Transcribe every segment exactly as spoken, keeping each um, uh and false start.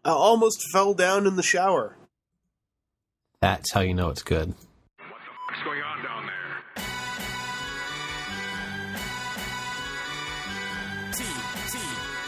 I almost fell down in the shower. That's how you know it's good. What's going on down there? T, T.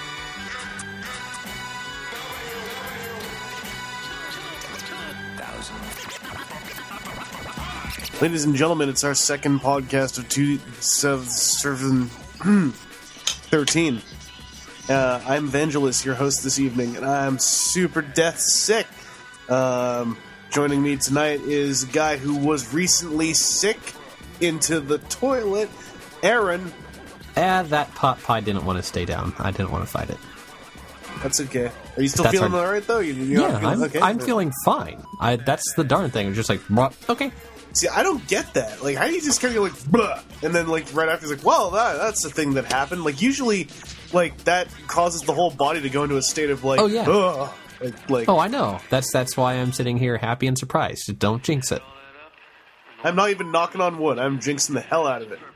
Ladies and gentlemen, it's our second podcast of two seven thirteen. Uh, I'm Vangelis, your host this evening, and I'm super death sick. Um, joining me tonight is a guy who was recently sick into the toilet, Aaron. Ah, that pot pie didn't want to stay down. I didn't want to fight it. That's okay. Are you still That's feeling our- all right, though? You, you're Yeah, not feeling, I'm, okay? I'm feeling fine. I, that's the darn thing. It's just like, "Mwah, okay. See, I don't get that. Like, how do you just kind of like, blah, and then like right after, it's like, well, that, that's the thing that happened. Like, usually, like that causes the whole body to go into a state of like, Oh, yeah. ugh. Like, like Oh, I know. That's that's why I'm sitting here happy and surprised. Don't jinx it. I'm not even knocking on wood. I'm jinxing the hell out of it.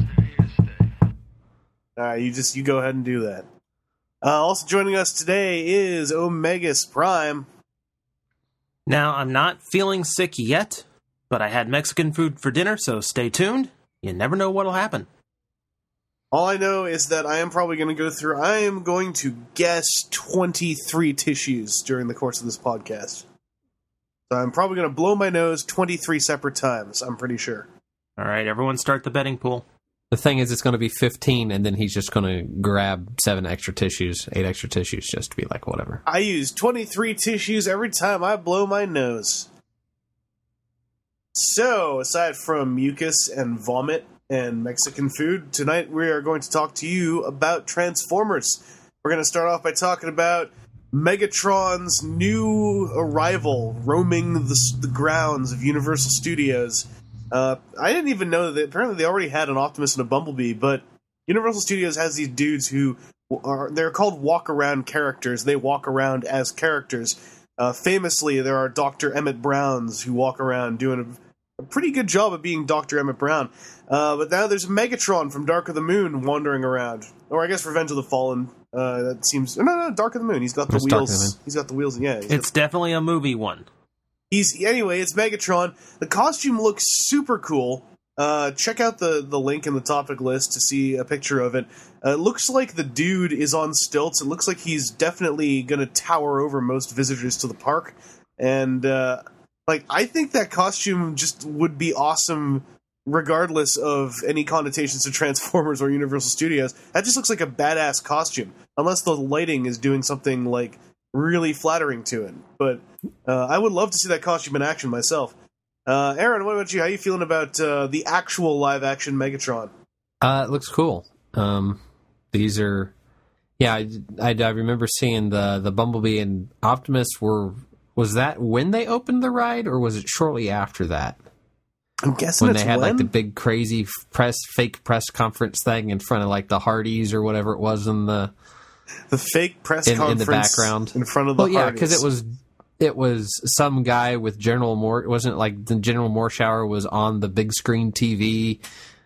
All right, you just you go ahead and do that. Uh, also joining us today is Omegas Prime. Now, I'm not feeling sick yet, but I had Mexican food for dinner, so stay tuned. You never know what'll happen. All I know is that I am probably going to go through. I am going to guess twenty-three tissues during the course of this podcast. So I'm probably going to blow my nose twenty-three separate times. I'm pretty sure. All right, everyone start the betting pool. The thing is, it's going to be fifteen, and then he's just going to grab seven extra tissues, eight extra tissues, just to be like, whatever. I use twenty-three tissues every time I blow my nose. So, aside from mucus and vomit and Mexican food, tonight we are going to talk to you about Transformers. We're going to start off by talking about Megatron's new arrival, roaming the, the grounds of Universal Studios. Uh, I didn't even know that apparently they already had an Optimus and a Bumblebee, but Universal Studios has these dudes who are, they're called walk-around characters. They walk around as characters. Uh, famously, there are Doctor Emmett Browns who walk around doing a, a pretty good job of being Doctor Emmett Brown. Uh, but now there's Megatron from Dark of the Moon wandering around. Or I guess Revenge of the Fallen. Uh, that seems... No, no, Dark of the Moon. He's got the It's Dark of the wheels. Moon. He's got the wheels. Yeah, he's It's definitely a movie one. He's anyway. It's Megatron. The costume looks super cool. Uh, check out the, the link in the topic list to see a picture of it. Uh, it looks like the dude is on stilts. It looks like he's definitely going to tower over most visitors to the park. And uh, like, I think that costume just would be awesome, regardless of any connotations to Transformers or Universal Studios. That just looks like a badass costume, unless the lighting is doing something like really flattering to it. But uh, I would love to see that costume in action myself. Uh, Aaron, what about you? How are you feeling about uh, the actual live-action Megatron? Uh, it looks cool. Um, these are... Yeah, I, I, I remember seeing the, the Bumblebee and Optimus were... Was that when they opened the ride, or was it shortly after that? I'm guessing When it's they had when? like the big crazy press, fake press conference thing in front of like the Hardys or whatever it was in the... the fake press in, in conference the background in front of the well, yeah, Hardys. because it was it was some guy with General Moore. It wasn't like the General Mooreshower was on the big screen T V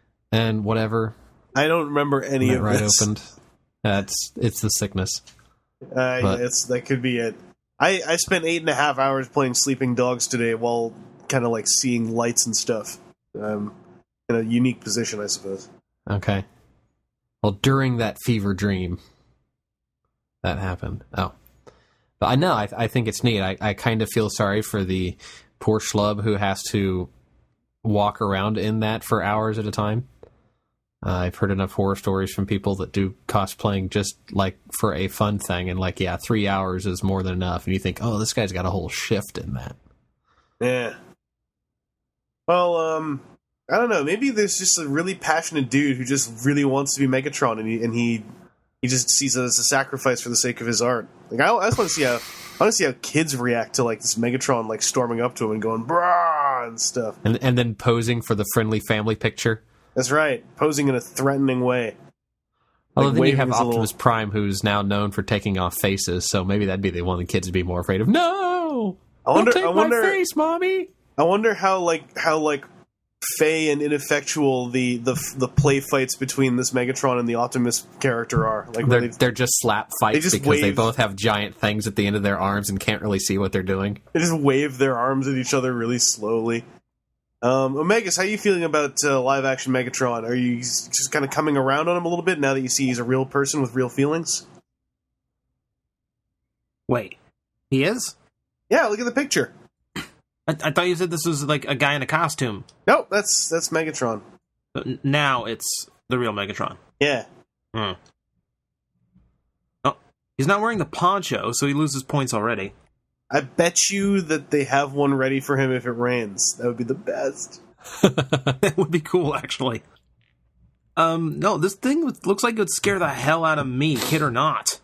and whatever. I don't remember any When of that ride this. opened. That's it's the sickness. Uh, But- it's that could be it. I, I spent eight and a half hours playing Sleeping Dogs today while kind of like seeing lights and stuff. Um, in a unique position, I suppose. Okay. Well, during that fever dream, that happened. Oh, but I know. I, I think it's neat. I, I kind of feel sorry for the poor schlub who has to walk around in that for hours at a time. Uh, I've heard enough horror stories from people that do cosplaying just like for a fun thing, and like, yeah, three hours is more than enough. And you think, oh, this guy's got a whole shift in that. Yeah. Well, um, I don't know. Maybe there's just a really passionate dude who just really wants to be Megatron, and he and he, he just sees it as a sacrifice for the sake of his art. Like I, I just want to see how I want to see how kids react to like this Megatron like storming up to him and going brah and stuff. And and then posing for the friendly family picture. That's right, posing in a threatening way. Although Like then you waving have his Optimus little- Prime, who's now known for taking off faces, so maybe that'd be the one the kids would be more afraid of. No, I wonder. don't take I wonder. my face, mommy. I wonder how like how like fey and ineffectual the, the the play fights between this Megatron and the Optimus character are. Like They're, they, they're just slap fights just because they wave. both have giant things at the end of their arms and can't really see what they're doing. they just wave their arms at each other really slowly. Um, Omegas, how are you feeling about uh, live action Megatron? Are you just kind of coming around on him a little bit now that you see he's a real person with real feelings? Wait, he is? Yeah, look at the picture. I, I thought you said this was like a guy in a costume. No, that's that's Megatron. But n- now it's the real Megatron. Yeah. Hmm. Oh, he's not wearing the poncho, so he loses points already. I bet you that they have one ready for him if it rains. That would be the best. That would be cool, actually. Um, no, this thing would, looks like it would scare the hell out of me, kid or not.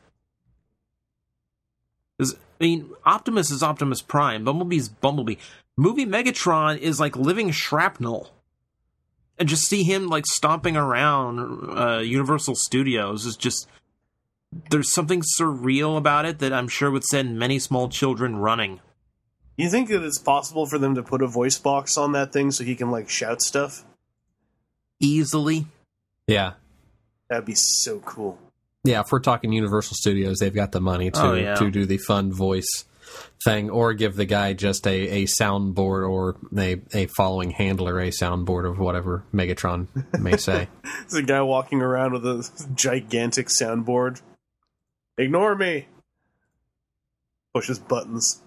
'Cause, I mean, Optimus is Optimus Prime, Bumblebee's Bumblebee. Movie Megatron is like living shrapnel. And just see him like stomping around uh, Universal Studios is just... There's something surreal about it that I'm sure would send many small children running. You think that it's possible for them to put a voice box on that thing so he can, like, shout stuff? Easily. Yeah. That'd be so cool. Yeah, if we're talking Universal Studios, they've got the money to, Oh, yeah. to do the fun voice thing, or give the guy just a, a soundboard or a, a following handler a soundboard of whatever Megatron may say. There's a guy walking around with a gigantic soundboard. Ignore me! Pushes buttons.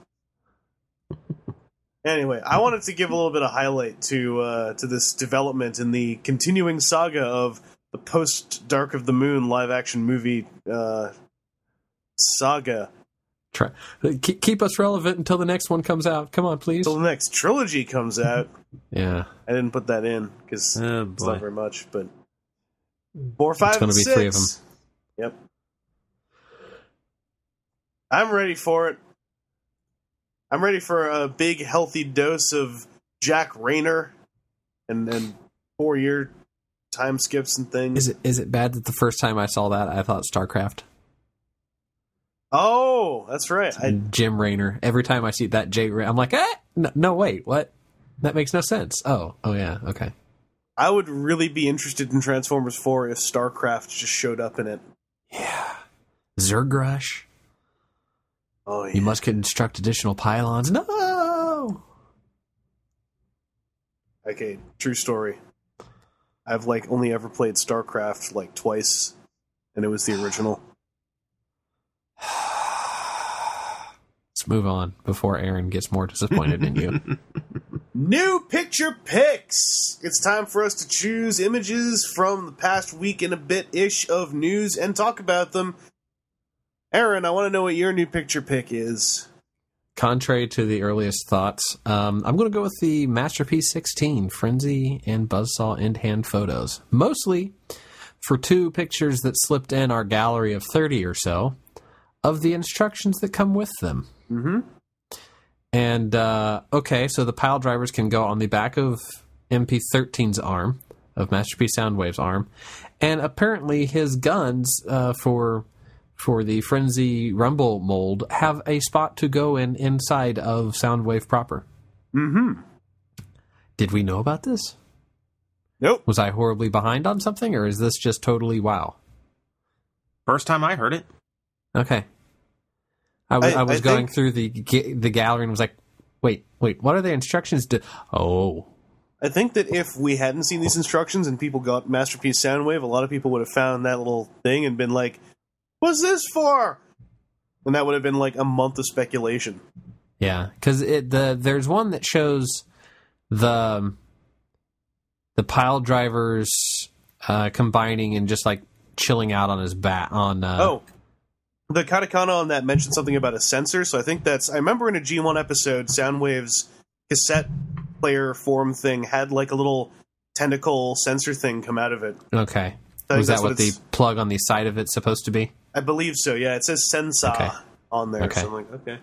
Anyway, I wanted to give a little bit of highlight to uh, to this development in the continuing saga of the post Dark of the Moon live action movie uh, saga. Try, keep, keep us relevant until the next one comes out. Come on, please. Until the next trilogy comes out. Yeah. I didn't put that in because Oh, it's boy. not very much, but four, five, gonna and be six. three of them. Yep. I'm ready for it. I'm ready for a big, healthy dose of Jack Rayner and and four year time skips and things. Is it is it bad that the first time I saw that I thought StarCraft? Oh, that's right. I, Jim Raynor. Every time I see that J, Ray, I'm like, eh, no, no, wait, what? That makes no sense. Oh, oh yeah, okay. I would really be interested in Transformers four if StarCraft just showed up in it. Yeah. Zergrush. Oh yeah. You must construct additional pylons. No. Okay, true story. I've like only ever played StarCraft like twice, and it was the original. Let's move on before Aaron gets more disappointed in you. New picture picks! It's time for us to choose images from the past week and a bit-ish of news and talk about them. Aaron, I want to know what your new picture pick is. Contrary to the earliest thoughts, um, I'm going to go with the Masterpiece sixteen, Frenzy and Buzzsaw end-hand photos. Mostly for two pictures that slipped in our gallery of thirty or so of the instructions that come with them. Mm-hmm. And, uh, okay, so the pile drivers can go on the back of M P thirteen's arm, of Masterpiece Soundwave's arm, and apparently his guns uh, for for the Frenzy Rumble mold have a spot to go in inside of Soundwave proper. Mm-hmm. Did we know about this? Nope. Was I horribly behind on something, or is this just totally wow? First time I heard it. Okay. I, w- I- I was I going think- through the ga- the gallery and was like, wait, wait, what are the instructions to... Oh. I think that if we hadn't seen these instructions and people got Masterpiece Soundwave, a lot of people would have found that little thing and been like, what's this for? And that would have been like a month of speculation. Yeah, because the there's one that shows the the pile drivers uh, combining and just like chilling out on his bat on. Uh, Oh, the katakana on that mentioned something about a sensor, so I think that's... I remember in a G one episode, Soundwave's cassette player form thing had like a little tentacle sensor thing come out of it. okay. I think Was that that's what, what the it's- plug on the side of it's supposed to be? I believe so, yeah. It says Sensa Okay. on there, Okay. so I'm like, okay.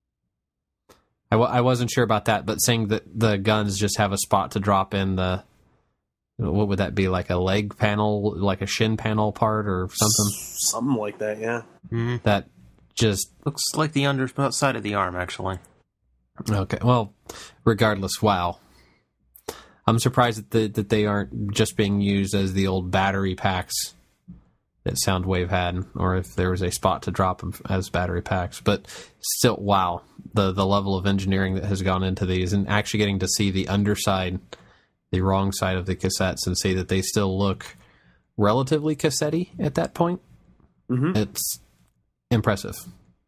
I, w- I wasn't sure about that, but saying that the guns just have a spot to drop in the... What would that be, like a leg panel, like a shin panel part or something? Something like that, yeah. Mm-hmm. That just... Looks like the underside of the arm, actually. Okay, well, regardless, wow. I'm surprised that, the, that they aren't just being used as the old battery packs that Soundwave had, or if there was a spot to drop them as battery packs. But still, wow, the the level of engineering that has gone into these, and actually getting to see the underside, the wrong side of the cassettes, and see that they still look relatively cassette-y at that point. Mm-hmm. It's impressive.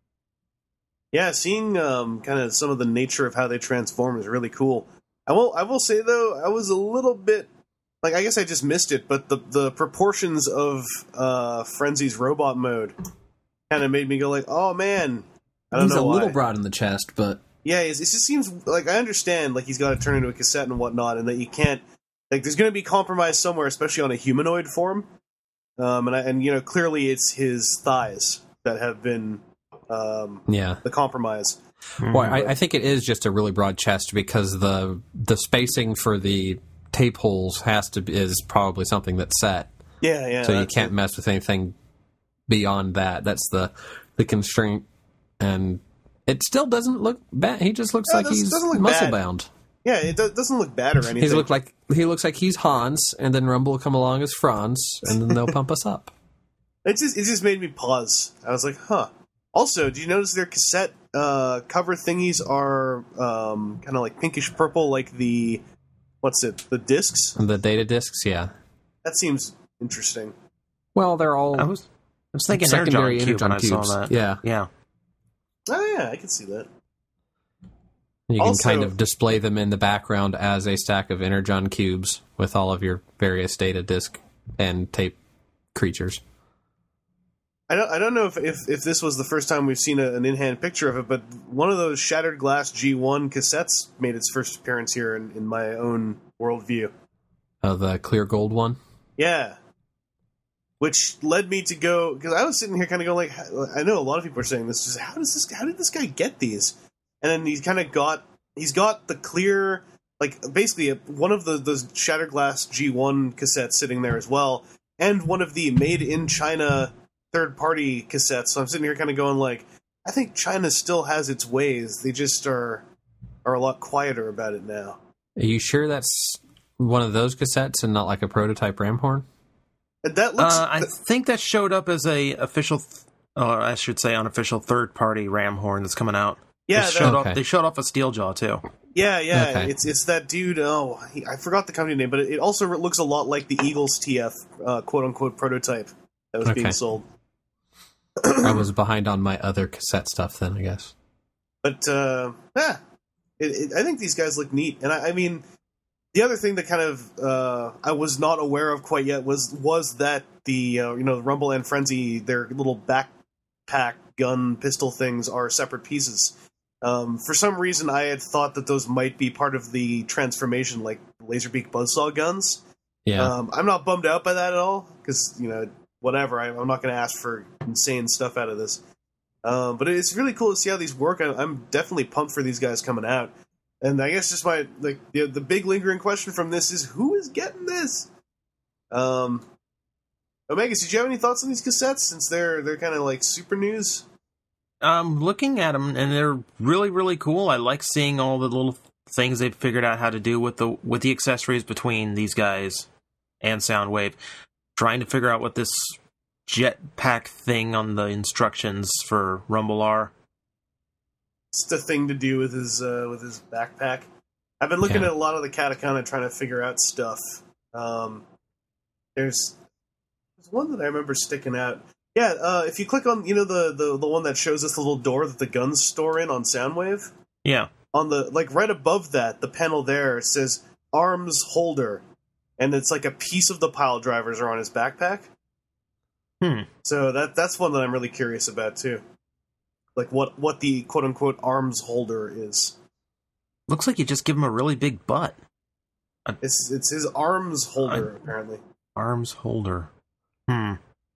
Yeah, seeing um, kind of some of the nature of how they transform is really cool. I will I will say, though, I was a little bit, like, I guess I just missed it, but the, the proportions of uh, Frenzy's robot mode kind of made me go like, oh, man, I don't he's know a why. little broad in the chest, but... Yeah, it's, it just seems, like, I understand, like, he's got to turn into a cassette and whatnot, and that you can't, like, there's going to be compromise somewhere, especially on a humanoid form. Um, and, I, and, you know, clearly it's his thighs that have been um, yeah. the compromise. Well, I, I think it is just a really broad chest because the the spacing for the tape holes has to be, is probably something that's set. Yeah, yeah. So you can't it. mess with anything beyond that. That's the the constraint, and it still doesn't look bad. He just looks yeah, like he's muscle bound. Yeah, it do- doesn't look bad or anything. He's look like he looks like he's Hans, and then Rumble will come along as Franz, and then they'll pump us up. It just it just made me pause. I was like, huh. Also, do you notice their cassette uh, cover thingies are um, kind of like pinkish purple, like the what's it? The discs? The data discs, yeah. That seems interesting. Well, they're all. I was, I was thinking secondary Energon, Energon cube when cubes. I saw that. Yeah, yeah. Oh yeah, I can see that. You also, can kind of display them in the background as a stack of Energon cubes with all of your various data disc and tape creatures. I don't, I don't know if, if, if this was the first time we've seen a, an in-hand picture of it, but one of those Shattered Glass G one cassettes made its first appearance here in, in my own worldview. Oh, the clear gold one? Yeah. Which led me to go, because I was sitting here kind of going like, I know a lot of people are saying this, just how does this, how did this guy get these? And then he's kind of got, he's got the clear, like basically a, one of the those Shattered Glass G one cassettes sitting there as well, and one of the made in China third-party cassettes. So I'm sitting here kind of going like, I think China still has its ways. They just are are a lot quieter about it now. Are you sure that's one of those cassettes and not like a prototype ram horn? And that looks. Uh, I think that showed up as a official, or I should say, unofficial third-party ram horn that's coming out. Yeah, they that, showed okay. off. They showed off a Steeljaw too. Yeah, yeah. Okay. It's it's that dude. Oh, he, I forgot the company name, but it, it also looks a lot like the Eagles T F uh, quote unquote prototype that was Okay. being sold. I was behind on my other cassette stuff then, I guess. But uh, yeah, it, it, I think these guys look neat, and I, I mean, the other thing that kind of uh, I was not aware of quite yet was was that the uh, you know Rumble and Frenzy, their little backpack gun pistol things are separate pieces. Um, for some reason, I had thought that those might be part of the transformation, like Laserbeak Buzzsaw guns. Yeah. Um, I'm not bummed out by that at all, because, you know, whatever, I, I'm not going to ask for insane stuff out of this. Um, but it's really cool to see how these work. I, I'm definitely pumped for these guys coming out. And I guess just my, like, the, the big lingering question from this is, who is getting this? Um, Omegas, did you have any thoughts on these cassettes, since they're, they're kind of like super news? Um, looking at them, and they're really, really cool. I like seeing all the little things they've figured out how to do with the with the accessories between these guys and Soundwave. Trying to figure out what this jetpack thing on the instructions for Rumble are. It's the thing to do with his uh, with his backpack. I've been looking Yeah. at a lot of the Katakana trying to figure out stuff. Um, there's there's one that I remember sticking out. Yeah, uh, if you click on, you know, the, the, the one that shows us the little door that the guns store in on Soundwave, Yeah. on the, like, right above that, the panel there says arms holder, and it's like a piece of the pile drivers are on his backpack. Hmm. So that that's one that I'm really curious about, too. Like, what, what the quote-unquote arms holder is. Looks like you just give him a really big butt. It's it's his arms holder, I- apparently. Arms holder. Hmm.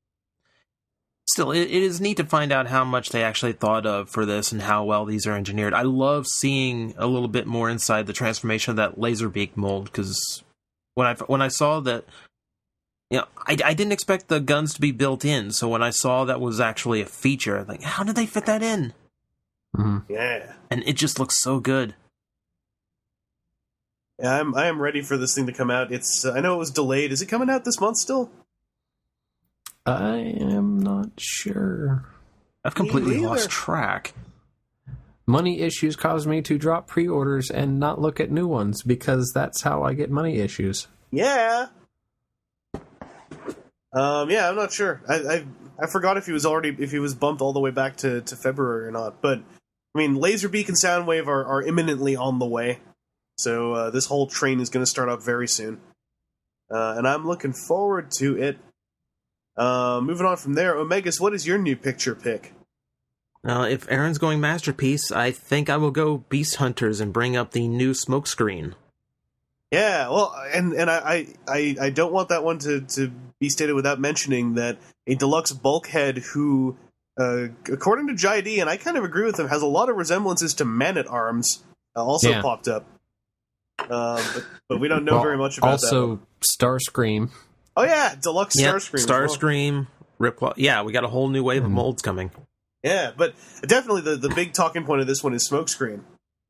Still, it, it is neat to find out how much they actually thought of for this and how well these are engineered. I love seeing a little bit more inside the transformation of that Laserbeak mold, because when I when I saw that, you know, I, I didn't expect the guns to be built in. So when I saw that was actually a feature, I'm like, how did they fit that in? Mm-hmm. Yeah. And it just looks so good. Yeah, I'm I am ready for this thing to come out. It's uh, I know it was delayed. Is it coming out this month still? I am not sure. I've completely Me lost neither. track. Money issues caused me to drop pre-orders and not look at new ones because that's how I get money issues. Yeah. Um. Yeah, I'm not sure. I I, I forgot if he was already if he was bumped all the way back to, to February or not. But I mean, Laserbeak and Soundwave are, are imminently on the way. So uh, this whole train is going to start up very soon, uh, and I'm looking forward to it. Uh, moving on from there, Omegas, what is your new picture pick? Now, if Aaron's going Masterpiece, I think I will go Beast Hunters and bring up the new Smokescreen. Yeah, well, and and I I, I don't want that one to, to be stated without mentioning that a deluxe bulkhead who, uh, according to J D, and I kind of agree with him, has a lot of resemblances to Man-at-Arms, uh, also Yeah. popped up. Uh, but, but we don't know Well, very much about that. also, one. Starscream. Oh yeah, deluxe Yep, Starscream. as well. Starscream, Ripclaw. Yeah, we got a whole new wave of Mhm. molds coming. Yeah, but definitely the, the big talking point of this one is Smokescreen.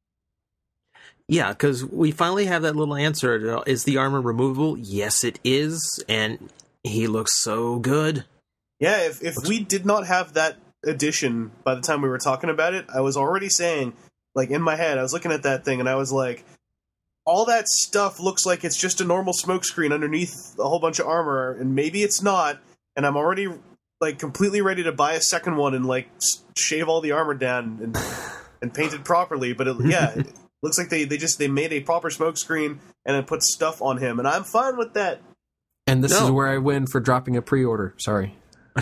Yeah, because we finally have that little answer. Is the armor removable? Yes, it is, and he looks so good. Yeah, if if we did not have that addition by the time we were talking about it, I was already saying, like in my head, I was looking at that thing and I was like, all that stuff looks like it's just a normal Smokescreen underneath a whole bunch of armor, and maybe it's not. And I'm already like completely ready to buy a second one and like s- shave all the armor down and and paint it properly. But it, yeah, it looks like they, they just they made a proper Smokescreen and then put stuff on him, and I'm fine with that. And this No. is where I win for dropping a pre-order. Sorry.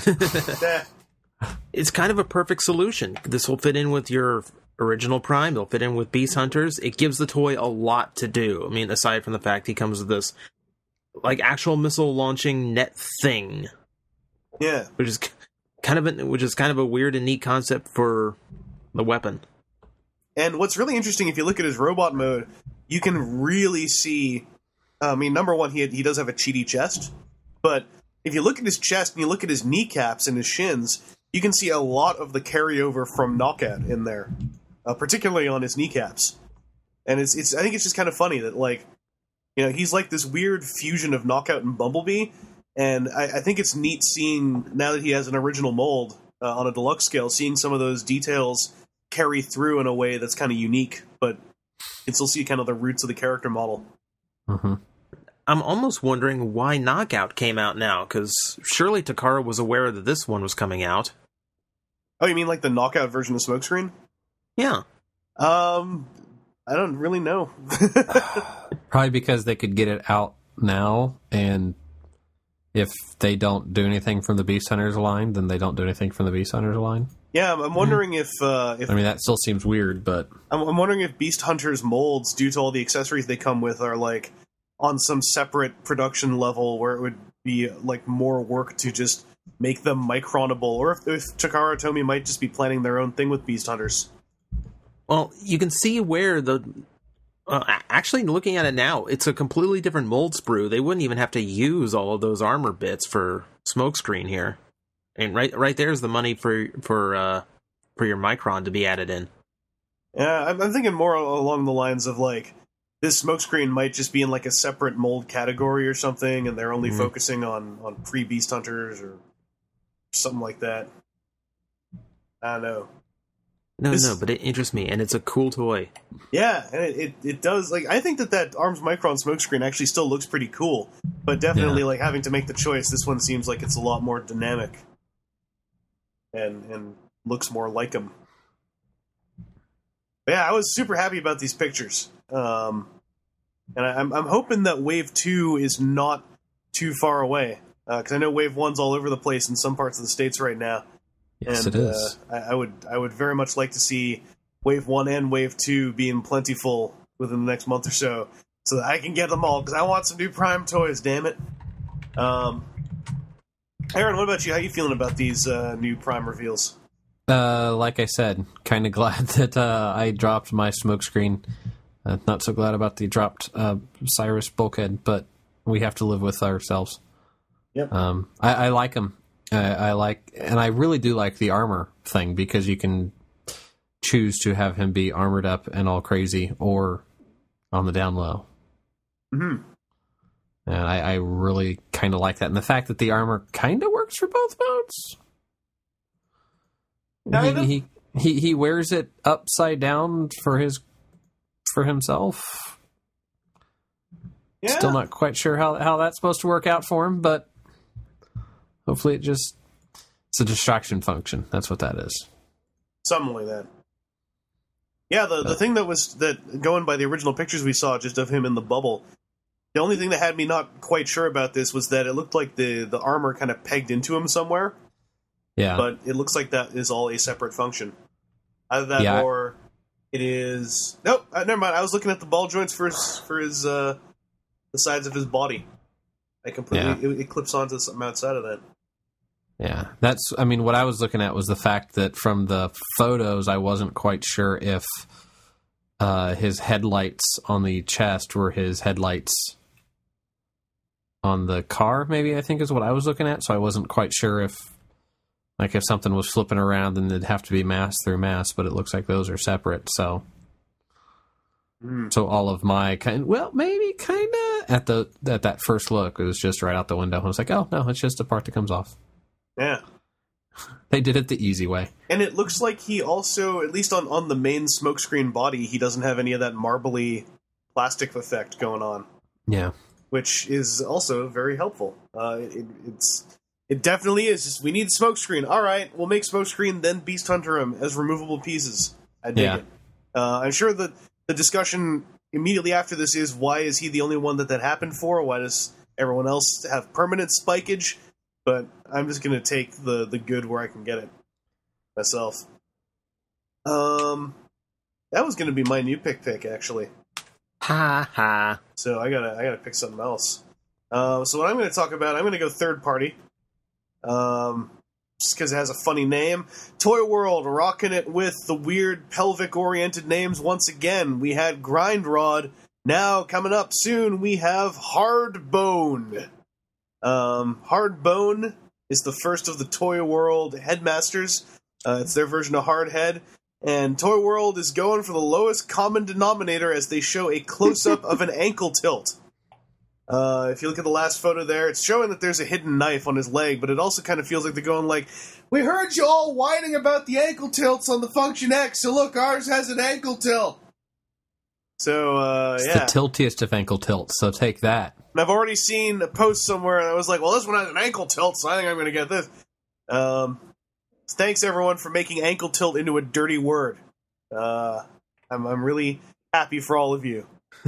Eh, It's kind of a perfect solution. This will fit in with your original Prime. It'll fit in with Beast Hunters. It gives the toy a lot to do. I mean, aside from the fact he comes with this like actual missile launching net thing, yeah. which is kind of a, which is kind of a weird and neat concept for the weapon. And what's really interesting, if you look at his robot mode, you can really see. I mean, number one, he he does have a cheaty chest, but if you look at his chest and you look at his kneecaps and his shins, you can see a lot of the carryover from Knockout in there, uh, particularly on his kneecaps. And it's it's I think it's just kind of funny that like, you know, he's like this weird fusion of Knockout and Bumblebee, and I, I think it's neat seeing now that he has an original mold uh, on a deluxe scale, seeing some of those details carry through in a way that's kind of unique, but you can still see kind of the roots of the character model. Mm-hmm. I'm almost wondering why Knockout came out now, because surely Takara was aware that this one was coming out. Oh, you mean like the Knockout version of Smokescreen? Yeah. Um, I don't really know. Probably because they could get it out now, and if they don't do anything from the Beast Hunters line, then they don't do anything from the Beast Hunters line. Yeah, I'm, I'm wondering if uh, if I mean, that still seems weird, but I'm, I'm wondering if Beast Hunters molds, due to all the accessories they come with, are like on some separate production level where it would be like more work to just make them micronable, or if, if Takara Tomy might just be planning their own thing with Beast Hunters. Well, you can see where the... Uh, a- actually, looking at it now, it's a completely different mold sprue. They wouldn't even have to use all of those armor bits for Smokescreen here. And right right there's the money for for uh, for your Micron to be added in. Yeah, I'm, I'm thinking more along the lines of like this Smokescreen might just be in like a separate mold category or something, and they're only Mhm. focusing on on pre Beast Hunters or something like that. I don't know. No, This- no, but it interests me, and it's a cool toy. Yeah, and it, it, it does. Like, I think that that Arms Micron Smokescreen actually still looks pretty cool, but definitely Yeah. like having to make the choice. This one seems like it's a lot more dynamic, and and looks more like him. But yeah, I was super happy about these pictures, um, and I, I'm I'm hoping that Wave Two is not too far away, because I know Wave One's all over the place in some parts of the states right now. yes, and, it is. Uh, I, I would I would very much like to see Wave One and Wave Two being plentiful within the next month or so, so that I can get them all because I want some new Prime toys. Damn it, um, Aaron. What about you? How you feeling about these uh, new Prime reveals? Uh, like I said, kind of glad that uh, I dropped my Smokescreen. Uh, not so glad about the dropped uh, Cyrus Bulkhead, but we have to live with ourselves. Yep. Um, I, I like them. I, I like, and I really do like the armor thing because you can choose to have him be armored up and all crazy, or on the down low. Mm-hmm. And I, I really kind of like that. And the fact that the armor kind of works for both modes. Kinda? He, he, he, he wears it upside down for his for himself. Yeah. Still not quite sure how, how that's supposed to work out for him, but hopefully it just... It's a distraction function. That's what that is. Something like that. Yeah, the, the thing that was... that going by the original pictures we saw just of him in the bubble, the only thing that had me not quite sure about this was that it looked like the, the armor kind of pegged into him somewhere. Yeah. But it looks like that is all a separate function. Either that Yeah. or it is... Nope, uh, never mind. I was looking at the ball joints for his... For his uh, the sides of his body. I completely... Yeah. It, it clips onto something outside of that. Yeah, that's, I mean, what I was looking at was the fact that from the photos, I wasn't quite sure if uh, his headlights on the chest were his headlights on the car, maybe, I think is what I was looking at. So I wasn't quite sure if, like, if something was flipping around, then it'd have to be mass through mass, but it looks like those are separate, so. Mm. So all of my kind, well, maybe kind of at the at that first look, it was just right out the window. I was like, oh no, it's just a part that comes off. Yeah. They did it the easy way. And it looks like he also, at least on, on the main smokescreen body, he doesn't have any of that marbly plastic effect going on, Yeah. which is also very helpful. Uh, it, it's it definitely is. Just, we need smokescreen. All right, we'll make smokescreen, then Beast Hunter him as removable pieces. I dig Yeah. it. Uh, I'm sure that the discussion immediately after this is, why is he the only one that that happened for? Why does everyone else have permanent spikeage? But I'm just going to take the, the good where I can get it myself. Um, that was going to be my new pick pick, actually. Ha ha. So I gotta I gotta pick something else. Uh, so what I'm going to talk about, I'm going to go third party. Um, just because it has a funny name. Toy World, rocking it with the weird pelvic-oriented names once again. We had Grind Rod. Now, coming up soon, we have Hard Bone. Um, Hard Bone is the first of the Toy World Headmasters. Uh, it's their version of Hard Head. And Toy World is going for the lowest common denominator as they show a close-up of an ankle tilt. Uh, if you look at the last photo there, it's showing that there's a hidden knife on his leg, but it also kind of feels like they're going like, we heard you all whining about the ankle tilts on the Function X, so look, ours has an ankle tilt. So, uh, It's yeah. the tiltiest of ankle tilts, so take that. And I've already seen a post somewhere, and I was like, well, this one has an ankle tilt, so I think I'm going to get this. Um, thanks, everyone, for making ankle tilt into a dirty word. Uh, I'm, I'm really happy for all of you.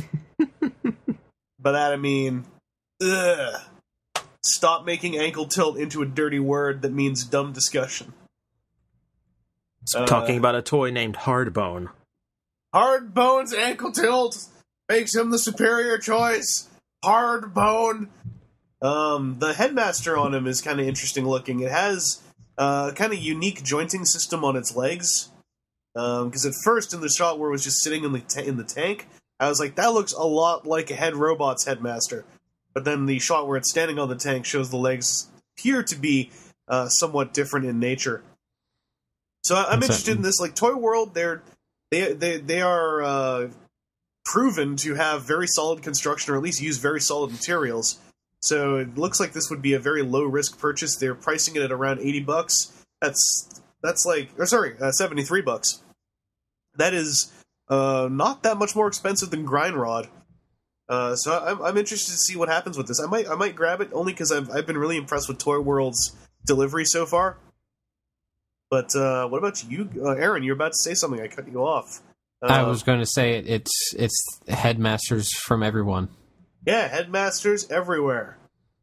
By that, I mean, ugh. Stop making ankle tilt into a dirty word that means dumb discussion. Uh, Talking about a toy named Hardbone. Hard Bone's ankle tilt makes him the superior choice. Hard Bone. Um, the headmaster on him is kind of interesting looking. It has a kind of unique jointing system on its legs. Because um, at first, in the shot where it was just sitting in the ta- in the tank, I was like, that looks a lot like a Head Robot's headmaster. But then the shot where it's standing on the tank shows the legs appear to be uh, somewhat different in nature. So I- I'm What's interested that? in this. Like Toy World, they're they they they are uh, proven to have very solid construction, or at least use very solid materials. So it looks like this would be a very low risk purchase. They're pricing it at around eighty bucks. That's that's like, or sorry, uh, seventy three bucks. That is uh, not that much more expensive than Grind Rod. Uh, so I'm, I'm interested to see what happens with this. I might I might grab it only because I've I've been really impressed with Toy World's delivery so far. But uh, what about you, uh, Aaron? You're about to say something. I cut you off. Uh, I was going to say it, it's it's headmasters from everyone. Yeah, headmasters everywhere.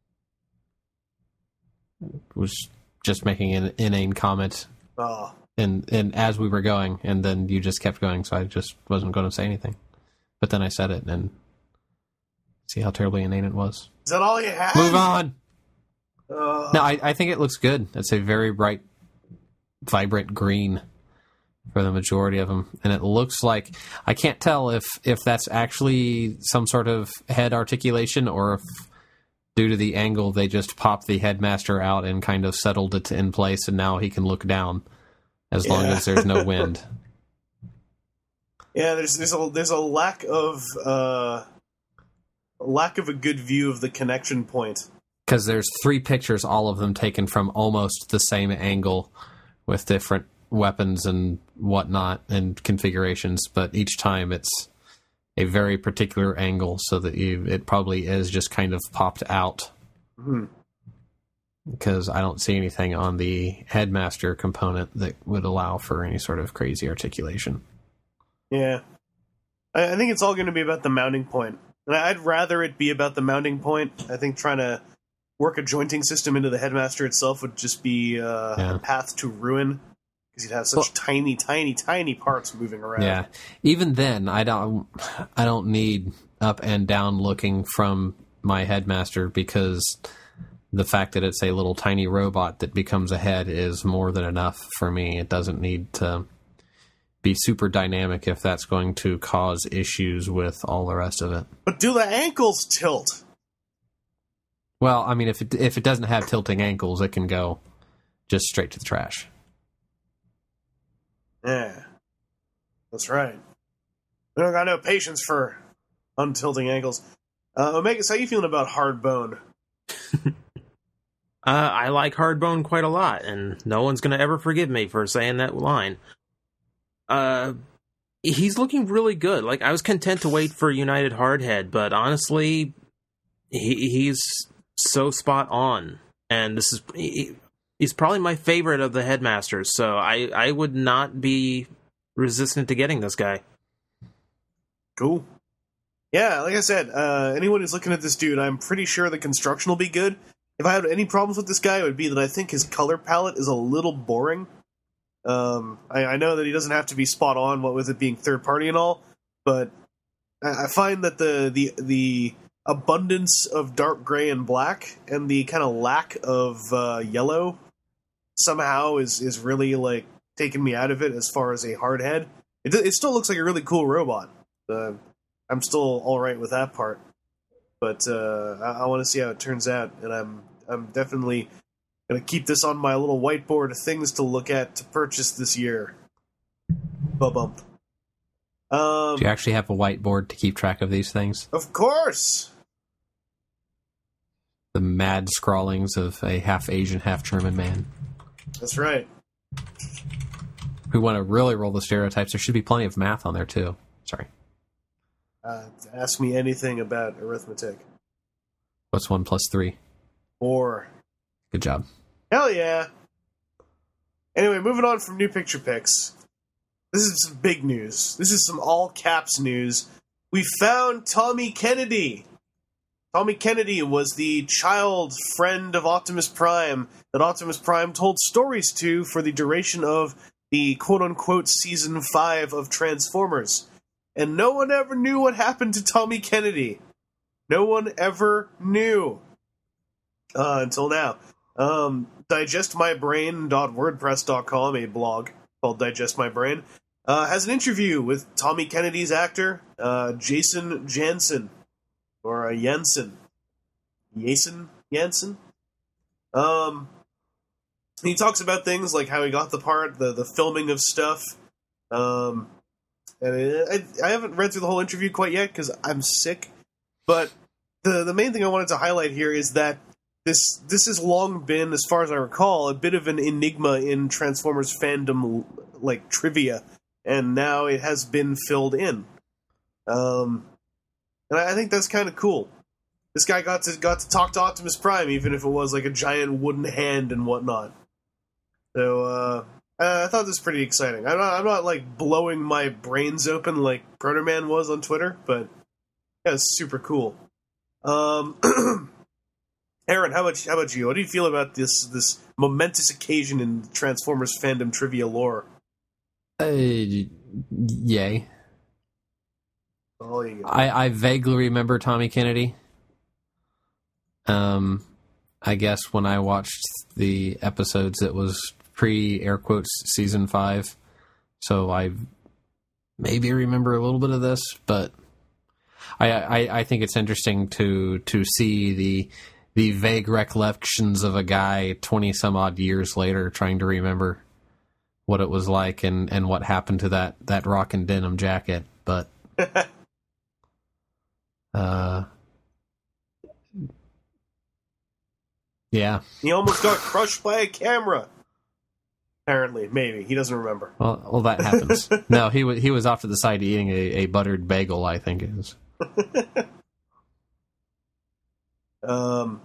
Was just making an inane comment, Oh, and and as we were going, and then you just kept going, so I just wasn't going to say anything. But then I said it, and see how terribly inane it was. is that all you had? Move on. Uh, No, I, I think it looks good. It's a very bright, vibrant green for the majority of them, and it looks like, I can't tell if if that's actually some sort of head articulation or if due to the angle they just popped the headmaster out and kind of settled it in place, and now he can look down as long Yeah. as there's no wind. Yeah, there's there's a there's a lack of uh, lack of a good view of the connection point. Because there's three pictures, all of them taken from almost the same angle with different weapons and whatnot and configurations, but each time it's a very particular angle so that you it probably is just kind of popped out. Mm-hmm. Because I don't see anything on the Headmaster component that would allow for any sort of crazy articulation. Yeah. I, I think it's all going to be about the mounting point. And I'd rather it be about the mounting point. I think trying to work a jointing system into the Headmaster itself would just be uh, Yeah. a path to ruin. Because you'd have such Well- tiny, tiny, tiny parts moving around. Yeah. Even then, I don't I don't need up and down looking from my Headmaster, because the fact that it's a little tiny robot that becomes a head is more than enough for me. It doesn't need to be super dynamic if that's going to cause issues with all the rest of it. But do the ankles tilt? Well, I mean, if it, if it doesn't have tilting ankles, it can go just straight to the trash. Yeah. That's right. We don't got no patience for untilting ankles. Uh, Omegas, how you feeling about Hardbone? Uh, I like Hardbone quite a lot, and no one's going to ever forgive me for saying that line. Uh, he's looking really good. Like, I was content to wait for United Hardhead, but honestly, he, he's so spot on. And this is he, he's probably my favorite of the Headmasters, so I, I would not be resistant to getting this guy. Cool. Yeah, like I said, uh, anyone who's looking at this dude, I'm pretty sure the construction will be good. If I had any problems with this guy, it would be that I think his color palette is a little boring. Um, I, I know that he doesn't have to be spot on, what with it being third party and all, but I, I find that the, the the abundance of dark gray and black and the kind of lack of uh, yellow somehow is is really like taking me out of it as far as a hard head. It, it still looks like a really cool robot. Uh, I'm still all right with that part, but uh, I, I want to see how it turns out, and I'm I'm definitely gonna keep this on my little whiteboard of things to look at to purchase this year. Ba-bump. Um, Do you actually have a whiteboard to keep track of these things? of course. The mad scrawlings of a half Asian, half German man. That's right. If we want to really roll the stereotypes, there should be plenty of math on there too. Sorry. Uh, ask me anything about arithmetic. What's one plus three? Or Good job. hell yeah. Anyway, moving on from new picture picks. This is some big news. This is some all caps news. We found Tommy Kennedy. Tommy Kennedy was the child friend of Optimus Prime that Optimus Prime told stories to for the duration of the quote-unquote season five of Transformers. And no one ever knew what happened to Tommy Kennedy. No one ever knew. Uh, until now. Um, digest my brain dot wordpress dot com, a blog called Digest My Brain, uh, has an interview with Tommy Kennedy's actor, uh, Jason Jansen. Or uh, Jensen. Jason Jansen? Um, he talks about things like how he got the part, the, the filming of stuff. Um, and it, I, I haven't read through the whole interview quite yet because I'm sick. But the the main thing I wanted to highlight here is that This this has long been, as far as I recall, a bit of an enigma in Transformers fandom, like trivia, and now it has been filled in. Um, and I think that's kind of cool. This guy got to got to talk to Optimus Prime, even if it was like a giant wooden hand and whatnot. So uh, I thought this was pretty exciting. I'm not, I'm not like blowing my brains open like Proto Man was on Twitter, but yeah, it's super cool. Um. Aaron, how about how about you? What do you feel about this this momentous occasion in Transformers fandom trivia lore? Uh, yay. Oh, you go. I, I vaguely remember Tommy Kennedy. Um, I guess when I watched the episodes, it was pre air quotes season five, so I maybe remember a little bit of this. But I I, I think it's interesting to to see the. the vague recollections of a guy twenty some odd years later trying to remember what it was like and, and what happened to that, that rockin' denim jacket. But, uh, Yeah. He almost got crushed by a camera. Apparently, maybe he doesn't remember. Well, well, that happens. No, he was he was off to the side eating a, a buttered bagel, I think it is. um,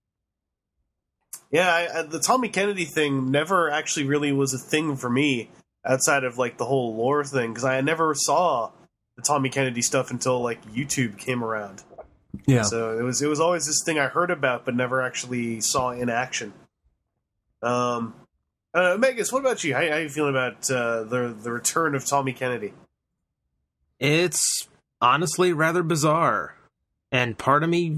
yeah, I, I, the Tommy Kennedy thing never actually really was a thing for me outside of like the whole lore thing, because I never saw the Tommy Kennedy stuff until like YouTube came around. Yeah. So it was it was always this thing I heard about but never actually saw in action. Um. Uh, Megas, what about you? How, how are you feeling about uh, the the return of Tommy Kennedy? It's honestly rather bizarre. And part of me...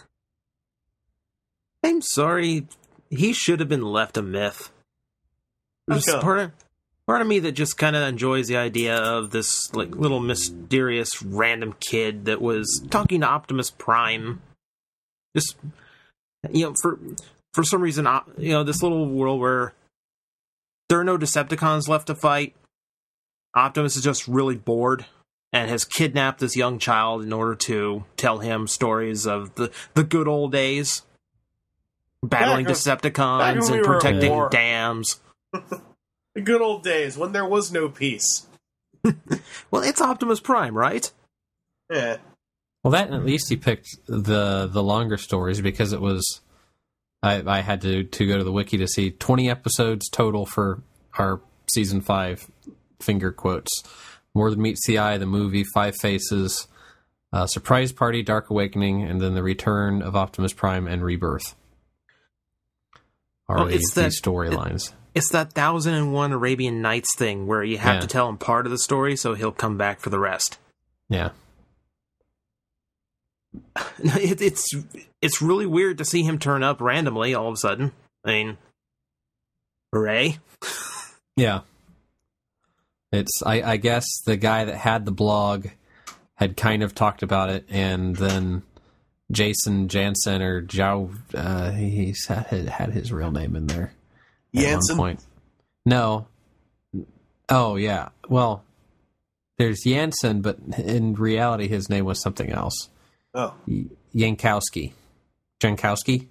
I'm sorry. He should have been left a myth. There's Okay. part of, part of me that just kind of enjoys the idea of this like little mysterious random kid that was talking to Optimus Prime. Just, you know, for for some reason, op- you know, this little world where there are no Decepticons left to fight. Optimus is just really bored and has kidnapped this young child in order to tell him stories of the, the good old days. Battling Back- back Decepticons when we and were at protecting war. dams. The good old days when there was no peace. Well, it's Optimus Prime, right? Yeah. Well, that at least he picked the the longer stories because it was. I, I had to, to go to the wiki to see twenty episodes total for our season five, finger quotes. More Than Meets the Eye, the movie, Five Faces, uh, Surprise Party, Dark Awakening, and then the Return of Optimus Prime and Rebirth are Oh, the, it's the that- storylines. It's that Thousand and One Arabian Nights thing where you have Yeah. to tell him part of the story so he'll come back for the rest. Yeah. It, it's it's really weird to see him turn up randomly all of a sudden. I mean, hooray. Yeah. It's, I, I guess the guy that had the blog had kind of talked about it, and then Jason Jansen or Joe, uh, he's had, had his real name in there at Jansen? one point. No. Oh, yeah. Well, there's Jansen, but in reality, his name was something else. Oh. Y- Jankowski. Jankowski?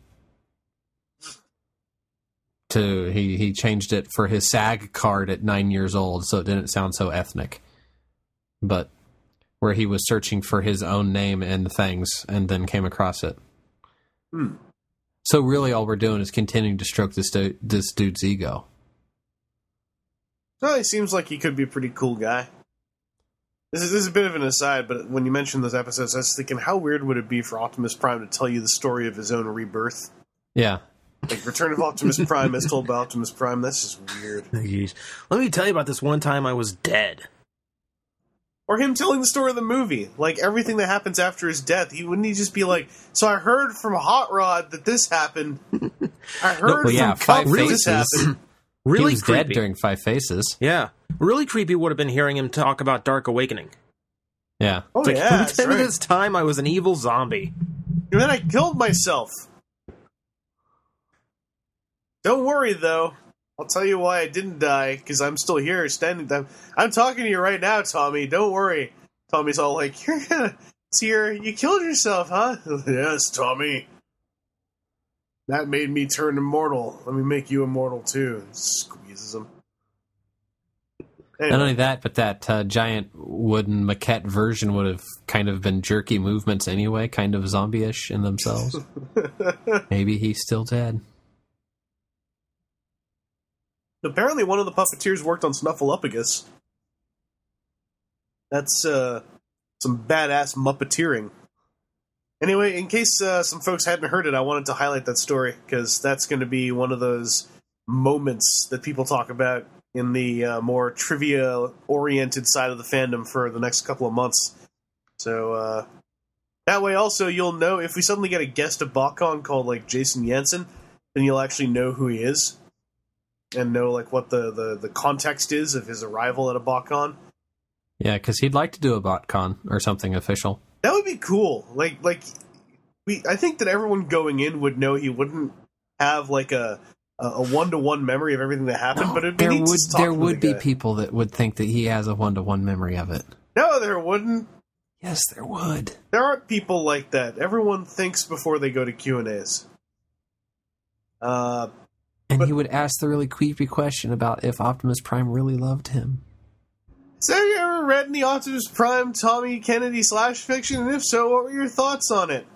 To he, he changed it for his SAG card at nine years old, so it didn't sound so ethnic. But where he was searching for his own name and things, and then came across it. Hmm. So really, all we're doing is continuing to stroke this du- this dude's ego. Well, he seems like he could be a pretty cool guy. This is, this is a bit of an aside, but when you mentioned those episodes, I was thinking, how weird would it be for Optimus Prime to tell you the story of his own rebirth? Yeah. Like, Return of Optimus Prime as told by Optimus Prime, that's just weird. Let me tell you about this one time I was dead. Or him telling the story of the movie. Like, everything that happens after his death, he wouldn't he just be like, so I heard from Hot Rod that this happened. I heard well, yeah, from Cup Five that this Faces. happened. Really he was creepy. dead during Five Faces. Yeah. Really creepy would have been hearing him talk about Dark Awakening. Yeah. Oh, It's like, yeah, let me that's tell you right. this time I was an evil zombie. And then I killed myself. Don't worry, though. I'll tell you why I didn't die, because I'm still here, standing. I'm, I'm talking to you right now, Tommy. Don't worry. Tommy's all like, "You're gonna see, you're, you killed yourself, huh?" Yes, Tommy. That made me turn immortal. Let me make you immortal too. Squeezes him. Anyway. Not only that, but that uh, giant wooden maquette version would have kind of been jerky movements anyway, kind of zombie-ish in themselves. Maybe he's still dead. Apparently, one of the puppeteers worked on Snuffleupagus. That's uh, some badass muppeteering. Anyway, in case uh, some folks hadn't heard it, I wanted to highlight that story, because that's going to be one of those moments that people talk about in the uh, more trivia-oriented side of the fandom for the next couple of months. So, uh, that way also you'll know, if we suddenly get a guest at BotCon called, like, Jason Jansen, then you'll actually know who he is, and know, like, what the, the, the context is of his arrival at a BotCon. Yeah, because he'd like to do a BotCon or something official. That would be cool. Like, like we. I think that everyone going in would know he wouldn't have like a a one to one memory of everything that happened. but it'd be there neat would to talk there to the would be guy. people that would think that he has a one to one memory of it. No, there wouldn't. Yes, there would. There aren't people like that. Everyone thinks before they go to Q and A's. Uh, And But- he would ask the really creepy question about if Optimus Prime really loved him. so have you ever read any Optimus Prime Tommy Kennedy slash fiction? And if so, what were your thoughts on it?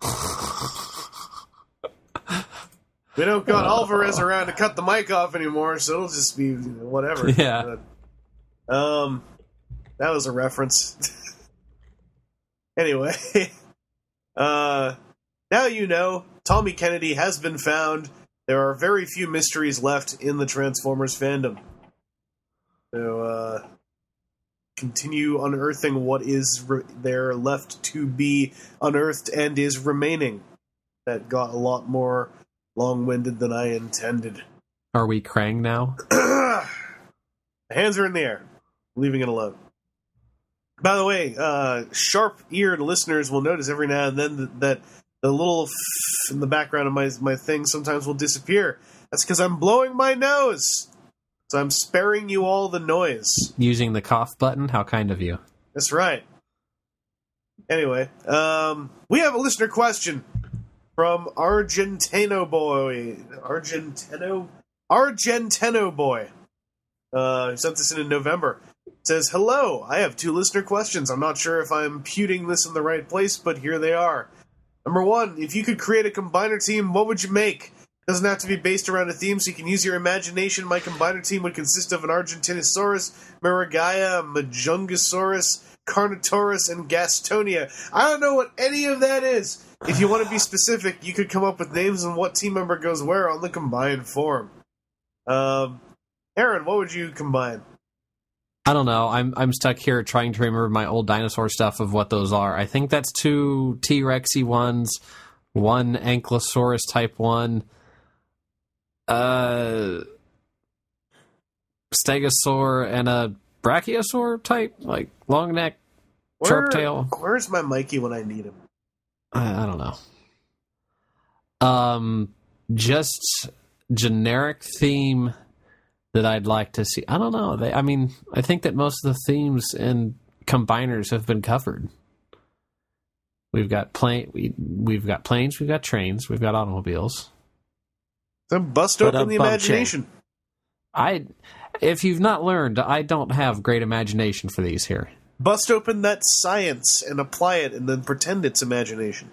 We don't got Alvarez around to cut the mic off anymore, so it'll just be you know, whatever. Yeah. But, um, that was a reference. Anyway, uh, now you know Tommy Kennedy has been found. There are very few mysteries left in the Transformers fandom. So, uh, continue unearthing what is re- there left to be unearthed and is remaining. That got a lot more long-winded than I intended. Are we Krang now? Hands are in the air. Leaving it alone. By the way, uh, sharp-eared listeners will notice every now and then that, that the little f in the background of my my thing sometimes will disappear. That's because I'm blowing my nose. So I'm sparing you all the noise. Using the cough button? How kind of you. That's right. Anyway, um, we have a listener question from Argentino Boy. Argentino? Argentino Boy. Uh, he sent this in in November. It says, hello, I have two listener questions. I'm not sure if I'm puting this in the right place, but here they are. Number one, if you could create a combiner team, what would you make? It doesn't have to be based around a theme, so you can use your imagination. My combiner team would consist of an Argentinosaurus, Maragaya, Majungasaurus, Carnotaurus, and Gastonia. I don't know what any of that is. If you want to be specific, you could come up with names and what team member goes where on the combined form. Um, Aaron, what would you combine? I don't know. I'm I'm stuck here trying to remember my old dinosaur stuff of what those are. I think that's two T-Rexy ones, one Ankylosaurus type one, uh, Stegosaur, and a Brachiosaur type, like long neck, sharp tail. Where's my Mikey when I need him? I, I don't know. Um, just generic theme that I'd like to see. I don't know. They, I mean, I think that most of the themes and combiners have been covered. We've got plane. We we've got planes. We've got trains. We've got automobiles. So bust But open a the bum imagination. I, if you've not learned, I don't have great imagination for these here. Bust open that science and apply it, and then pretend it's imagination.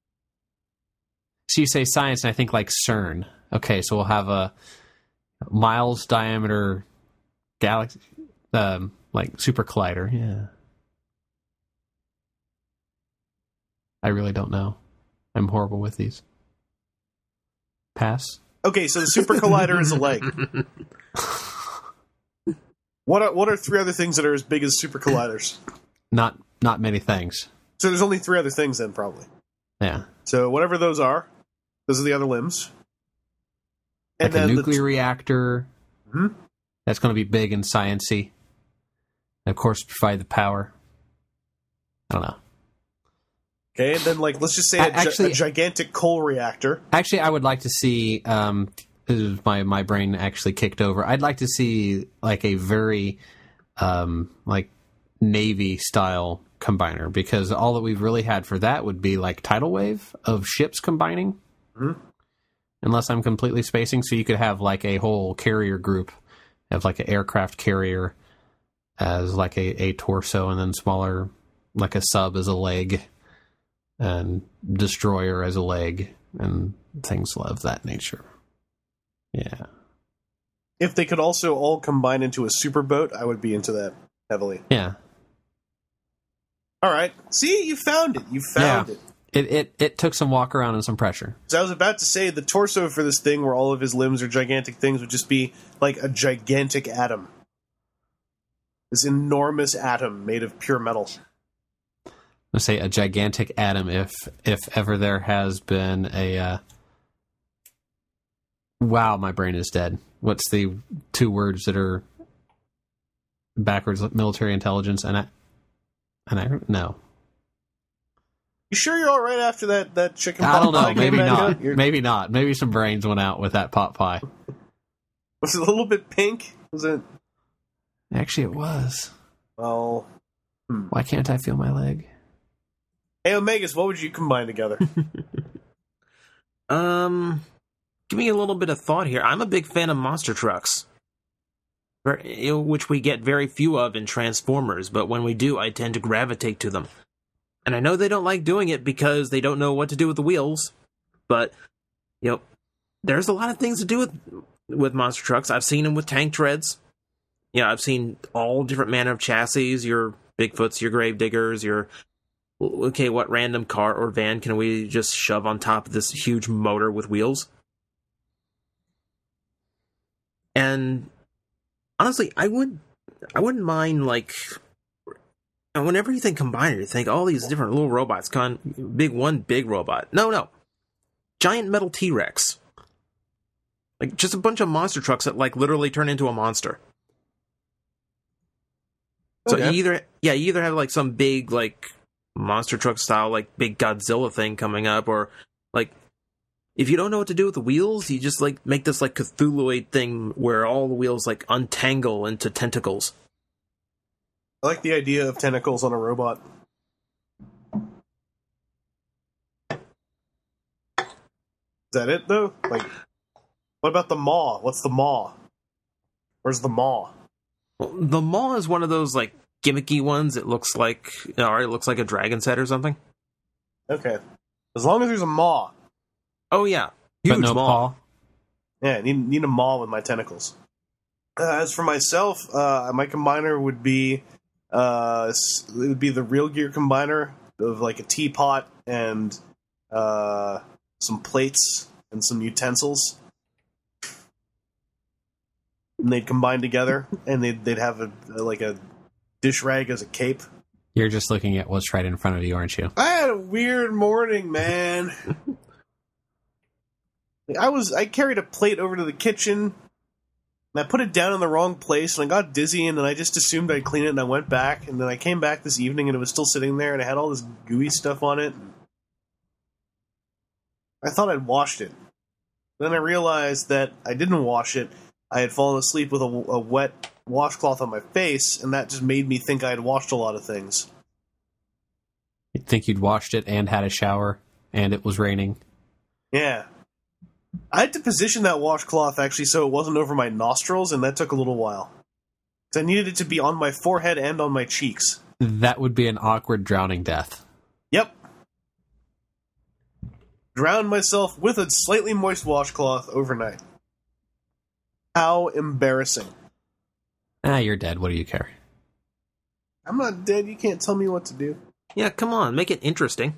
So you say science, and I think like CERN. Okay, so we'll have a miles diameter galaxy, um, like super collider. Yeah. I really don't know. I'm horrible with these. Pass. Okay, so the super collider is a leg. What are, what are three other things that are as big as super colliders? Not not many things. So there's only three other things then, probably. Yeah. So whatever those are, those are the other limbs. Like a the nuclear t- reactor. Hmm? That's going to be big and sciencey. And of course, provide the power. I don't know. Okay, and then like let's just say A- a, gi- actually- a gigantic coal reactor. Actually, I would like to see. Um, this is my my brain actually kicked over. I'd like to see like a very um, like Navy style combiner, because all that we've really had for that would be like tidal wave of ships combining. Mhm. Unless I'm completely spacing, so you could have like a whole carrier group, have like an aircraft carrier as like a, a torso, and then smaller, like a sub as a leg, and destroyer as a leg, and things of that nature. Yeah. If they could also all combine into a superboat, I would be into that heavily. Yeah. All right. See, you found it. You found Yeah. it. It, it it took some walk around and some pressure. So I was about to say the torso for this thing, where all of his limbs are gigantic things, would just be like a gigantic atom. This enormous atom made of pure metal. Let's say a gigantic atom, if if ever there has been a. Uh... Wow, my brain is dead. What's the two words that are backwards? Military intelligence and I, and I no. You sure you're all right after that that chicken? I pot don't know. pie came Maybe back not. out? You're- Maybe not. Maybe some brains went out with that pot pie. Was it a little bit pink? Was it? Actually, it was. Well, Why can't I feel my leg? hey Omegas, what would you combine together? Um, give me a little bit of thought here. I'm a big fan of monster trucks, which we get very few of in Transformers, but when we do, I tend to gravitate to them. And I know they don't like doing it because they don't know what to do with the wheels, but, you know, there's a lot of things to do with with monster trucks. I've seen them with tank treads. Yeah, I've seen all different manner of chassis, your Bigfoots, your Gravediggers, your, okay, what random car or van can we just shove on top of this huge motor with wheels? And honestly, I would, I wouldn't mind, like, whenever you think combiner, you think all these different little robots, con big one big robot. No, no, giant metal T-Rex, like just a bunch of monster trucks that like literally turn into a monster. So Okay. you either, yeah, you either have like some big like monster truck style like big Godzilla thing coming up, or like if you don't know what to do with the wheels, you just like make this like Cthulhuoid thing where all the wheels like untangle into tentacles. I like the idea of tentacles on a robot. Is that it, though? Like, what about the maw? What's the maw? Where's the maw? Well, the maw is one of those like gimmicky ones. It looks like, or it looks like a dragon's head or something. Okay. As long as there's a maw. Oh yeah, huge But no maw. paw. Yeah, I need, need a maw with my tentacles. Uh, as for myself, uh, my combiner would be uh, s- it would be the Real Gear combiner of like a teapot and uh, some plates and some utensils. And they'd combine together, and they'd they'd have a, like a dish rag as a cape. You're just looking at what's right in front of you, aren't you? I had a weird morning, man. I was I carried a plate over to the kitchen, and I put it down in the wrong place, and I got dizzy, and then I just assumed I'd clean it, and I went back, and then I came back this evening, and it was still sitting there, and it had all this gooey stuff on it. I thought I'd washed it. Then I realized that I didn't wash it. I had fallen asleep with a, a wet washcloth on my face, and that just made me think I had washed a lot of things. You'd think you'd washed it and had a shower, and it was raining. Yeah. I had to position that washcloth, actually, so it wasn't over my nostrils, and that took a little while. 'Cause I needed it to be on my forehead and on my cheeks. That would be an awkward drowning death. Yep. Drowned myself with a slightly moist washcloth overnight. How embarrassing. Ah, you're dead. What do you care? I'm not dead, you can't tell me what to do. Yeah, come on, make it interesting.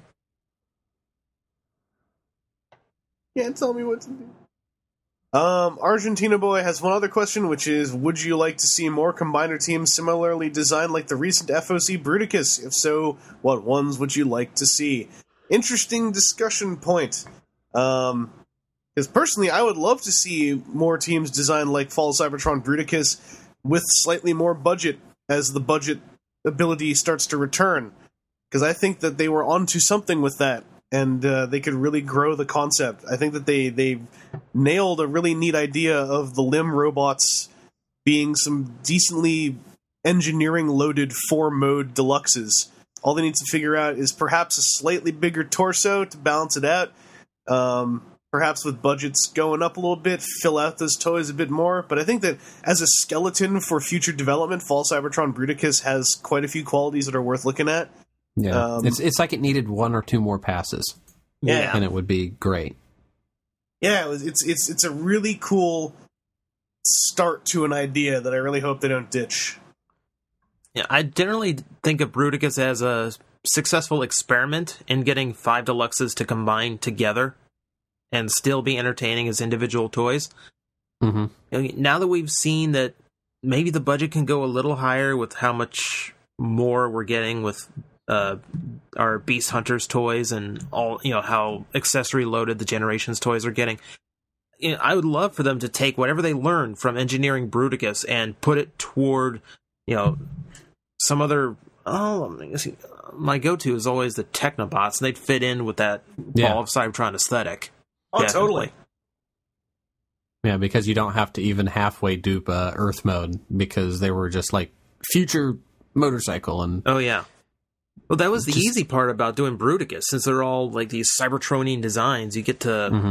Can't tell me what to do. Um, Argentina Boy has one other question, which is, would you like to see more combiner teams similarly designed like the recent F O C Bruticus? If so, what ones would you like to see? Interesting discussion point. Um, because personally, I would love to see more teams designed like Fall of Cybertron Bruticus with slightly more budget as the budget ability starts to return. Because I think that they were onto something with that. And uh, they could really grow the concept. I think that they they nailed a really neat idea of the limb robots being some decently engineering-loaded four-mode deluxes. All they need to figure out is perhaps a slightly bigger torso to balance it out. Um, perhaps with budgets going up a little bit, fill out those toys a bit more. But I think that as a skeleton for future development, Fall Cybertron Bruticus has quite a few qualities that are worth looking at. Yeah, Um, it's it's like it needed one or two more passes, Yeah. and it would be great. Yeah, it was, it's it's it's a really cool start to an idea that I really hope they don't ditch. Yeah, I generally think of Bruticus as a successful experiment in getting five deluxes to combine together and still be entertaining as individual toys. hmm You know, now that we've seen that maybe the budget can go a little higher with how much more we're getting with uh, our Beast Hunters toys and all, you know, how accessory loaded the Generations toys are getting. You know, I would love for them to take whatever they learned from engineering Bruticus and put it toward, you know, some other. Oh, I guess my go-to is always the Technobots, and they'd fit in with that Yeah. Ball of Cybertron aesthetic. Oh, Definitely. totally. Yeah, because you don't have to even halfway dupe uh, Earth mode, because they were just like future motorcycle and Oh yeah. Well, that was the Just- easy part about doing Bruticus, since they're all like these Cybertronian designs. You get to Mhm.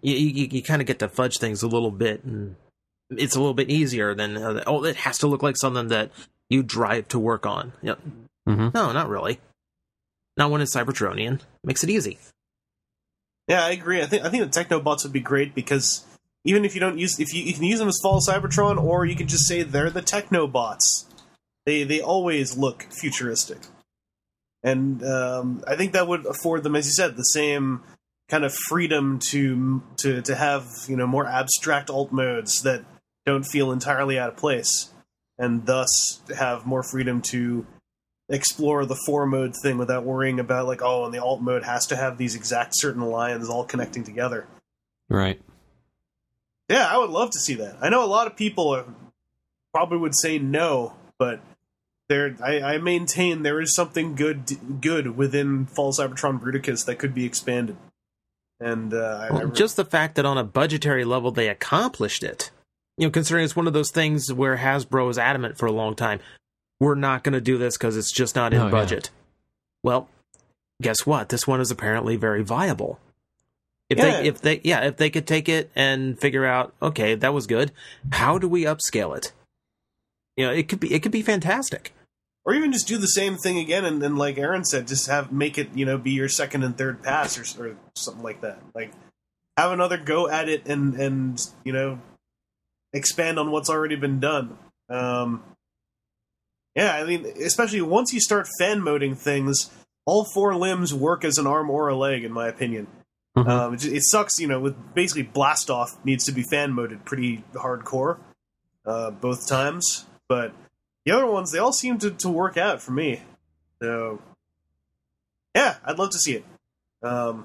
you, you, you kind of get to fudge things a little bit, and it's a little bit easier than, uh, oh, it has to look like something that you drive to work on. Yep. Mm-hmm. No, not really. Not when it's Cybertronian. Makes it easy. Yeah, I agree. I think I think the Technobots would be great because even if you don't use, if you, you can use them as Fall Cybertron, or you can just say they're the Technobots. They they always look futuristic, and um, I think that would afford them, as you said, the same kind of freedom to to to have, you know, more abstract alt modes that don't feel entirely out of place, and thus have more freedom to explore the four mode thing without worrying about, like, oh, and the alt mode has to have these exact certain lines all connecting together. Right. Yeah, I would love to see that. I know a lot of people are, probably would say no, but there, I, I maintain there is something good good within Fall Cybertron Bruticus that could be expanded. And uh, well, I, I, just the fact that on a budgetary level they accomplished it, you know, considering it's one of those things where Hasbro was adamant for a long time, we're not going to do this because it's just not in oh, budget. Yeah. Well, guess what? This one is apparently very viable. If yeah. they, if they, yeah, if they could take it and figure out, okay, that was good. How do we upscale it? You know, it could be, it could be fantastic. Or even just do the same thing again, and then, like Aaron said, just have make it, you know, be your second and third pass, or, or something like that. Like, have another go at it, and and you know, expand on what's already been done. Um, yeah, I mean, especially once you start fan moding things, all four limbs work as an arm or a leg, in my opinion. Mm-hmm. Um, it, it sucks, you know, with basically Blast Off needs to be fan moded pretty hardcore, uh, both times, but the other ones, they all seem to, to work out for me. So, yeah, I'd love to see it. Um,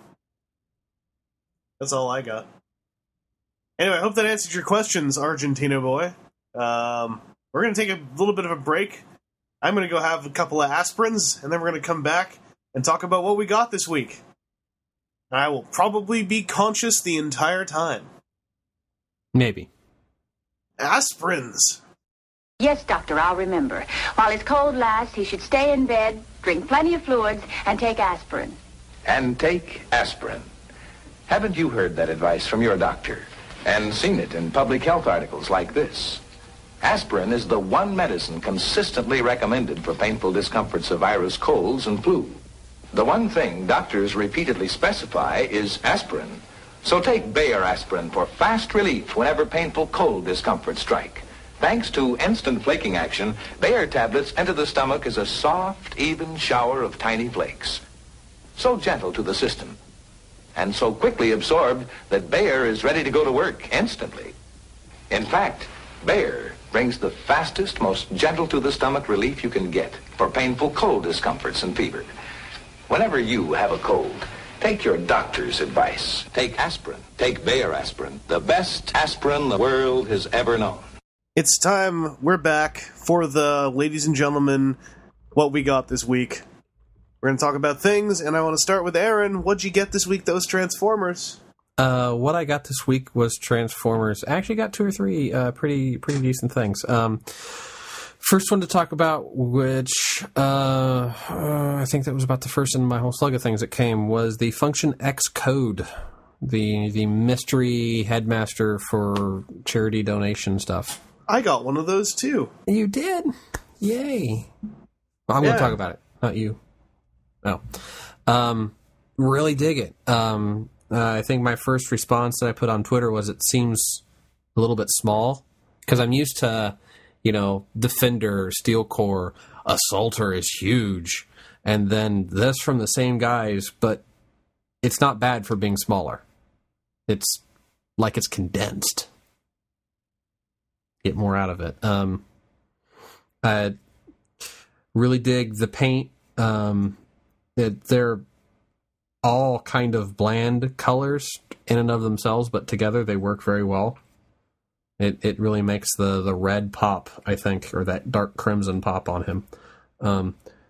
that's all I got. Anyway, I hope that answered your questions, Argentino boy. Um, we're going to take a little bit of a break. I'm going to go have a couple of aspirins, and then we're going to come back and talk about what we got this week. I will probably be conscious the entire time. Maybe. Aspirins. Yes, doctor, I'll remember. While his cold lasts, he should stay in bed, drink plenty of fluids, and take aspirin. And take aspirin. Haven't you heard that advice from your doctor and seen it in public health articles like this? Aspirin is the one medicine consistently recommended for painful discomforts of virus colds and flu. The one thing doctors repeatedly specify is aspirin. So take Bayer aspirin for fast relief whenever painful cold discomforts strike. Thanks to instant flaking action, Bayer tablets enter the stomach as a soft, even shower of tiny flakes. So gentle to the system, and so quickly absorbed that Bayer is ready to go to work instantly. In fact, Bayer brings the fastest, most gentle to the stomach relief you can get for painful cold discomforts and fever. Whenever you have a cold, take your doctor's advice. Take aspirin. Take Bayer aspirin, the best aspirin the world has ever known. It's time. We're back for the, ladies and gentlemen, what we got this week. We're going to talk about things, and I want to start with Aaron. What'd you get this week, those Transformers? Uh, what I got this week was Transformers. I actually got two or three uh, pretty pretty decent things. Um, first one to talk about, which uh, uh, I think that was about the first in my whole slug of things that came, was the Function X Code, the the mystery headmaster for charity donation stuff. I got one of those, too. You did? Yay. Well, I'm Yeah. going to talk about it, not you. No. Um, really dig it. Um, uh, I think my first response that I put on Twitter was it seems a little bit small, because I'm used to, you know, Defender, Steel Core, Assaulter is huge, and then this from the same guys, but it's not bad for being smaller. It's like it's condensed. Get more out of it. Um, I really dig the paint. Um, it, they're all kind of bland colors in and of themselves, but together they work very well. It it really makes the, the red pop, I think, or that dark crimson pop on him. Um,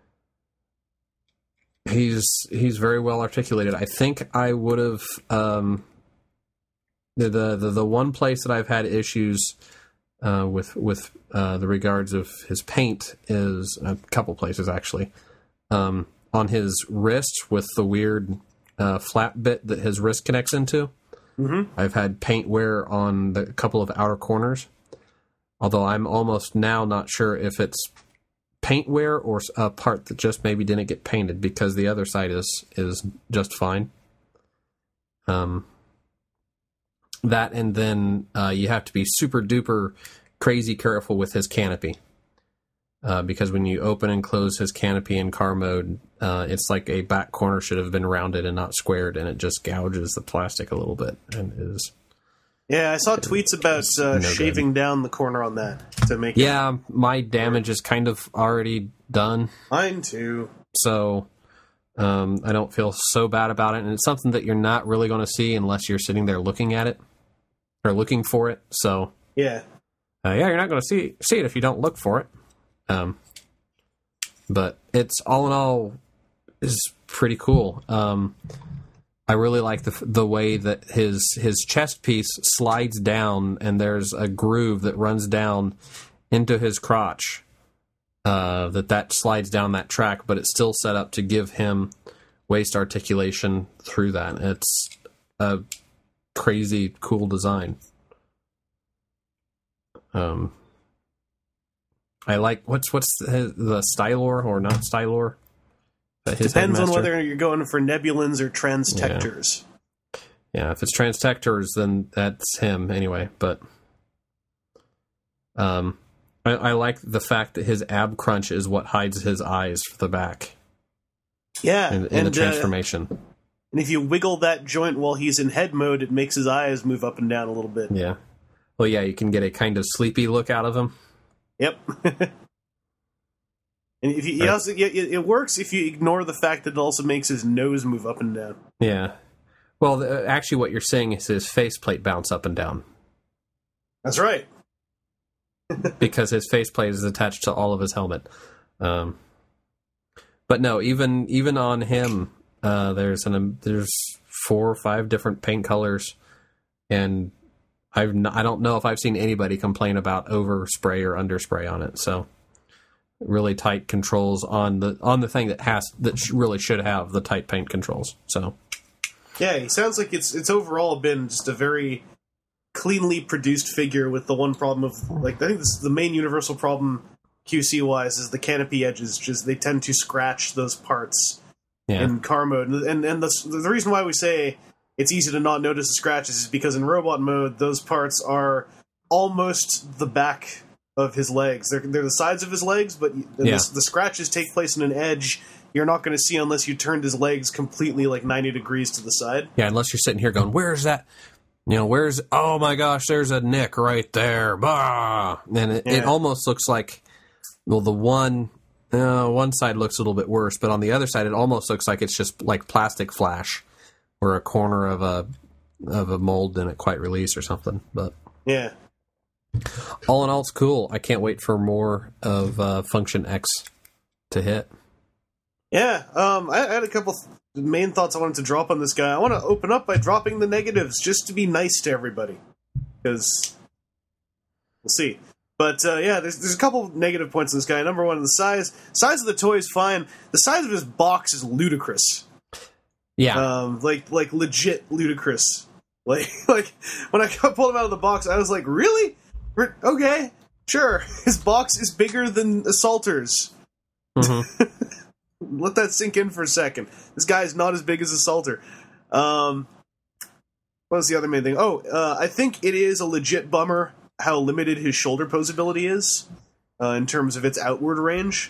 he's he's very well articulated. I think I would have um, the, the the the one place that I've had issues Uh, with with uh, the regards of his paint is a couple places actually. Um, on his wrist with the weird uh, flat bit that his wrist connects into, Mm-hmm. I've had paint wear on the couple of outer corners, although I'm almost now not sure if it's paint wear or a part that just maybe didn't get painted, because the other side is is just fine. Um, that and then uh, you have to be super duper crazy careful with his canopy. Uh, because when you open and close his canopy in car mode, uh, it's like a back corner should have been rounded and not squared, and it just gouges the plastic a little bit and is. Yeah, I saw tweets about uh, no shaving down the corner on that to make. Yeah, it... my damage is kind of already done. Mine too. So um, I don't feel so bad about it, and it's something that you're not really going to see unless you're sitting there looking at it or looking for it. So yeah, uh, yeah, you're not going to see see it if you don't look for it. Um, but it's all in all is pretty cool. Um, I really like the the way that his his chest piece slides down, and there's a groove that runs down into his crotch. Uh, that that slides down that track, but it's still set up to give him waist articulation through that. It's a crazy cool design. Um. I like what's what's the, the Stylor or not Stylor? Depends headmaster? on whether you're going for Nebulans or Transtectors. Yeah. yeah, if it's Transtectors, then that's him anyway. But um, I, I like the fact that his ab crunch is what hides his eyes for the back. Yeah, in, in and, the transformation. Uh, and if you wiggle that joint while he's in head mode, it makes his eyes move up and down a little bit. Yeah. Well, yeah, you can get a kind of sleepy look out of him. Yep. And if you, right. also, it, it works if you ignore the fact that it also makes his nose move up and down. Yeah. Well, the, actually, what you're saying is his faceplate bounce up and down. That's right. Because his faceplate is attached to all of his helmet. Um, but no, even even on him, uh, there's an um, there's four or five different paint colors, and I've n- I don't know if I've seen anybody complain about overspray or underspray on it. So really tight controls on the on the thing that has that sh- really should have the tight paint controls. So yeah, it sounds like it's it's overall been just a very cleanly produced figure, with the one problem of, like, I think this is the main universal problem Q C wise is the canopy edges. Just they tend to scratch those parts yeah. in car mode, and and the the reason why we say it's easy to not notice the scratches is because in robot mode, those parts are almost the back of his legs. They're, they're the sides of his legs, but yeah. the, the scratches take place in an edge you're not going to see unless you turned his legs completely like ninety degrees to the side. Yeah, unless you're sitting here going, where's that? You know, where's... Oh, my gosh, there's a nick right there. Bah! And it, Yeah. it almost looks like... Well, the one... Uh, one side looks a little bit worse, but on the other side, it almost looks like it's just like plastic flash, or a corner of a of a mold didn't quite release or something. But Yeah. all in all, it's cool. I can't wait for more of uh, Function X to hit. Yeah, um, I, I had a couple th- main thoughts I wanted to drop on this guy. I want to open up by dropping the negatives, just to be nice to everybody, because we'll see. But uh, yeah, there's there's a couple negative points on this guy. Number one, the size. Size of the toy is fine. The size of his box is ludicrous. Yeah, Um, like like legit ludicrous. Like like when I pulled him out of the box, I was like, really? Re- Okay, sure. His box is bigger than Assaulter's. mm-hmm. Let that sink in for a second. This guy is not as big as Assaulter. Um, what was the other main thing? Oh, uh, I think it is a legit bummer how limited his shoulder posability is uh, in terms of its outward range.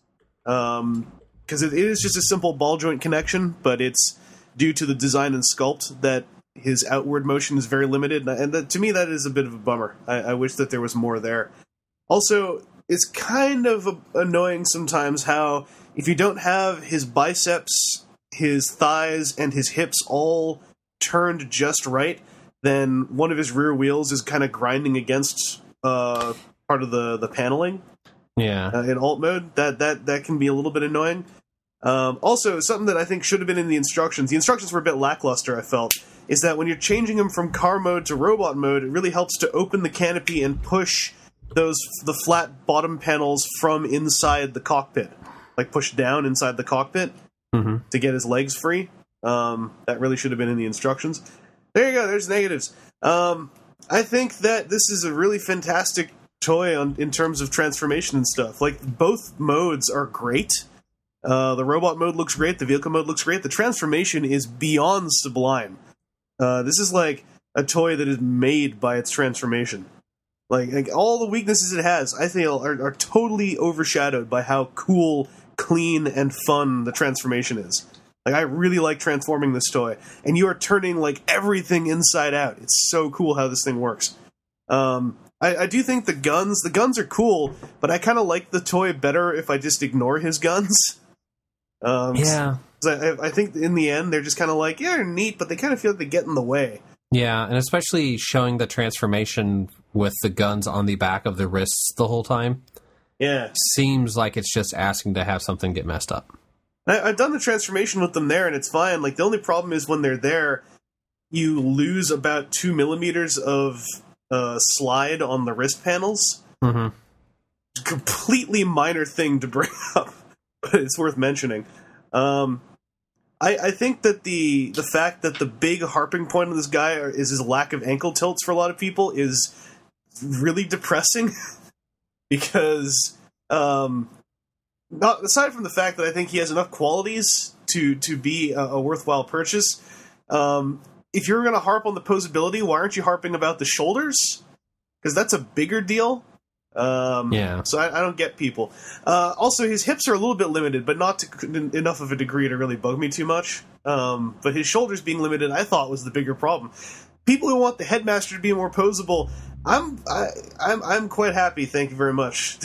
Um, because it is just a simple ball joint connection, but it's due to the design and sculpt that his outward motion is very limited, and that, to me that is a bit of a bummer. I, I wish that there was more there. Also, it's kind of a- annoying sometimes how if you don't have his biceps, his thighs, and his hips all turned just right, then one of his rear wheels is kind of grinding against uh, part of the, the paneling yeah. uh, in alt mode. That, that, that can be a little bit annoying. Um, also, something that I think should have been in the instructions, the instructions were a bit lackluster, I felt, is that when you're changing him from car mode to robot mode, it really helps to open the canopy and push those the flat bottom panels from inside the cockpit. Like push down inside the cockpit Mm-hmm. to get his legs free. Um, that really should have been in the instructions. There you go. There's negatives. Um, I think that this is a really fantastic toy on, in terms of transformation and stuff. Like, both modes are great. Uh, the robot mode looks great. The vehicle mode looks great. The transformation is beyond sublime. Uh, this is like a toy that is made by its transformation. Like, like all the weaknesses it has, I feel, are, are totally overshadowed by how cool, clean, and fun the transformation is. Like, I really like transforming this toy, and you are turning, like, everything inside out. It's so cool how this thing works. Um, I, I do think the guns, the guns are cool, but I kind of like the toy better if I just ignore his guns. Um, Yeah. I, I think in the end, they're just kind of like, yeah, they're neat, but they kind of feel like they get in the way. Yeah, and especially showing the transformation with the guns on the back of the wrists the whole time. Yeah. Seems like it's just asking to have something get messed up. I, I've done the transformation with them there, and it's fine. Like, the only problem is when they're there, you lose about two millimeters of uh, slide on the wrist panels. Mm-hmm. Completely minor thing to bring up, but it's worth mentioning. Um, I, I think that the the fact that the big harping point of this guy is his lack of ankle tilts for a lot of people is really depressing, because um, not aside from the fact that I think he has enough qualities to to be a, a worthwhile purchase. Um, if you're going to harp on the posability, why aren't you harping about the shoulders? Because that's a bigger deal. Um, Yeah. So I, I don't get people. Uh, also, his hips are a little bit limited, but not to n- enough of a degree to really bug me too much. Um, but his shoulders being limited, I thought was the bigger problem. People who want the Headmaster to be more posable, I'm I, I'm I'm quite happy. Thank you very much.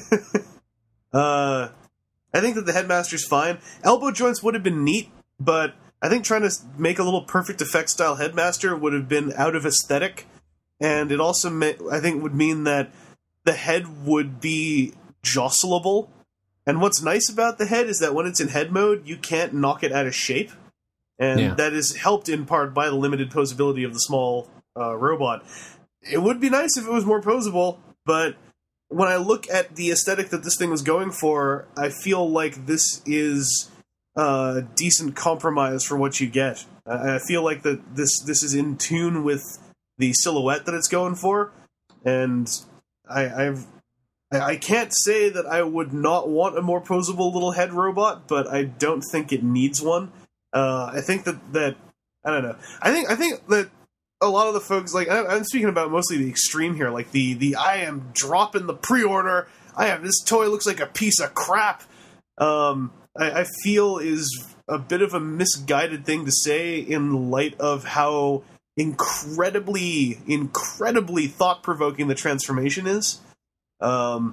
uh, I think that the Headmaster's fine. Elbow joints would have been neat, but I think trying to make a little Perfect Effects style Headmaster would have been out of aesthetic, and it also meant, I think would mean that the head would be jostleable. And what's nice about the head is that when it's in head mode, you can't knock it out of shape. And Yeah. that is helped in part by the limited posability of the small uh, robot. It would be nice if it was more posable, but when I look at the aesthetic that this thing was going for, I feel like this is a decent compromise for what you get. I I feel like that this this is in tune with the silhouette that it's going for, and I, I've, I can't say that I would not want a more posable little head robot, but I don't think it needs one. Uh, I think that, that I don't know. I think I think that a lot of the folks, like I, I'm speaking about mostly the extreme here, like the the I am dropping the pre-order. I have this toy looks like a piece of crap. Um, I, I feel is a bit of a misguided thing to say in light of how incredibly, incredibly thought-provoking the transformation is. Um,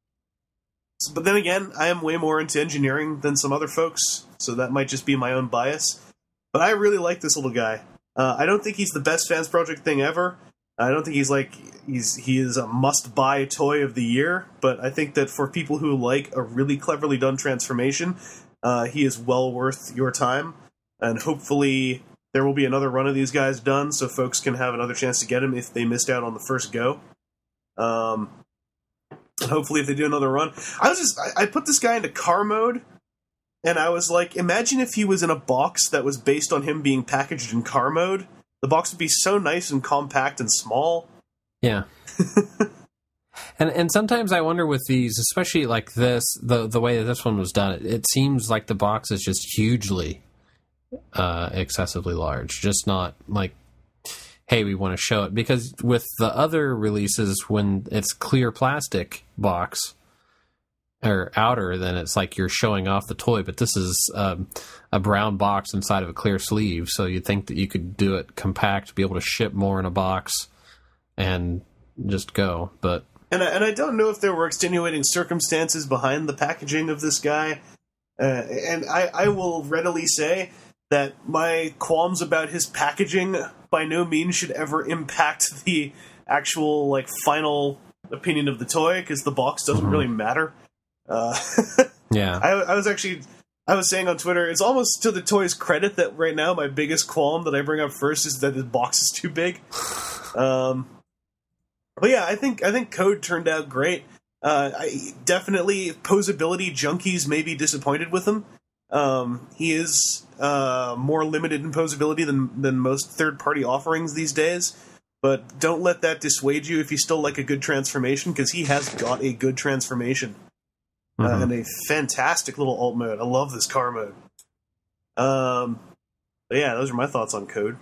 but then again, I am way more into engineering than some other folks, so that might just be my own bias. But I really like this little guy. Uh, I don't think he's the best fans project thing ever. I don't think he's like he's he is a must-buy toy of the year. But I think that for people who like a really cleverly done transformation, uh, he is well worth your time. And hopefully there will be another run of these guys done, so folks can have another chance to get him if they missed out on the first go. Um, hopefully, if they do another run, I was just I, I put this guy into car mode, and I was like, imagine if he was in a box that was based on him being packaged in car mode. The box would be so nice and compact and small. Yeah. and and sometimes I wonder with these, especially like this, the the way that this one was done, it, it seems like the box is just hugely uh, excessively large. Just not like, hey, we want to show it. Because with the other releases, when it's clear plastic box or outer, then it's like you're showing off the toy. But this is um, a brown box inside of a clear sleeve, so you'd think that you could do it compact, be able to ship more in a box, and just go. But and I, and I don't know if there were extenuating circumstances behind the packaging of this guy. Uh, and I, I will readily say that my qualms about his packaging by no means should ever impact the actual like final opinion of the toy, because the box doesn't really matter. Uh, yeah, I, I was actually I was saying on Twitter, it's almost to the toy's credit that right now my biggest qualm that I bring up first is that the box is too big. Um, but yeah, I think I think Code turned out great. Uh, I definitely posability junkies may be disappointed with him. Um, he is uh, more limited in posability than than most third party offerings these days. But don't let that dissuade you if you still like a good transformation, because he has got a good transformation. Uh, Mhm. and a fantastic little alt mode. I love this car mode. Um, but yeah, those are my thoughts on Code.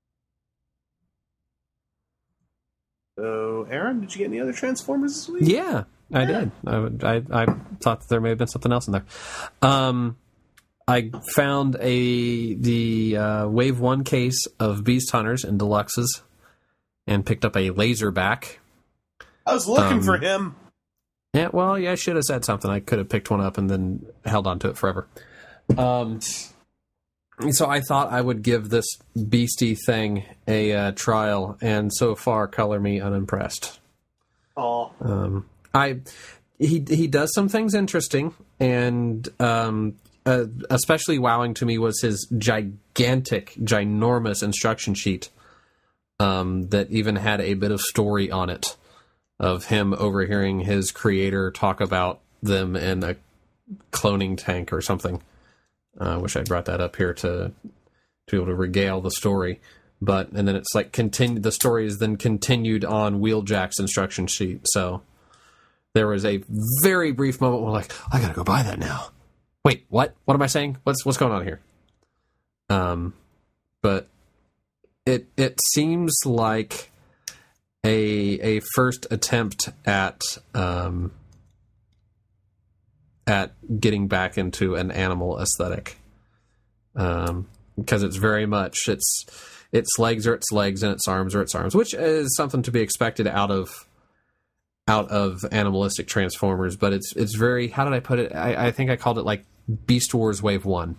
So, Aaron, did you get any other Transformers this week? Yeah, I did. I, would- I I thought that there may have been something else in there. Um, I found a the uh, Wave One case of Beast Hunters and Deluxes, and picked up a Laserback. I was looking Um, for him. Yeah, well, yeah, I should have said something. I could have picked one up and then held on to it forever. Um, so I thought I would give this beastie thing a uh, trial, and so far, color me unimpressed. Aw. Um, I he he does some things interesting, and um, uh, especially wowing to me was his gigantic, ginormous instruction sheet um, that even had a bit of story on it of him overhearing his creator talk about them in a cloning tank or something. I uh, wish I brought that up here to to be able to regale the story. But and then it's like continue. The story is then continued on Wheeljack's instruction sheet. So there was a very brief moment where like, I gotta go buy that now. Wait, what? What am I saying? What's what's going on here? Um, but it it seems like a a first attempt at um at getting back into an animal aesthetic. Um, because it's very much it's. Its legs are its legs, and its arms are its arms, which is something to be expected out of out of animalistic Transformers. But it's it's very, how did I put it? I, I think I called it like Beast Wars Wave One,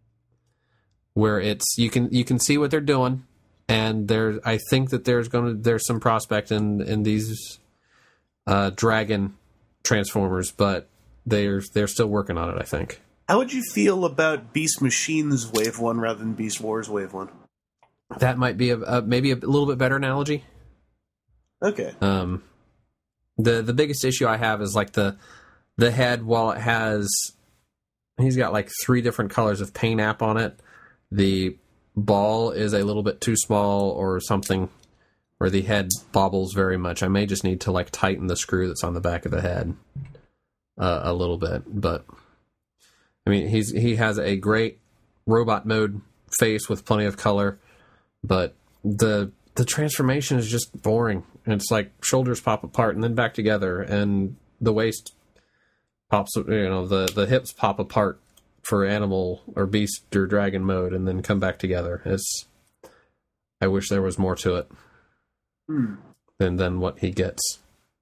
where it's you can you can see what they're doing, and there I think that there's going to there's some prospect in in these uh, Dragon Transformers, but they're they're still working on it, I think. How would you feel about Beast Machines Wave One rather than Beast Wars Wave One? That might be a, a maybe a little bit better analogy. Okay. Um, the the biggest issue I have is like the the head. While it has, he's got like three different colors of paint app on it. The ball is a little bit too small or something, where the head bobbles very much. I may just need to like tighten the screw that's on the back of the head uh, a little bit. But I mean, he's he has a great robot mode face with plenty of color. But the the transformation is just boring. It's like shoulders pop apart and then back together, and the waist pops. You know, the, the hips pop apart for animal or beast or dragon mode, and then come back together. It's. I wish there was more to it Hmm. than than what he gets.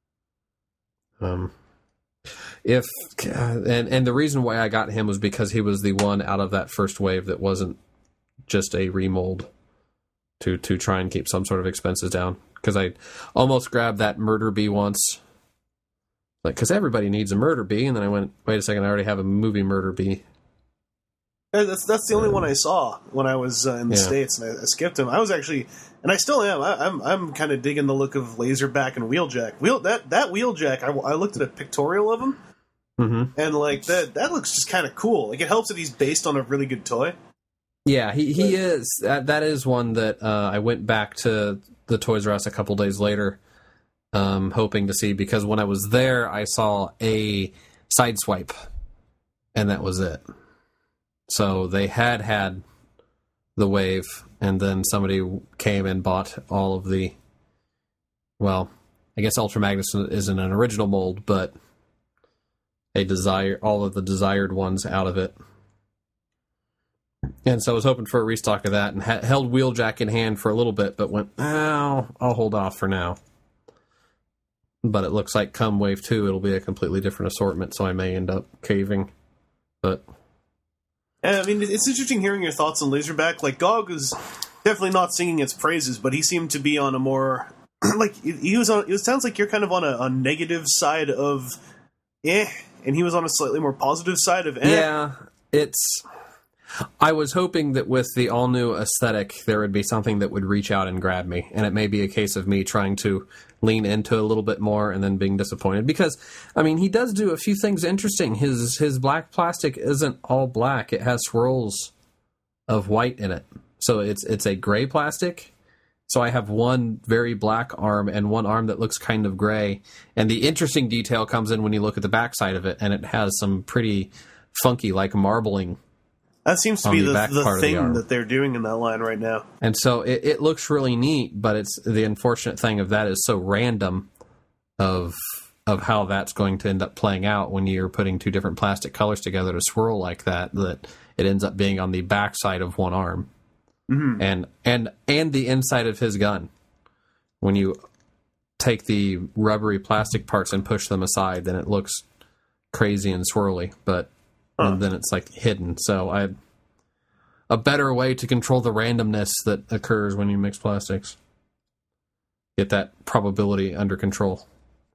Um, if and and the reason why I got him was because he was the one out of that first wave that wasn't just a remold. To, to try and keep some sort of expenses down. Because I almost grabbed that Murder Bee once. Like, because everybody needs a Murder Bee. And then I went, wait a second, I already have a movie Murder Bee. Yeah, That's that's the only one I saw when I was uh, in the Yeah. States, and I, I skipped him. I was actually, and I still am. I, I'm I'm kind of digging the look of Laserback and Wheeljack. Wheel that that Wheeljack. I, I looked at a pictorial of him, Mm-hmm. and like that that looks just kind of cool. Like it helps that he's based on a really good toy. Yeah, he, he is. That, that is one that uh, I went back to the Toys R Us a couple days later, um, hoping to see, because when I was there, I saw a Sideswipe, and that was it. So they had had the wave, and then somebody came and bought all of the, well, I guess Ultra Magnus isn't an original mold, but a desire all of the desired ones out of it. And so I was hoping for a restock of that, and ha- held Wheeljack in hand for a little bit, but went, oh, I'll hold off for now. But it looks like come Wave two, it'll be a completely different assortment, so I may end up caving. But And, I mean, it's interesting hearing your thoughts on Laserback. Like Gog is definitely not singing its praises, but he seemed to be on a more like he was on. It sounds like you're kind of on a, a negative side of eh, and he was on a slightly more positive side of eh. yeah, it's... I was hoping that with the all-new aesthetic, there would be something that would reach out and grab me, and it may be a case of me trying to lean into a little bit more and then being disappointed. Because, I mean, he does do a few things interesting. His his black plastic isn't all black. It has swirls of white in it. So it's it's a gray plastic. So I have one very black arm and one arm that looks kind of gray. And the interesting detail comes in when you look at the backside of it, and it has some pretty funky, like, marbling. That seems to on be the the, back the part of the thing arm. that they're doing in that line right now. And so it, it looks really neat, but it's the unfortunate thing of that is so random of of how that's going to end up playing out when you're putting two different plastic colors together to swirl like that, that it ends up being on the backside of one arm. Mm-hmm. And and and the inside of his gun. When you take the rubbery plastic parts and push them aside, then it looks crazy and swirly, but huh. and then it's like hidden. So I a better way to control the randomness that occurs when you mix plastics. Get that probability under control.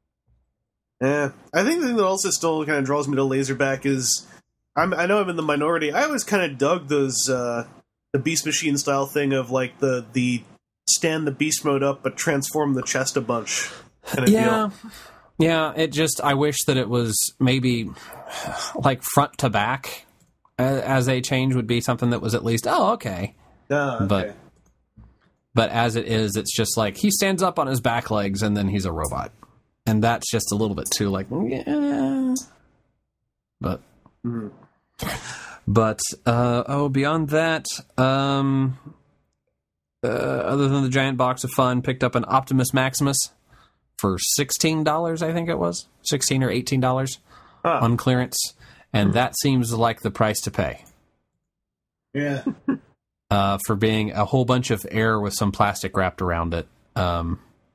Yeah, I think the thing that also still kind of draws me to Laserback is, I'm, I know I'm in the minority. I always kind of dug those uh, the Beast Machine style thing of like the the stand the beast mode up but transform the chest a bunch kind of yeah. deal. Yeah, it just, I wish that it was maybe like front to back as a change would be something that was at least, oh, okay. Ah, okay. But but as it is, it's just like he stands up on his back legs and then he's a robot. And that's just a little bit too like, yeah. But, mm-hmm. but, uh, oh, beyond that, um, uh, other than the giant box of fun, picked up an Optimus Maximus for sixteen dollars, I think it was. sixteen dollars or eighteen dollars huh. on clearance. And mm-hmm. that seems like the price to pay. Yeah. uh, for being a whole bunch of air with some plastic wrapped around it. Um,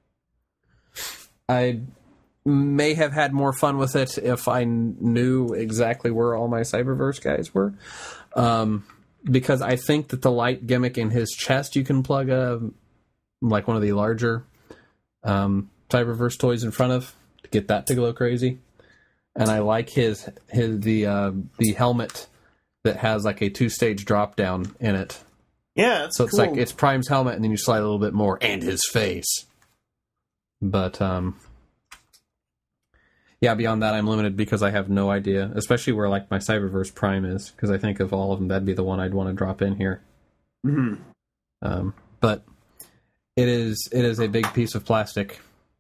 I may have had more fun with it if I knew exactly where all my Cyberverse guys were. Um, because I think that the light gimmick in his chest, you can plug a, like one of the larger um, Cyberverse toys in front of to get that to glow crazy. And I like his his the uh, the helmet that has like a two stage drop down in it. Yeah, it's so it's cool. like it's Prime's helmet, and then you slide a little bit more, and his face. But um, yeah, beyond that, I'm limited because I have no idea, especially where like my Cyberverse Prime is. Because I think of all of them, that'd be the one I'd want to drop in here. Mm-hmm. Um, but it is it is a big piece of plastic.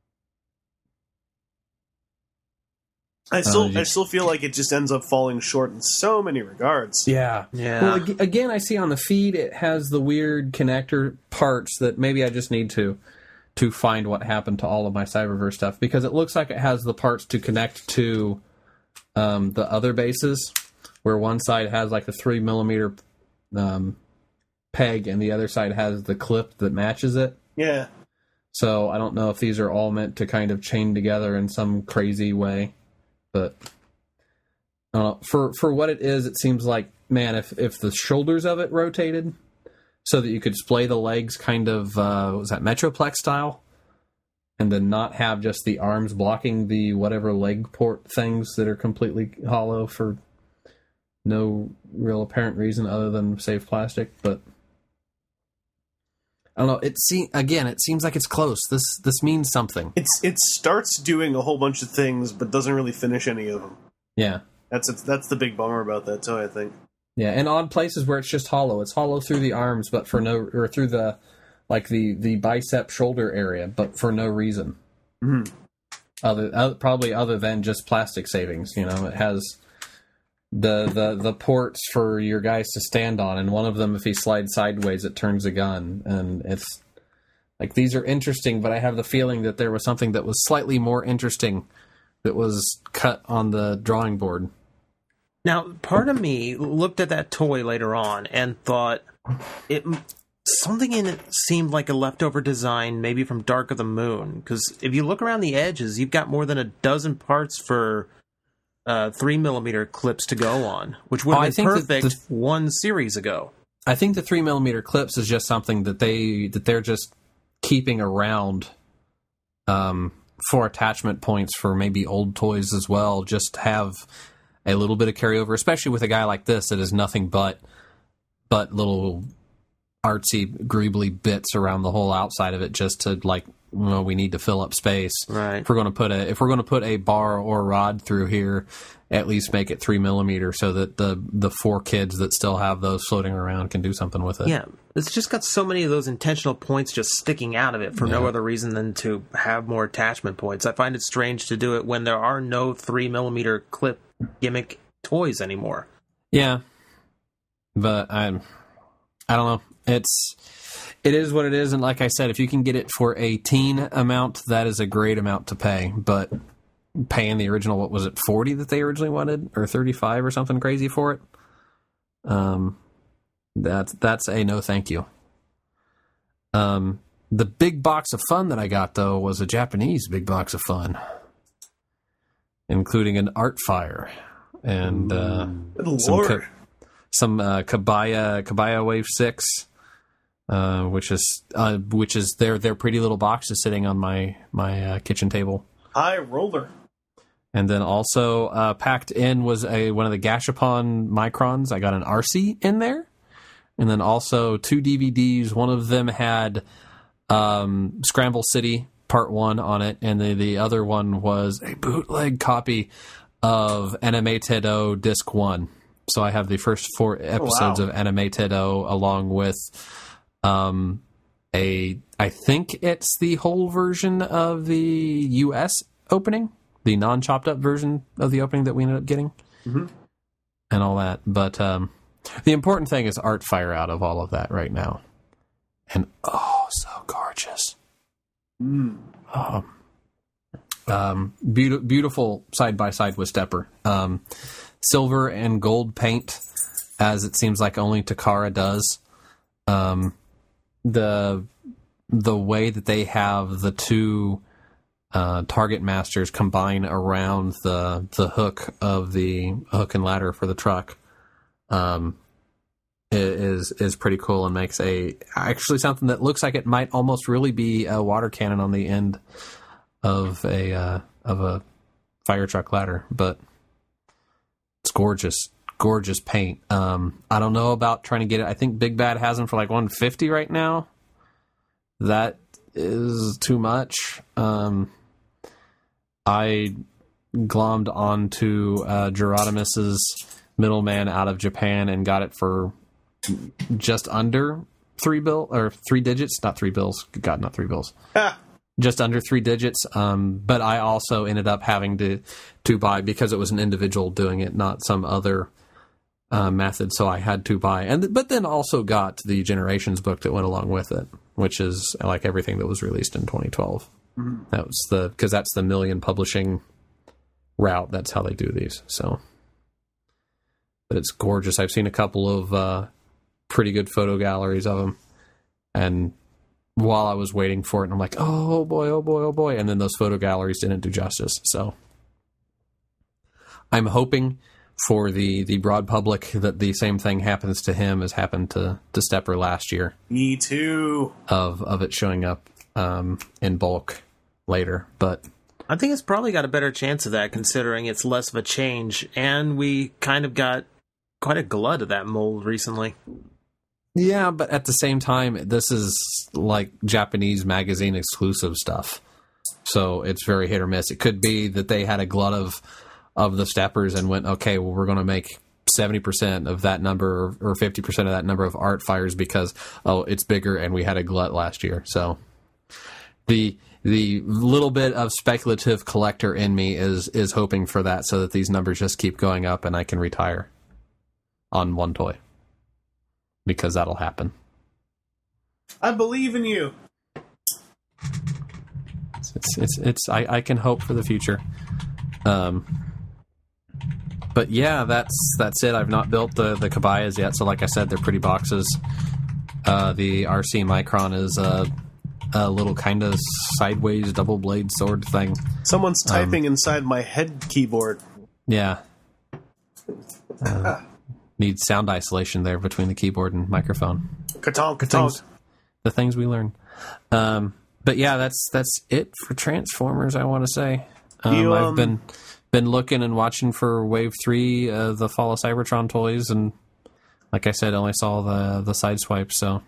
I still, uh, I still feel like it just ends up falling short in so many regards. Yeah, yeah. Well, ag- again, I see on the feed it has the weird connector parts that maybe I just need to to find what happened to all of my Cyberverse stuff, because it looks like it has the parts to connect to um, the other bases, where one side has like a three millimeter um, peg and the other side has the clip that matches it. Yeah. So I don't know if these are all meant to kind of chain together in some crazy way. But uh, for for what it is, it seems like, man, if, if the shoulders of it rotated so that you could splay the legs kind of, uh, what was that, Metroplex style? And then not have just the arms blocking the whatever leg port things that are completely hollow for no real apparent reason other than save plastic. But I don't know. It se- again, it seems like it's close. This this means something. It's it starts doing a whole bunch of things, but doesn't really finish any of them. Yeah, that's it's, that's the big bummer about that too, I think. Yeah, and odd places where it's just hollow. It's hollow through the arms, but for no, or through the like the, the bicep shoulder area, but for no reason. Mm-hmm. Other uh, probably other than just plastic savings. You know, it has the the the ports for your guys to stand on, and one of them, if he slides sideways, it turns a gun, and it's like, these are interesting, but I have the feeling that there was something that was slightly more interesting that was cut on the drawing board. Now, part of me looked at that toy later on and thought it something in it seemed like a leftover design, maybe from Dark of the Moon, because if you look around the edges, you've got more than a dozen parts for Uh, three millimeter clips to go on, which would have oh, been perfect the, one series ago. I think the three millimeter clips is just something that they that they're just keeping around um, for attachment points for maybe old toys as well. Just to have a little bit of carryover, especially with a guy like this that is nothing but but little artsy, greebly bits around the whole outside of it, just to like, well, we need to fill up space. Right. If we're going to put a if we're going to put a bar or rod through here, at least make it three millimeter so that the the four kids that still have those floating around can do something with it. Yeah, it's just got so many of those intentional points just sticking out of it for Yeah. no other reason than to have more attachment points. I find it strange to do it when there are no three millimeter clip gimmick toys anymore. Yeah, but I'm I don't know. It's it is what it is, and like I said, if you can get it for a teen amount, that is a great amount to pay. But paying the original, what was it, forty that they originally wanted, or thirty-five or something crazy for it? Um, that's that's a no, thank you. Um, the big box of fun that I got though was a Japanese big box of fun, including an art fire and uh, Good some Lord. ka- some uh, Kabaya Kabaya Wave Six. Uh, which is uh, which is their their pretty little boxes sitting on my my uh, kitchen table, High roller. and then also uh, packed in was a one of the Gashapon Microns. I got an R C in there, and then also two D V Ds. One of them had um, Scramble City Part One on it, and the the other one was a bootleg copy of Animated-O Disc One. So I have the first four episodes wow. of Animated-O along with. Um, a I think it's the whole version of the U S opening, the non-chopped up version of the opening that we ended up getting, Mhm. and all that. But um, the important thing is art fire out of all of that right now, and oh, so gorgeous. Mm. Oh. Um, beautiful, beautiful side by side with Stepper. Um, silver and gold paint, as it seems like only Takara does. Um. The the way that they have the two uh, target masters combine around the the hook of the hook and ladder for the truck um, is is pretty cool, and makes a actually something that looks like it might almost really be a water cannon on the end of a uh, of a fire truck ladder, but it's gorgeous. Gorgeous paint. Um, I don't know about trying to get it. I think Big Bad has them for like one hundred fifty right now. That is too much. Um, I glommed onto uh, Geronimus's middleman out of Japan and got it for just under three bill or three digits, not three bills. God, not three bills. Ha! Just under three digits. Um, but I also ended up having to to buy, because it was an individual doing it, not some other uh, method. So I had to buy, and but then also got the Generations book that went along with it, which is like everything that was released in twenty twelve. Mm-hmm. That was the because that's the Million Publishing route. That's how they do these. So, but it's gorgeous. I've seen a couple of uh, pretty good photo galleries of them, and while I was waiting for it, I'm like, oh boy, oh boy, oh boy, and then those photo galleries didn't do justice. So, I'm hoping for the, the broad public that the same thing happens to him as happened to, to Stepper last year. Me too. Of of it showing up um, in bulk later, but I think it's probably got a better chance of that, considering it's less of a change, and we kind of got quite a glut of that mold recently. yeah, but at the same time, this is like Japanese magazine exclusive stuff, so it's very hit or miss. It could be that they had a glut of of the Steppers and went, okay, well, we're going to make seventy percent of that number or fifty percent of that number of art fires because, oh, it's bigger and we had a glut last year. So the the little bit of speculative collector in me is is hoping for that, so that these numbers just keep going up and I can retire on one toy, because that'll happen. I believe in you. It's it's it's I, I can hope for the future. Um But yeah, that's that's it. I've not built the, the Kabayas yet, so like I said, they're pretty boxes. Uh, the R C Micron is a, a little kind of sideways double blade sword thing. Someone's typing um, inside my head keyboard. Yeah. Uh, need sound isolation there between the keyboard and microphone. Katonk, The katonk. things, the things we learn. Um, but yeah, that's that's it for Transformers, I want to say. Um, You, um, I've been... Been looking and watching for Wave three, uh, the Fall of Cybertron toys, and like I said, only saw the the side swipe. So,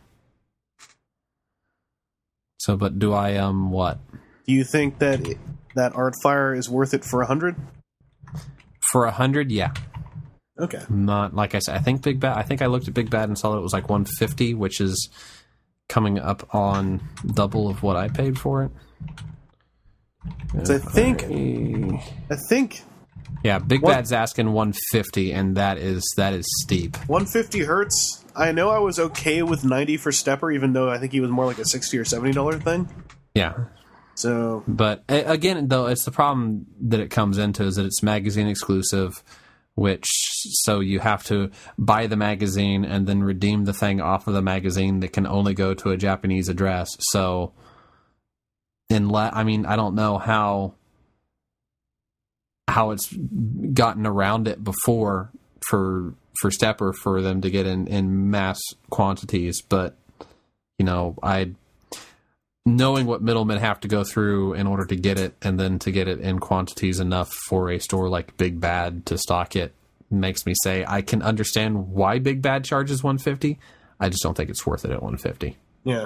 so, but do I um what? Do you think that it, that Artfire is worth it for a hundred? For a hundred, yeah. Okay. Not like I said. I think Big Bad. I think I looked at Big Bad and saw that it was like one fifty, which is coming up on double of what I paid for it. So I think, I think, yeah, Big What? Bad's asking one fifty, and that is that is steep. one fifty hertz. I know I was okay with ninety for Stepper, even though I think he was more like a sixty or seventy dollar thing. Yeah, So but a- again, though, it's the problem that it comes into is that it's magazine exclusive, which so you have to buy the magazine and then redeem the thing off of the magazine that can only go to a Japanese address. So, in la- I mean, I don't know how how it's gotten around it before for for Stepper for them to get in, in mass quantities, but you know, I knowing what middlemen have to go through in order to get it, and then to get it in quantities enough for a store like Big Bad to stock it, makes me say I can understand why Big Bad charges one fifty. I just don't think it's worth it at one fifty. yeah.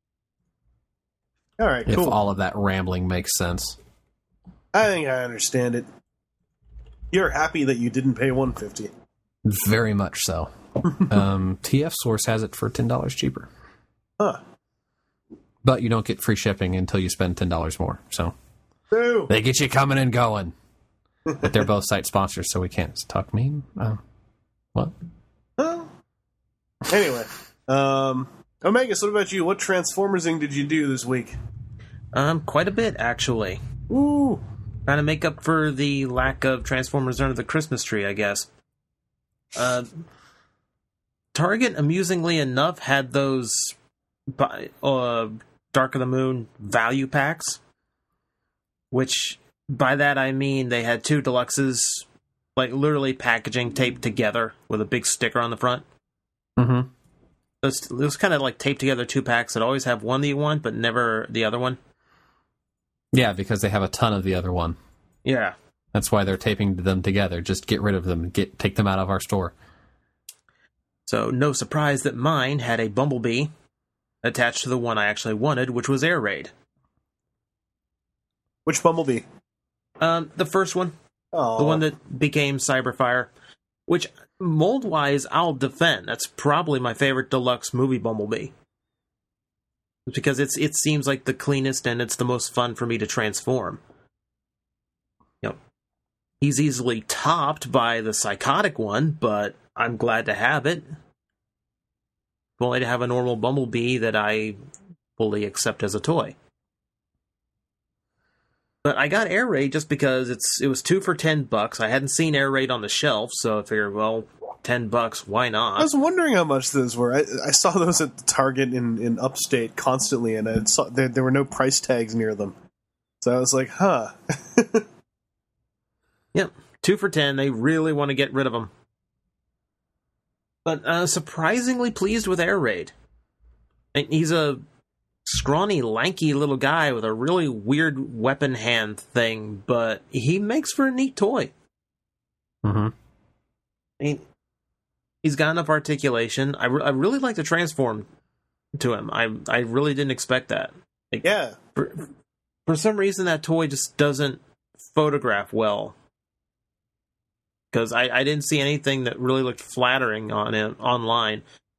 All right, If cool. all of that rambling makes sense. I think I understand it. You're happy that you didn't pay one fifty. Very much so. um, T F Source has it for ten dollars cheaper. Huh. But you don't get free shipping until you spend ten dollars more. So Boo. they get you coming and going. But they're both site sponsors, so we can't talk mean. Uh, what? Huh? Anyway, um, Omegas, what about you? What Transformersing did you do this week? Um, quite a bit, actually. Ooh. Trying to make up for the lack of Transformers under the Christmas tree, I guess. Uh, Target, amusingly enough, had those bu- uh, Dark of the Moon value packs, which, by that I mean they had two deluxes, like literally packaging taped together with a big sticker on the front. Mm-hmm. Those, those kind of like taped together two packs that always have one that you want, but never the other one. Yeah, because they have a ton of the other one. Yeah. That's why they're taping them together. Just get rid of them. Get take them out of our store. So, no surprise that mine had a Bumblebee attached to the one I actually wanted, which was Air Raid. Which Bumblebee? Um, the first one, Oh, the one that became Cyberfire, which, mold-wise, I'll defend. That's probably my favorite deluxe movie Bumblebee. Because it's it seems like the cleanest and it's the most fun for me to transform. You know, he's easily topped by the Psychotic one, but I'm glad to have it. If only to have a normal Bumblebee that I fully accept as a toy. But I got Air Raid just because it's it was two for ten bucks. I hadn't seen Air Raid on the shelf, so I figured, well, ten bucks, why not? I was wondering how much those were. I, I saw those at the Target in, in Upstate constantly, and I saw there, there were no price tags near them. So I was like, huh. Yep, two for ten. They really want to get rid of them. But uh, surprisingly pleased with Air Raid. And he's a scrawny, lanky little guy with a really weird weapon hand thing, but he makes for a neat toy. Mm-hmm. I mean, he's got enough articulation. I, re- I really like to transform to him. I I really didn't expect that. Like, Yeah. For, for some reason, that toy just doesn't photograph well. Because I, I didn't see anything that really looked flattering on it online.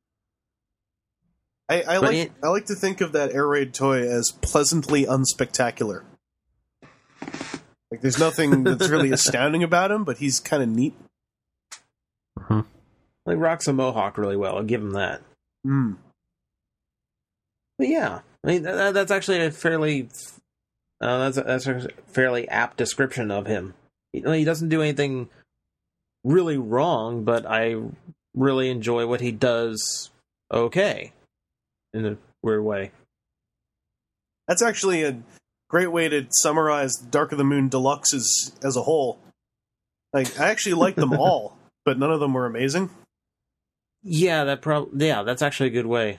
I, I But like it- I like to think of that Air Raid toy as pleasantly unspectacular. Like, there's nothing that's really astounding about him, but he's kind of neat. Mm-hmm. Like, rocks a mohawk really well. I'll give him that. Mm. But yeah, I mean that, that's actually a fairly uh, that's a, that's a fairly apt description of him. You know, he doesn't do anything really wrong, but I really enjoy what he does. Okay, in a weird way. That's actually a great way to summarize Dark of the Moon Deluxes as a whole. Like, I actually like them all, but none of them were amazing. Yeah, that prob- yeah, that's actually a good way.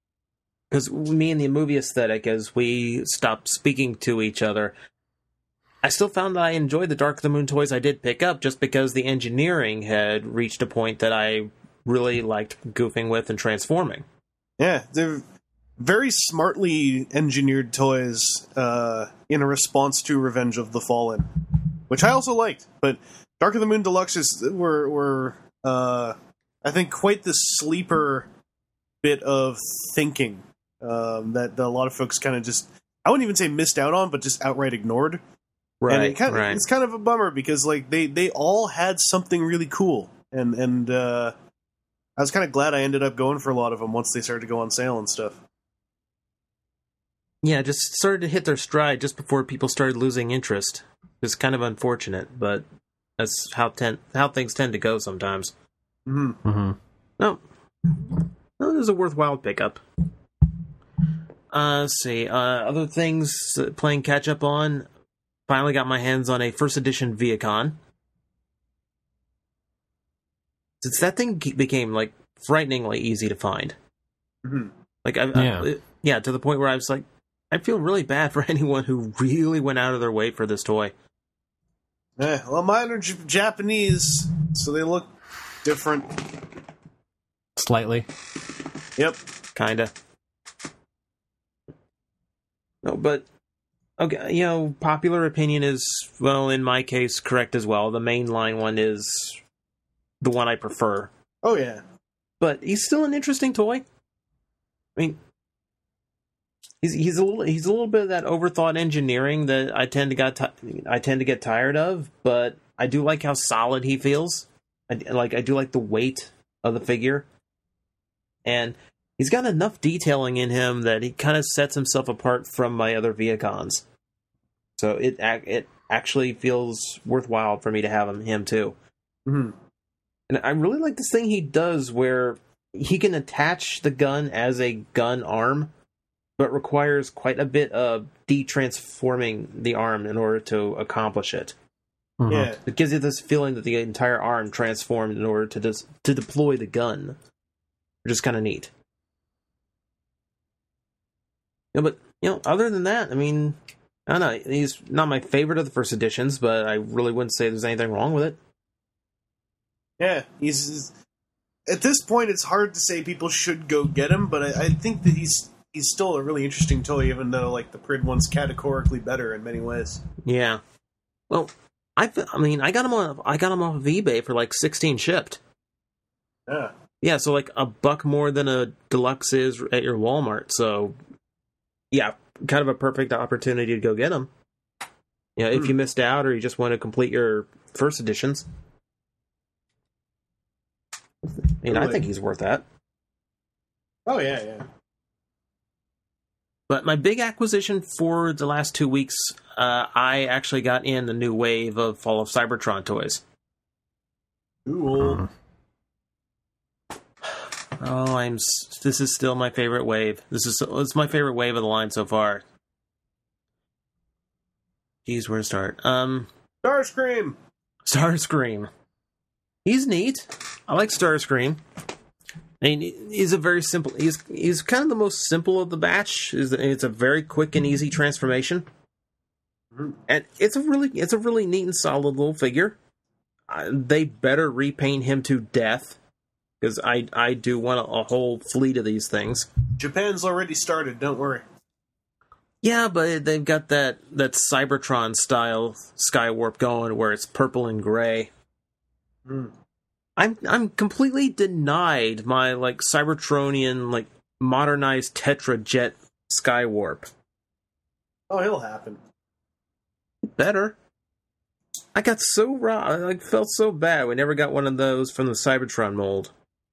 Because me and the movie aesthetic, as we stopped speaking to each other, I still found that I enjoyed the Dark of the Moon toys I did pick up just because the engineering had reached a point that I really liked goofing with and transforming. Yeah, they're very smartly engineered toys uh, in a response to Revenge of the Fallen, which I also liked. But Dark of the Moon Deluxes were, were uh, I think, quite the sleeper bit of thinking um, that, that a lot of folks kind of just, I wouldn't even say missed out on, but just outright ignored. Right, and it kind of, right. it's kind of a bummer because like they, they all had something really cool, and and uh, I was kind of glad I ended up going for a lot of them once they started to go on sale and stuff. Yeah, just started to hit their stride just before people started losing interest. It's kind of unfortunate, but that's how ten, how things tend to go sometimes. Mm-hmm. Mm-hmm. No, no, this is a worthwhile pickup. Uh, let's see. Uh, other things uh, playing catch up on. Finally got my hands on a first edition Viacon. Since that thing became like frighteningly easy to find. Mm-hmm. Like I, Yeah. I, yeah, to the point where I was like, I feel really bad for anyone who really went out of their way for this toy. Yeah, well, mine are J- Japanese, so they look different. Slightly. Yep. Kinda. No, but okay, you know, popular opinion is, well, in my case, correct as well. The mainline one is the one I prefer. Oh yeah. But he's still an interesting toy. I mean, he's he's a little he's a little bit of that overthought engineering that I tend to got ti- I tend to get tired of. But I do like how solid he feels. I like I do like the weight of the figure, and he's got enough detailing in him that he kind of sets himself apart from my other Viacons. So it it actually feels worthwhile for me to have him him too. Mm-hmm. And I really like this thing he does where he can attach the gun as a gun arm, but requires quite a bit of detransforming the arm in order to accomplish it. Mm-hmm. Yeah. It gives you this feeling that the entire arm transformed in order to dis- to deploy the gun, which is kind of neat. Yeah, but you know, other than that, I mean, I don't know. He's not my favorite of the first editions, but I really wouldn't say there's anything wrong with it. Yeah, he's at this point. It's hard to say people should go get him, but I, I think that he's he's still a really interesting toy, even though like the Prid one's categorically better in many ways. Yeah. Well, I, I mean, I got him on I got him off of eBay for like sixteen shipped. Yeah. Yeah, so like a buck more than a deluxe is at your Walmart. So, yeah, kind of a perfect opportunity to go get them. Yeah, if Hmm. you missed out or you just want to complete your first editions. I mean, I Totally. think he's worth that. Oh yeah, yeah. But my big acquisition for the last two weeks, uh, I actually got in the new wave of Fall of Cybertron toys. Cool. Oh, I'm. s- This is still my favorite wave. This is it's my favorite wave of the line so far. Geez, where to start? Um, Starscream. Starscream. He's neat. I like Starscream. I mean, he's a very simple. He's he's kind of the most simple of the batch. Is it's a very quick and easy transformation, Mhm. and it's a really it's a really neat and solid little figure. Uh, they better repaint him to death, because I I do want a, a whole fleet of these things. Japan's already started. Don't worry. Yeah, but they've got that that Cybertron style Skywarp going, where it's purple and gray. Mm. I'm I'm completely denied my like Cybertronian like modernized Tetrajet Skywarp. Oh, he'll happen. Better. I got so raw. I like felt so bad. We never got one of those from the Cybertron mold.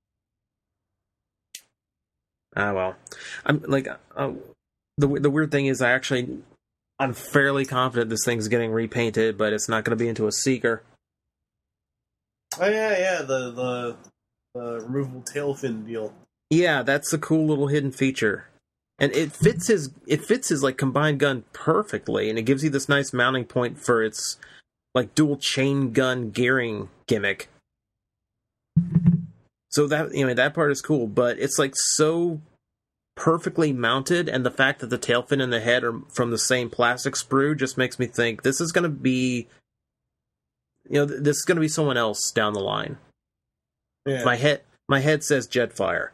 Ah well, I'm like uh, the the weird thing is I actually I'm fairly confident this thing's getting repainted, but it's not going to be into a Seeker. Oh yeah, yeah. The the, the removable tail fin deal. Yeah, that's a cool little hidden feature. And it fits his it fits his like combined gun perfectly, and it gives you this nice mounting point for its like dual chain gun gearing gimmick. So that you know that part is cool, but it's like so perfectly mounted, and the fact that the tail fin and the head are from the same plastic sprue just makes me think this is going to be, you know, this is going to be someone else down the line. Yeah. My head, my head says Jetfire.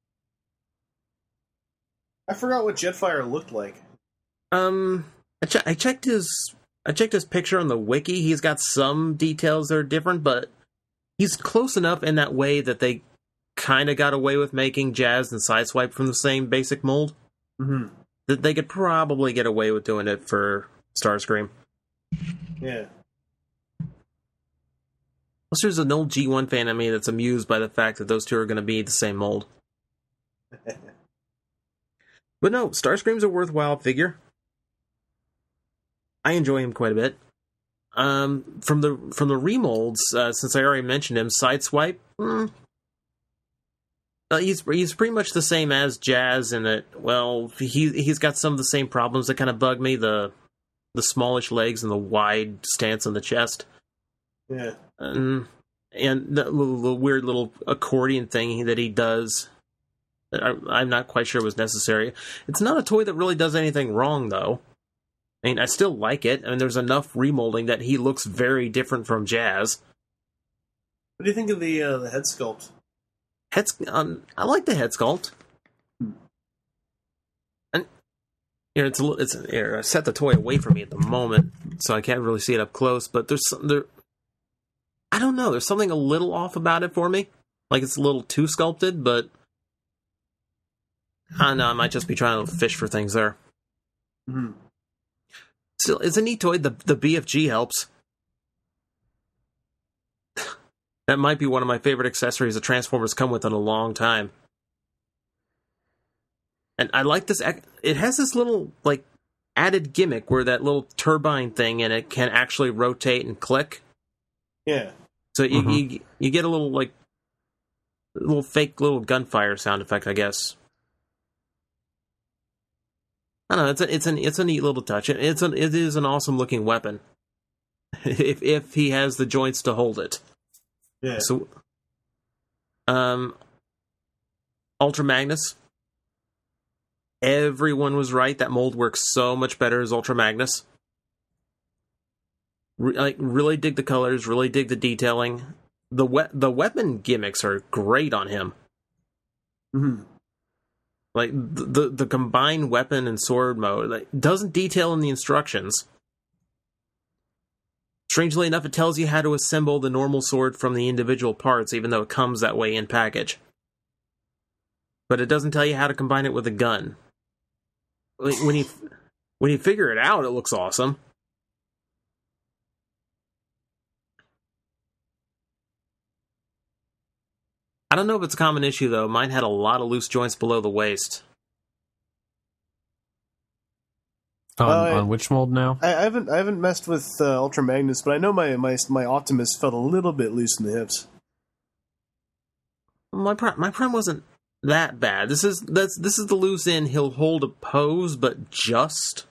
I forgot what Jetfire looked like. Um, I, che- I checked his, I checked his picture on the wiki. He's got some details that are different, but he's close enough in that way that they kind of got away with making Jazz and Sideswipe from the same basic mold. Mm-hmm. That they could probably get away with doing it for Starscream. Yeah. Unless there's an old G one fan of me that's amused by the fact that those two are going to be the same mold. But no, Starscream's a worthwhile figure. I enjoy him quite a bit. Um, from the from the remolds, uh, since I already mentioned him, Sideswipe, mm, uh, he's he's pretty much the same as Jazz in that. Well, he he's got some of the same problems that kind of bug me: the the smallish legs and the wide stance on the chest. Yeah. Um, and the, little, the weird little accordion thing that he does. I, I'm not quite sure was necessary. It's not a toy that really does anything wrong, though. I mean, I still like it. I mean, there's enough remolding that he looks very different from Jazz. What do you think of the uh, the head sculpt? Head, um, I like the head sculpt. And you know, it's a, it's here, I set the toy away from me at the moment, so I can't really see it up close. But there's some, there, I don't know. There's something a little off about it for me. Like it's a little too sculpted, but I don't know. I might just be trying to fish for things there. Mm-hmm. Still, it's a neat toy. The the B F G helps. That might be one of my favorite accessories that Transformers come with in a long time. And I like this. It has this little like added gimmick where that little turbine thing in it can actually rotate and click. Yeah. So you Mm-hmm. you, you get a little like a little fake little gunfire sound effect, I guess. I don't know. It's a, it's an it's a neat little touch. It's an it is an awesome looking weapon. if if he has the joints to hold it. Yeah. So, um, Ultra Magnus. Everyone was right. That mold works so much better as Ultra Magnus. Re- like really dig the colors. Really dig the detailing. The we- the weapon gimmicks are great on him. Mm-hmm. Like the, the the combined weapon and sword mode like, doesn't detail in the instructions. Strangely enough, it tells you how to assemble the normal sword from the individual parts, even though it comes that way in package. But it doesn't tell you how to combine it with a gun. When you when you figure it out, it looks awesome. I don't know if it's a common issue, though. Mine had a lot of loose joints below the waist. On, Uh, on which mold now? I, I haven't I haven't messed with uh, Ultra Magnus, but I know my, my my Optimus felt a little bit loose in the hips. My prime, my prime wasn't that bad. This is that's this is the loose end. He'll hold a pose, but just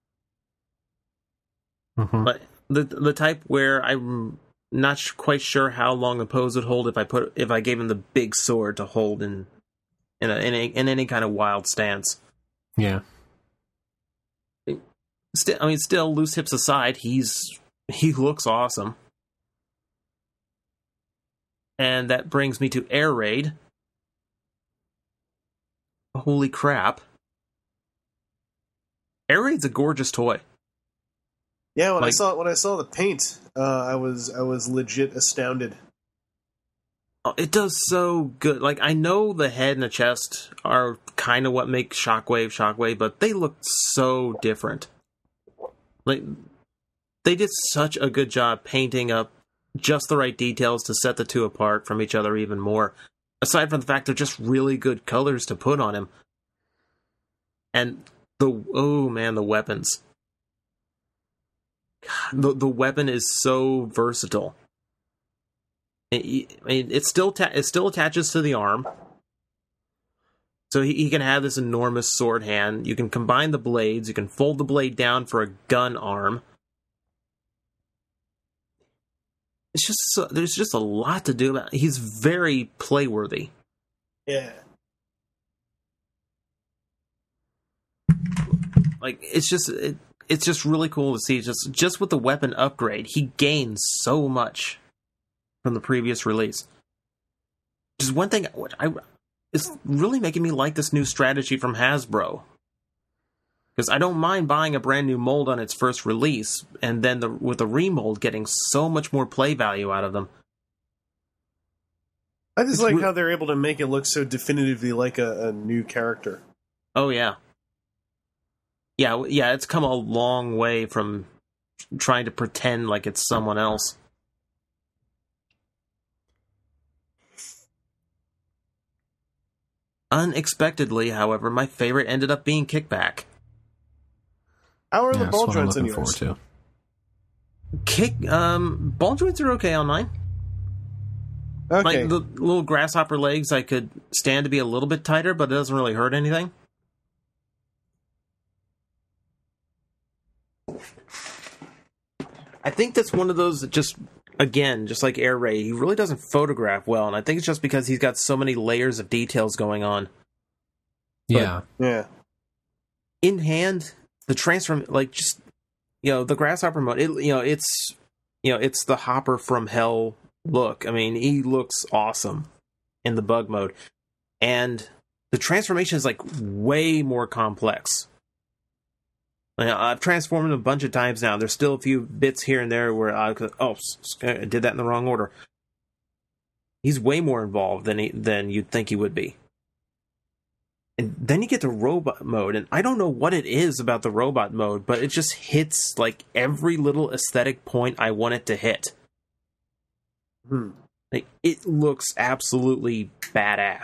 Mm-hmm. like the the type where I'm not sh- quite sure how long a pose would hold if I put if I gave him the big sword to hold in in a, in, a, in any kind of wild stance. Yeah. Still, I mean, still loose hips aside, he's he looks awesome. And that brings me to Air Raid. Holy crap. Air Raid's a gorgeous toy. Yeah, when I Like- saw when I saw the paint, uh, I was I was legit astounded. Oh, it does so good. Like, I know the head and the chest are kind of what make Shockwave Shockwave, but they look so different. Like, they did such a good job painting up just the right details to set the two apart from each other even more. Aside from the fact they're just really good colors to put on him. And the, oh man, the weapons. God, the, the weapon is so versatile. It, I mean, it still ta- it still attaches to the arm. So he, he can have this enormous sword hand. You can combine the blades. You can fold the blade down for a gun arm. It's just so, there's just a lot to do about it. He's very playworthy. Yeah. Like, it's just it, it's just really cool to see. Just just with the weapon upgrade, he gains so much from the previous release. Just one thing what I is really making me like this new strategy from Hasbro. Because I don't mind buying a brand new mold on its first release, and then the, with the remold getting so much more play value out of them. I just It's like re- how they're able to make it look so definitively like a, a new character. Oh, yeah. Yeah, yeah, it's come a long way from trying to pretend like it's someone else. Unexpectedly, however, my favorite ended up being Kickback. How are Yeah, the that's ball what I'm joints in looking yours? forward to. Kick, um, ball joints are okay on mine. Okay. Like the little grasshopper legs, I could stand to be a little bit tighter, but it doesn't really hurt anything. I think that's one of those that just, again, just like Air Ray, he really doesn't photograph well, and I think it's just because he's got so many layers of details going on. Yeah. Yeah. In hand, the transform, like just, you know, the grasshopper mode, it, you know, it's, you know, it's the Hopper from Hell look. I mean, he looks awesome in the bug mode, and the transformation is like way more complex. Now, I've transformed him a bunch of times now. There's still a few bits here and there where I could, oh, I did that in the wrong order. He's way more involved than he, than you'd think he would be. And then you get to robot mode, and I don't know what it is about the robot mode, but it just hits like every little aesthetic point I want it to hit. Hmm. Like, it looks absolutely badass.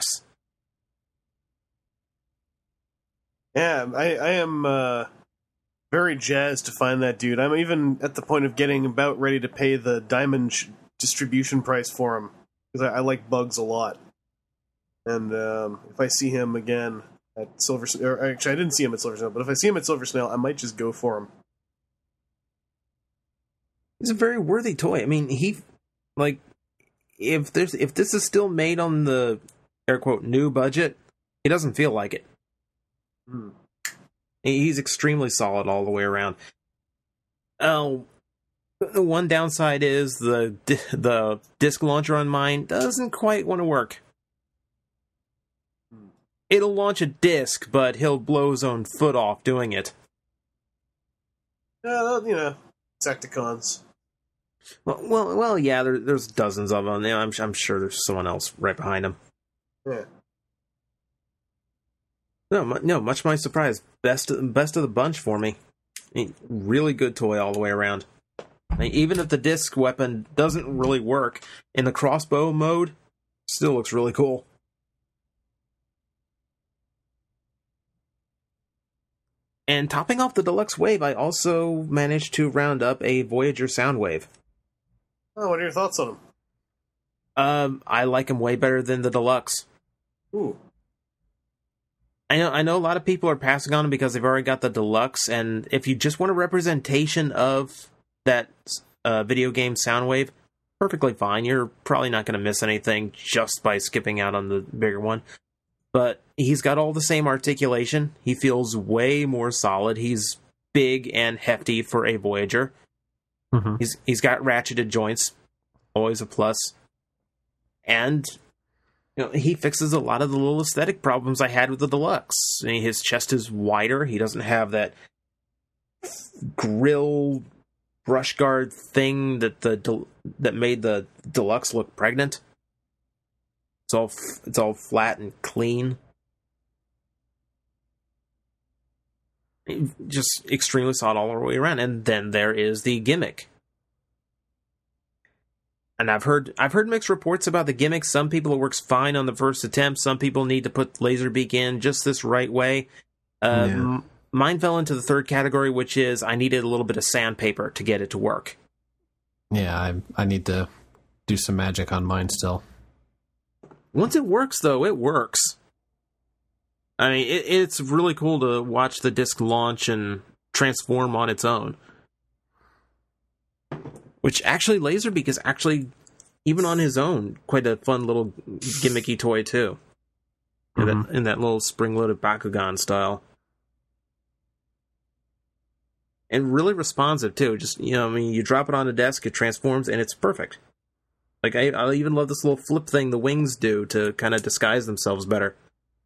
Yeah, I, I am uh, very jazzed to find that dude. I'm even at the point of getting about ready to pay the diamond sh- distribution price for him, because I, I like bugs a lot. And um, if I see him again at Silver, or actually I didn't see him at Silver Snail, but if I see him at Silver Snail, I might just go for him. He's a very worthy toy. I mean, he, like, if there's if this is still made on the air quote new budget, he doesn't feel like it. Hmm. He's extremely solid all the way around. Oh, the one downside is the the disc launcher on mine doesn't quite want to work. It'll launch a disc, but he'll blow his own foot off doing it. Uh, you know, Insecticons. Well, well, well yeah. There, there's dozens of them. You know, I'm, I'm sure there's someone else right behind him. Yeah. No, mu- no. Much to my surprise, best, best of the bunch for me. I mean, really good toy all the way around. I mean, even if the disc weapon doesn't really work in the crossbow mode, still looks really cool. And topping off the deluxe wave, I also managed to round up a Voyager Soundwave. Oh, what are your thoughts on him? Um, I like him way better than the deluxe. Ooh. I know, I know a lot of people are passing on him because they've already got the deluxe, and if you just want a representation of that uh, video game Soundwave, perfectly fine. You're probably not going to miss anything just by skipping out on the bigger one. But he's got all the same articulation. He feels way more solid. He's big and hefty for a Voyager. Mm-hmm. He's he's got ratcheted joints, always a plus. And you know, he fixes a lot of the little aesthetic problems I had with the deluxe. I mean, his chest is wider. He doesn't have that grill brush guard thing that the del- that made the deluxe look pregnant. It's all f- it's all flat and clean. Just extremely solid all the way around. And then there is the gimmick. And I've heard I've heard mixed reports about the gimmick. Some people it works fine on the first attempt. Some people need to put Laserbeak in just this right way. Um, Yeah. Mine fell into the third category, which is I needed a little bit of sandpaper to get it to work. Yeah, I I need to do some magic on mine still. Once it works, though, it works. I mean, it, it's really cool to watch the disc launch and transform on its own. Which actually, Laserbeak is actually, even on his own, quite a fun little gimmicky toy, too. In, Mhm. that, in that little spring-loaded Bakugan style. and really responsive too. Just, you know, I mean, you drop it on the desk, it transforms, and it's perfect. Like, I, I even love this little flip thing the wings do to kind of disguise themselves better.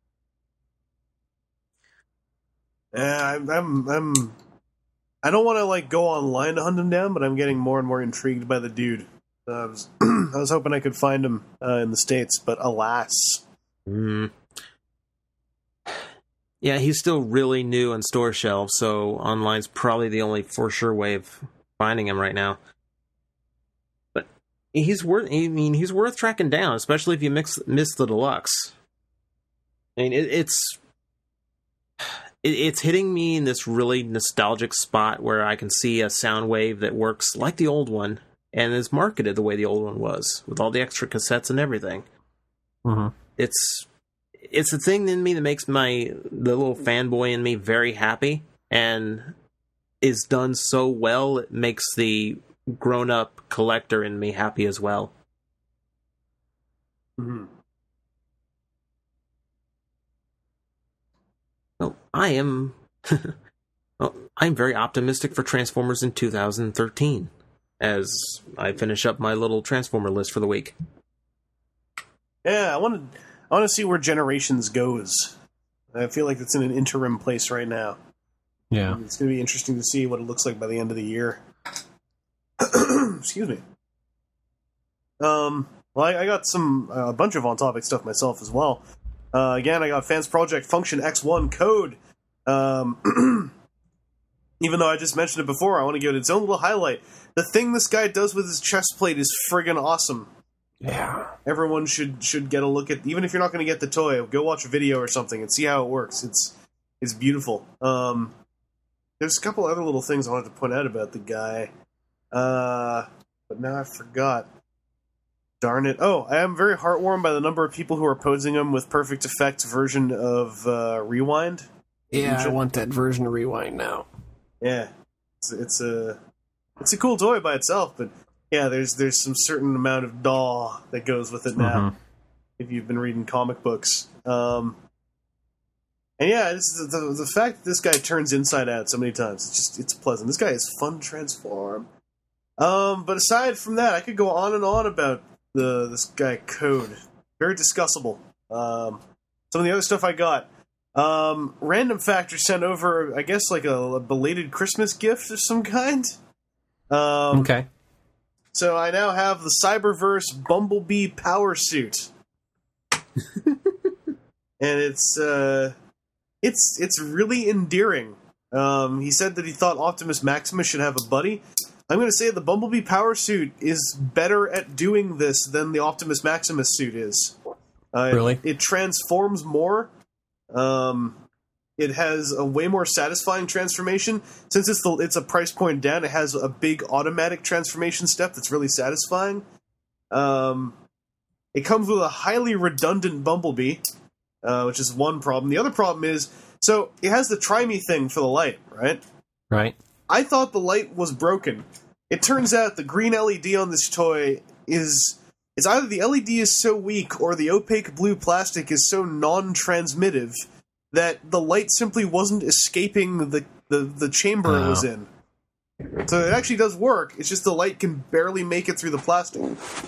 Yeah, I'm, I'm, I'm I don't want to like go online to hunt him down, but I'm getting more and more intrigued by the dude. Uh, I was, I was hoping I could find him uh, in the States, but alas. Mm. Yeah, he's still really new on store shelves, so online's probably the only for sure way of finding him right now. But he's worth. I mean, he's worth tracking down, especially if you mix miss the deluxe. I mean, it, it's it, it's hitting me in this really nostalgic spot where I can see a sound wave that works like the old one and is marketed the way the old one was, with all the extra cassettes and everything. Mm-hmm. It's it's the thing in me that makes my the little fanboy in me very happy, and is done so well it makes the grown-up collector in me happy as well. Mm-hmm. Well, I am well, I'm very optimistic for Transformers in two thousand thirteen as I finish up my little Transformer list for the week. Yeah, I want to. I want to see where Generations goes. I feel like it's in an interim place right now. Yeah, It's going to be interesting to see what it looks like by the end of the year. Excuse me. Um. Well, I, I got some a uh, bunch of on-topic stuff myself as well. Uh, again, I got Fans Project Function X one code. Um, even though I just mentioned it before, I want to give it its own little highlight. The thing this guy does with his chest plate is friggin' awesome. yeah. Everyone should should get a look at, even if you're not going to get the toy, go watch a video or something and see how it works. It's it's beautiful. Um, there's a couple other little things I wanted to point out about the guy, uh, but now I forgot. Darn it! Oh, I am very heartwarmed by the number of people who are posing him with Perfect Effects version of uh, Rewind. Yeah, I want that version of Rewind now. Yeah, it's, it's a it's a cool toy by itself, but yeah, there's there's some certain amount of daw that goes with it now. Mm-hmm. If you've been reading comic books, um, and yeah, it's the, the the fact that this guy turns inside out so many times, it's just it's pleasant. This guy is fun to transform. Um, but aside from that, I could go on and on about the this guy Code. Very discussable. Um, some of the other stuff I got. Um, Random Factor sent over, I guess, like a, a belated Christmas gift of some kind. Um, Okay. So I now have the Cyberverse Bumblebee power suit, and it's uh, it's it's really endearing. Um, he said that he thought Optimus Maximus should have a buddy. I'm going to say the Bumblebee power suit is better at doing this than the Optimus Maximus suit is. Uh, Really? It, it transforms more. Um, it has a way more satisfying transformation. Since it's the, it's a price point down, it has a big automatic transformation step that's really satisfying. Um, it comes with a highly redundant Bumblebee, uh, which is one problem. The other problem is, so it has the Try Me thing for the light, right? Right. I thought the light was broken. It turns out the green L E D on this toy is... It's either the L E D is so weak or the opaque blue plastic is so non-transmittive that the light simply wasn't escaping the, the, the chamber Oh. it was in. So it actually does work, it's just the light can barely make it through the plastic.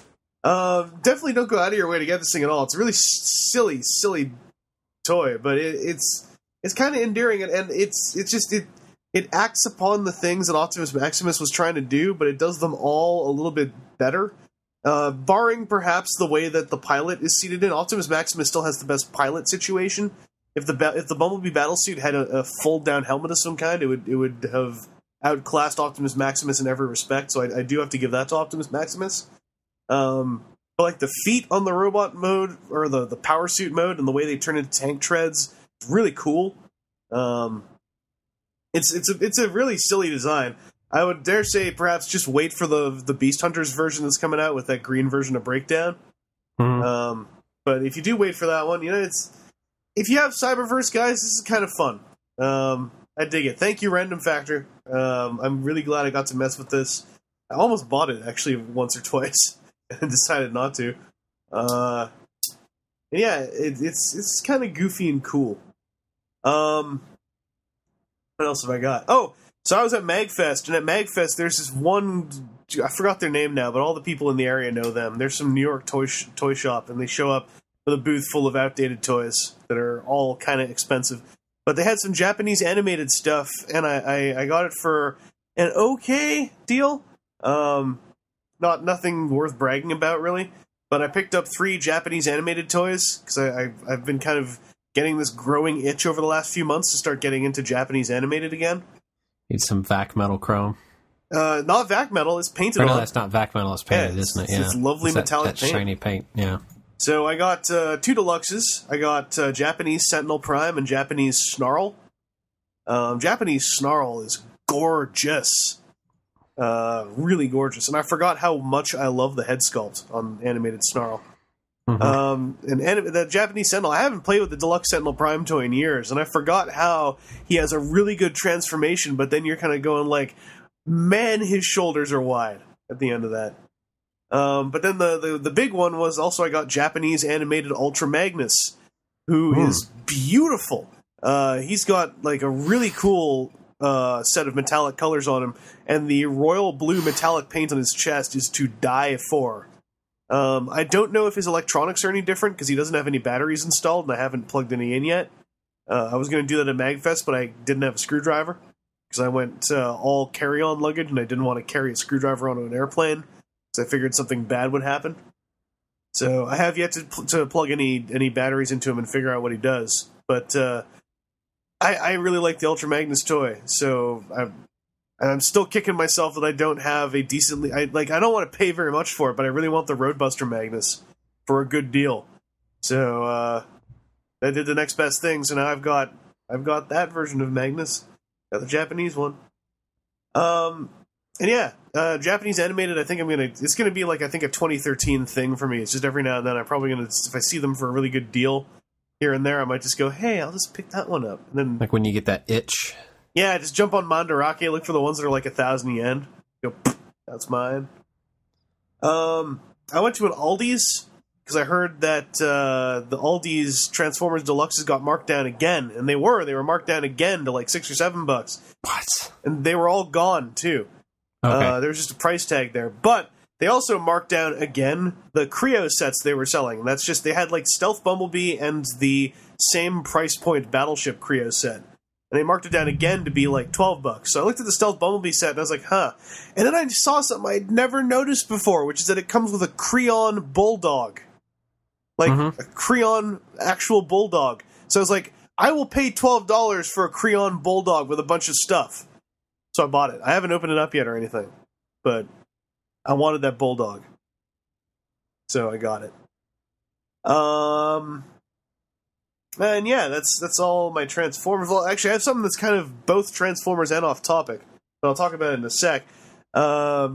Uh, definitely don't go out of your way to get this thing at all. It's a really s- silly, silly toy, but it, it's it's kind of endearing, and, and it's it's just... it. It acts upon the things that Optimus Maximus was trying to do, but it does them all a little bit better. Uh, barring perhaps the way that the pilot is seated in. Optimus Maximus still has the best pilot situation. If the ba- if the Bumblebee battlesuit had a, a fold down helmet of some kind, it would it would have outclassed Optimus Maximus in every respect. So I, I do have to give that to Optimus Maximus. Um, but like the feet on the robot mode or the the power suit mode and the way they turn into tank treads, is really cool. Um, It's it's a it's a really silly design. I would dare say perhaps just wait for the the Beast Hunters version that's coming out with that green version of Breakdown. Mhm. Um, but if you do wait for that one, you know, it's if you have Cyberverse guys, this is kind of fun. Um, I dig it. Thank you, Random Factor. Um, I'm really glad I got to mess with this. I almost bought it actually once or twice and decided not to. Uh, yeah, it, it's it's kind of goofy and cool. Um. What else have I got? Oh, So I was at MagFest, and at MagFest, there's this one. I forgot their name now, but all the people in the area know them. There's some New York toy sh- toy shop, and they show up with a booth full of outdated toys that are all kind of expensive. But they had some Japanese animated stuff, and I, I, I got it for an okay deal. Um, not nothing worth bragging about, really. But I picked up three Japanese animated toys, because I, I, I've been kind of getting this growing itch over the last few months to start getting into Japanese animated again. Need some Vac Metal Chrome. Uh, not Vac Metal, it's painted Or no, on. that's not Vac Metal, it's painted, Yeah, it's- isn't it? it's Yeah. this lovely It's that- metallic that paint. shiny paint, yeah. So I got uh, two deluxes. I got uh, Japanese Sentinel Prime and Japanese Snarl. Um, Japanese Snarl is gorgeous. Uh, really gorgeous. And I forgot how much I love the head sculpt on animated Snarl. Mhm. Um, and anim- the Japanese Sentinel, I haven't played with the deluxe Sentinel Prime toy in years, and I forgot how he has a really good transformation, but then you're kind of going like, man, his shoulders are wide at the end of that. Um, but then the, the, the big one was also I got Japanese animated Ultra Magnus, who Hmm. is beautiful. Uh, he's got like a really cool uh, set of metallic colors on him, and the royal blue metallic paint on his chest is to die for. Um, I don't know if his electronics are any different because he doesn't have any batteries installed, and I haven't plugged any in yet. Uh, I was going to do that at MagFest, but I didn't have a screwdriver because I went uh, all carry-on luggage, and I didn't want to carry a screwdriver onto an airplane because I figured something bad would happen. So I have yet to pl- to plug any any batteries into him and figure out what he does. But uh, I, I really like the Ultra Magnus toy, so I'm and I'm still kicking myself that I don't have a decently. I like I don't want to pay very much for it, but I really want the Roadbuster Magnus for a good deal. So uh, I did the next best thing. So now I've got I've got that version of Magnus, got the Japanese one. Um, and yeah, uh, Japanese animated. I think I'm gonna. It's gonna be like I think a twenty thirteen thing for me. It's just every now and then I'm probably gonna if I see them for a really good deal here and there, I might just go, hey, I'll just pick that one up, and then Like when you get that itch. yeah, just jump on Mandarake, look for the ones that are like a thousand yen. Go, that's mine. Um, I went to an Aldi's because I heard that uh, the Aldi's Transformers Deluxes got marked down again, and they were. They were marked down again to like six or seven bucks, What? and they were all gone too. Okay. Uh, there was just a price tag there, but they also marked down again the Creo sets they were selling. And that's just they had like Stealth Bumblebee and the same price point Battleship Creo set. And they marked it down again to be like twelve bucks. So I looked at the Stealth Bumblebee set and I was like, huh. And then I saw something I'd never noticed before, which is that it comes with a Creon Bulldog. Like, Mhm. a Creon actual Bulldog. So I was like, I will pay twelve dollars for a Creon Bulldog with a bunch of stuff. So I bought it. I haven't opened it up yet or anything. But I wanted that Bulldog. So I got it. Um... And yeah, that's that's all my Transformers. Well, actually, I have something that's kind of both Transformers and off topic, but I'll talk about it in a sec. Um,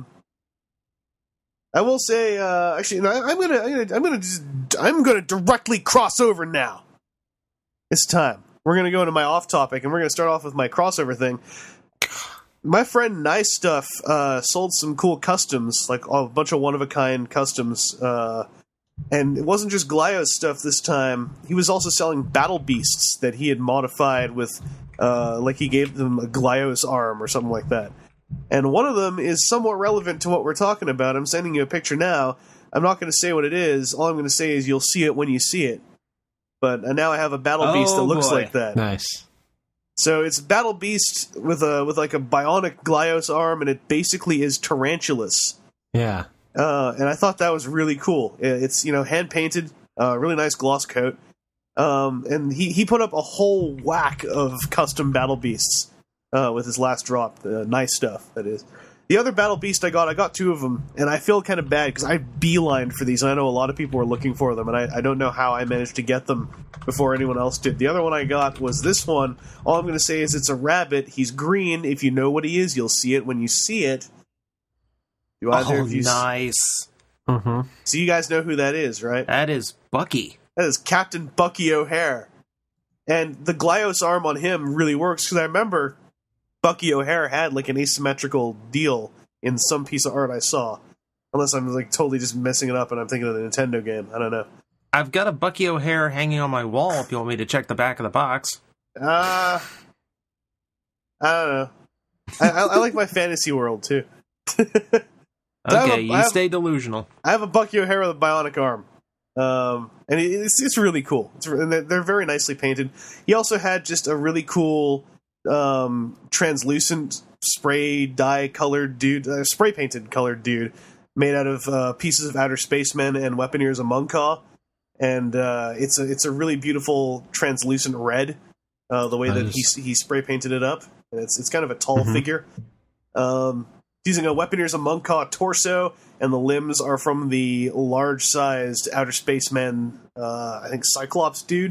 I will say, uh, actually, no, I, I'm gonna, I'm gonna, I'm gonna, just, I'm gonna directly cross over now. It's time. We're gonna go into my off topic, and we're gonna start off with my crossover thing. My friend Nice Stuff uh, sold some cool customs, like a bunch of one of a kind customs. Uh, And it wasn't just Glyos stuff this time. He was also selling battle beasts that he had modified with, uh, like he gave them a Glyos arm or something like that. And one of them is somewhat relevant to what we're talking about. I'm sending you a picture now. I'm not going to say what it is. All I'm going to say is you'll see it when you see it. But uh, now I have a battle beast Oh, that looks boy. like that. Nice. So it's Battle Beast with a with like a bionic Glyos arm, and it basically is Tarantulas. Yeah. Uh, and I thought that was really cool. It's, you know, hand painted, uh, really nice gloss coat. Um, and he, he put up a whole whack of custom Battle Beasts uh, with his last drop. Uh, nice stuff, that is. The other Battle Beast I got, I got two of them, and I feel kind of bad because I beelined for these, and I know a lot of people were looking for them, and I, I don't know how I managed to get them before anyone else did. The other one I got was this one. All I'm going to say is it's a rabbit. He's green. If you know what he is, you'll see it when you see it. Do either Oh, of you nice. Mm-hmm. So you guys know who that is, right? That is Bucky. That is Captain Bucky O'Hare. And the Glyos arm on him really works, because I remember Bucky O'Hare had like an asymmetrical deal in some piece of art I saw. Unless I'm like totally just messing it up and I'm thinking of the Nintendo game. I don't know. I've got a Bucky O'Hare hanging on my wall if you want me to check the back of the box. Uh, I don't know. I, I, I like my fantasy world too. Okay, a, you have, stay delusional. I have a Bucky O'Hara with a bionic arm, um, and it, it's it's really cool. It's, and they're, they're very nicely painted. He also had just a really cool um, translucent spray dye colored dude, uh, spray painted colored dude, made out of uh, pieces of Outer Spacemen and Weaponeers of Moncaw, and uh, it's a it's a really beautiful translucent red. Uh, the way that he he spray painted it up, and it's it's kind of a tall mm-hmm. figure. Um, using a Weaponeers of Moncaw torso, and the limbs are from the large-sized Outer Spaceman, uh, I think Cyclops dude.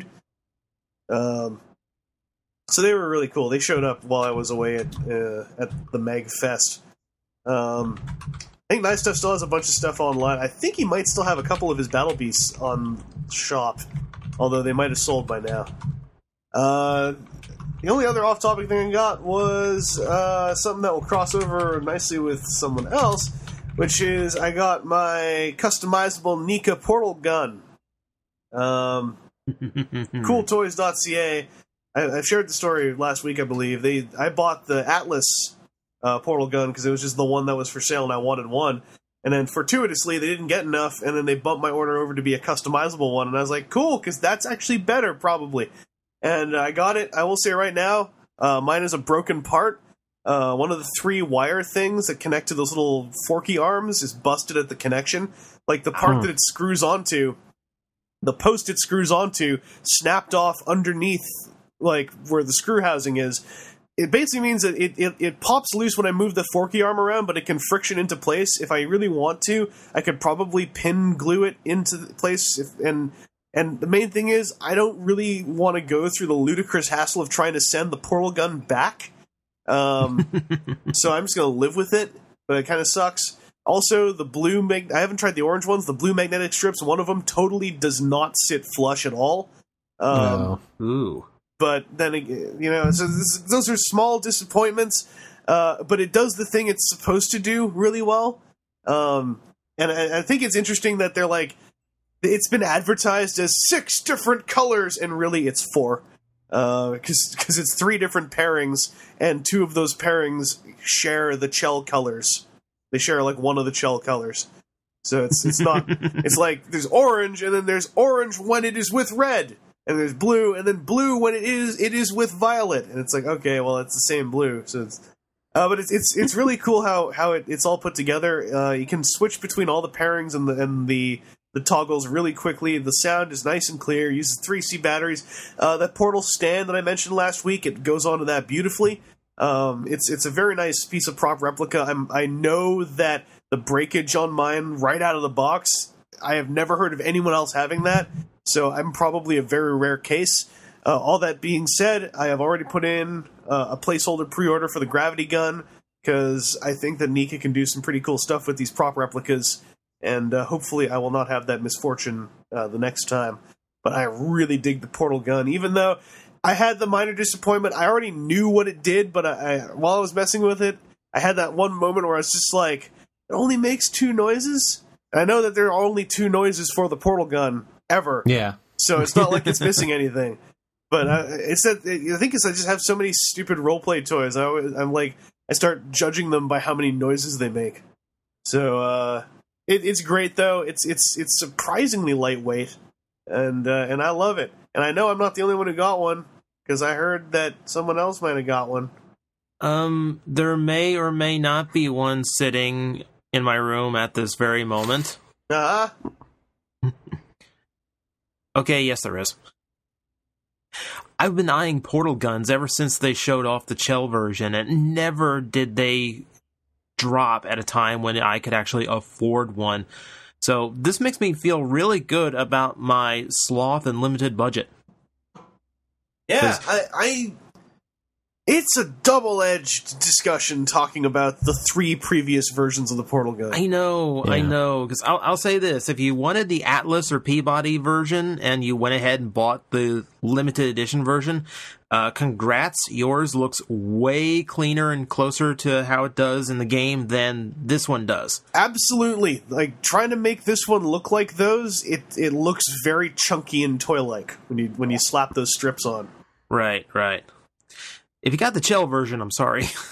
Um, so they were really cool. They showed up while I was away at uh, at the Meg Fest. Um, I think Nice Stuff still has a bunch of stuff online. I think he might still have a couple of his Battle Beasts on shop, although they might have sold by now. Uh, the only other off-topic thing I got was uh, something that will cross over nicely with someone else, which is I got my customizable Nika portal gun. Um, cool toys dot c a. I, I shared the story last week, I believe. They I bought the Atlas uh, portal gun because it was just the one that was for sale and I wanted one. And then fortuitously, they didn't get enough, and then they bumped my order over to be a customizable one. And I was like, cool, because that's actually better, probably. And I got it. I will say right now, uh, mine is a broken part. Uh, one of the three wire things that connect to those little forky arms is busted at the connection. Like the part huh. that it screws onto, the post it screws onto, snapped off underneath, like where the screw housing is. It basically means that it, it, it pops loose when I move the forky arm around, but it can friction into place. If I really want to, I could probably pin glue it into place if, and... And the main thing is, I don't really want to go through the ludicrous hassle of trying to send the portal gun back. Um, so I'm just going to live with it, but it kind of sucks. Also, the blue... Mag- I haven't tried the orange ones. The blue magnetic strips, one of them totally does not sit flush at all. Um, no. Ooh. But then, you know, so this, those are small disappointments, uh, but it does the thing it's supposed to do really well. Um, and I, I think it's interesting that they're like, it's been advertised as six different colors, and really it's four. Because uh, it's three different pairings, and two of those pairings share the Chell colors. They share, like, one of the Chell colors. So it's it's not... it's like, there's orange, and then there's orange when it is with red. And there's blue, and then blue when it is it is with violet. And it's like, okay, well, it's the same blue. So it's... Uh, but it's it's it's really cool how, how it, it's all put together. Uh, you can switch between all the pairings and the and the... the toggles really quickly. The sound is nice and clear. Uses three C batteries. Uh, that portal stand that I mentioned last week, it goes onto that beautifully. Um, it's it's a very nice piece of prop replica. I'm, I know that the breakage on mine right out of the box, I have never heard of anyone else having that, so I'm probably a very rare case. Uh, all that being said, I have already put in uh, a placeholder pre-order for the gravity gun, because I think that Nika can do some pretty cool stuff with these prop replicas. And uh, hopefully I will not have that misfortune uh, the next time. But I really dig the portal gun. Even though I had the minor disappointment, I already knew what it did, but I, I, while I was messing with it, I had that one moment where I was just like, it only makes two noises? And I know that there are only two noises for the portal gun, ever. Yeah. So it's not like it's missing anything. But I, it's that, I think it's I just have so many stupid roleplay toys. I always, I'm like, I start judging them by how many noises they make. So, uh... It, it's great though. It's it's it's surprisingly lightweight, and uh, and I love it. And I know I'm not the only one who got one, because I heard that someone else might have got one. Um, there may or may not be one sitting in my room at this very moment. Uh huh. Okay, yes, there is. I've been eyeing portal guns ever since they showed off the Chell version, and never did they drop at a time when I could actually afford one. So this makes me feel really good about my sloth and limited budget. Yeah, I, I it's a double-edged discussion talking about the three previous versions of the portal gun. I know, yeah. I know. Because I'll, I'll say this. If you wanted the Atlas or Peabody version and you went ahead and bought the limited edition version, uh, congrats. Yours looks way cleaner and closer to how it does in the game than this one does. Absolutely. Like, trying to make this one look like those, it, it looks very chunky and toy-like when you when you slap those strips on. Right, right. If you got the Chell version, I'm sorry.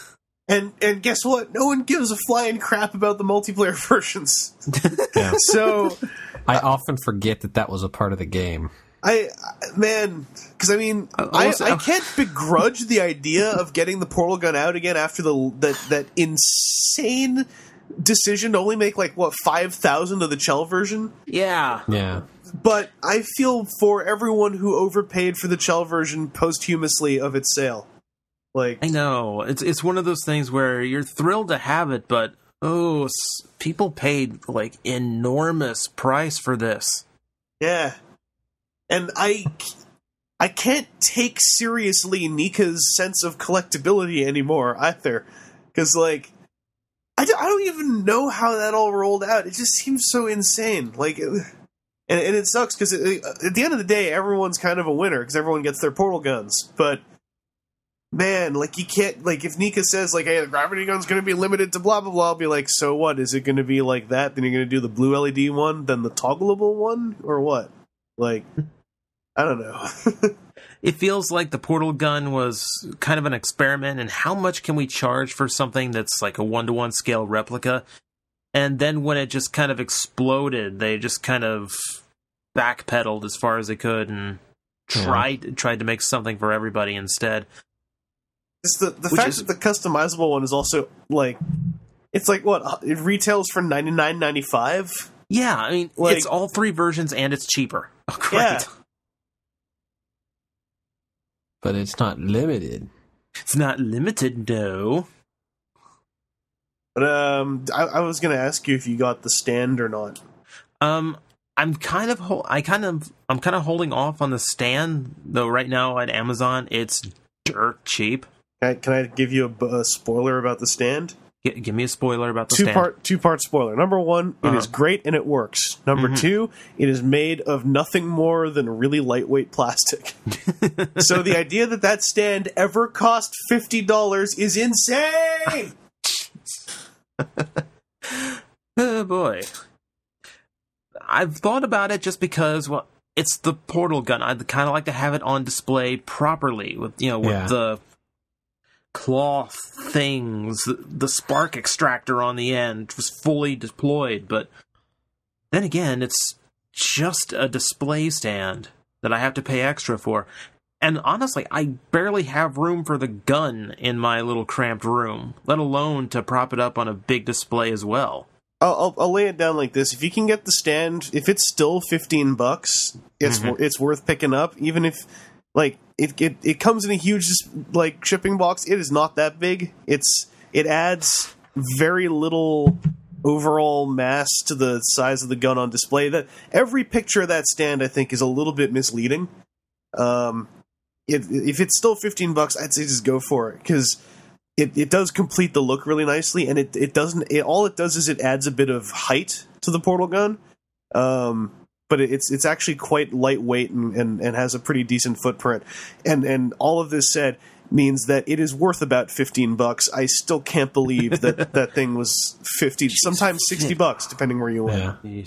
And and guess what? No one gives a flying crap about the multiplayer versions. Yeah. So I often forget that that was a part of the game. I, I man, because I mean, Uh, I, also- I can't begrudge the idea of getting the portal gun out again after the that that insane decision to only make like what five thousand of the Chell version. Yeah. Yeah. But I feel for everyone who overpaid for the Chell version posthumously of its sale. Like, I know. It's it's one of those things where you're thrilled to have it, but oh, s- people paid like enormous price for this. yeah, and I, I can't take seriously Nika's sense of collectability anymore either, because like, I don't, I don't even know how that all rolled out. It just seems so insane. Like, and, and it sucks because at the end of the day, everyone's kind of a winner because everyone gets their portal guns, but. Man, like you can't like if Nika says like, "Hey, the gravity gun's going to be limited to blah blah blah," I'll be like, "So what? Is it going to be like that? Then you're going to do the blue L E D one, then the toggleable one, or what?" Like, I don't know. It feels like the portal gun was kind of an experiment in how much can we charge for something that's like a one-to-one scale replica. And then when it just kind of exploded, they just kind of backpedaled as far as they could and Yeah. tried tried to make something for everybody instead. It's the the Which fact is- that the customizable one is also like, it's like what it retails for ninety nine ninety five. Yeah, I mean, Like- it's all three versions and it's cheaper. Oh, great. Yeah. But it's not limited. It's not limited, no. But um, I, I was going to ask you if you got the stand or not. Um, I'm kind of, ho- I kind of, I'm kind of holding off on the stand though. Right now at Amazon, it's dirt cheap. Can I, can I give you a, a spoiler about the stand? G- give me a spoiler about the two stand. part two part spoiler. Number one, it Uh-huh. is great and it works. Number Mhm. two, it is made of nothing more than really lightweight plastic. So the idea that that stand ever cost fifty dollars is insane. Oh boy, I've thought about it just because, well, it's the portal gun. I'd kind of like to have it on display properly with, you know, with Yeah. the cloth things, the spark extractor on the end was fully deployed. But then again, it's just a display stand that I have to pay extra for. And honestly, I barely have room for the gun in my little cramped room, let alone to prop it up on a big display as well. I'll, I'll, I'll lay it down like this: if you can get the stand, if it's still fifteen bucks, it's Mhm. it's worth picking up. Even if like it, it it comes in a huge like shipping box, it is not that big. It's it adds very little overall mass to the size of the gun on display. That every picture of that stand, I think, is a little bit misleading. Um, it, if it's still fifteen bucks, I'd say just go for it because it, it does complete the look really nicely, and it it doesn't. It, all it does is it adds a bit of height to the portal gun, um, but it, it's it's actually quite lightweight and, and, and has a pretty decent footprint. And and all of this said means that it is worth about fifteen bucks. I still can't believe that that thing was fifty, sometimes sixty bucks, depending where you went. Yeah.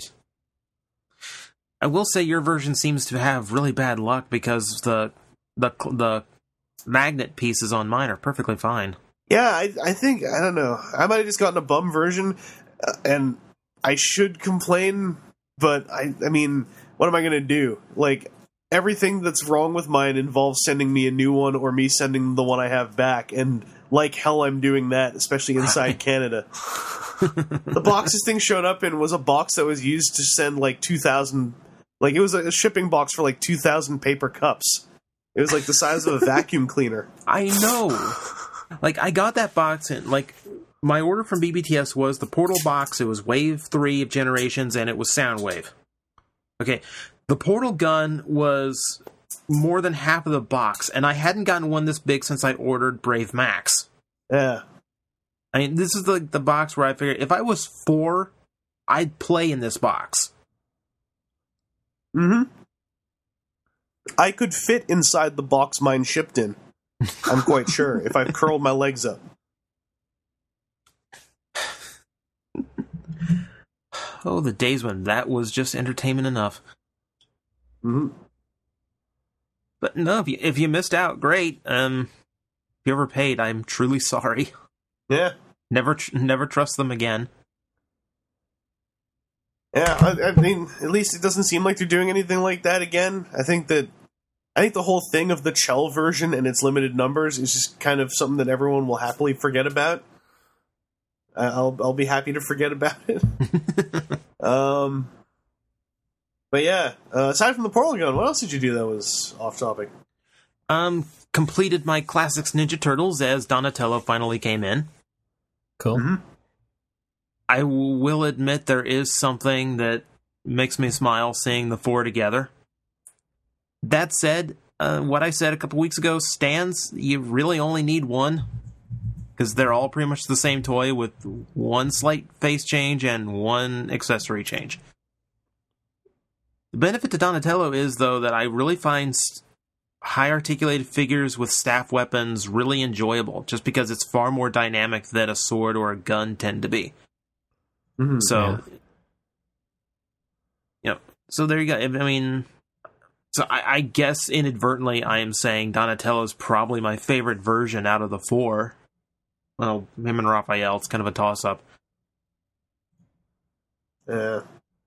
I will say your version seems to have really bad luck because the the the magnet pieces on mine are perfectly fine. Yeah, I, I think, I don't know. I might have just gotten a bum version, uh, and I should complain, but I I mean, what am I going to do? Like, everything that's wrong with mine involves sending me a new one or me sending the one I have back, and like hell I'm doing that, especially inside Canada. The box this thing showed up in was a box that was used to send like two thousand, like it was a shipping box for like two thousand paper cups. It was like the size of a vacuum cleaner. I know. Like, I got that box, and, like, my order from B B T S was the Portal box. It was Wave three of Generations, and it was Soundwave. Okay, the Portal gun was more than half of the box, and I hadn't gotten one this big since I ordered Brave Max. Yeah. I mean, this is the, the box where I figured if I was four, I'd play in this box. Mm-hmm. I could fit inside the box mine shipped in. I'm quite sure, if I curled my legs up. Oh, the days when that was just entertainment enough. Mm-hmm. But no, if you, if you missed out, great. Um, if you overpaid, I'm truly sorry. Yeah. Never, tr- never trust them again. Yeah, I, I mean, at least it doesn't seem like they're doing anything like that again. I think that, I think the whole thing of the Chell version and its limited numbers is just kind of something that everyone will happily forget about. I'll I'll be happy to forget about it. um, but yeah, uh, aside from the portal gun, what else did you do that was off topic? Um, completed my Classics Ninja Turtles as Donatello finally came in. Cool. Mm-hmm. I will admit there is something that makes me smile seeing the four together. That said, uh, what I said a couple weeks ago stands. You really only need one, because they're all pretty much the same toy with one slight face change and one accessory change. The benefit to Donatello is, though, that I really find high articulated figures with staff weapons really enjoyable, just because it's far more dynamic than a sword or a gun tend to be. Mm-hmm, so, yeah. Yep. So there you go. I mean, so I, I guess inadvertently I am saying Donatello is probably my favorite version out of the four. Well, him and Raphael, it's kind of a toss-up. Yeah.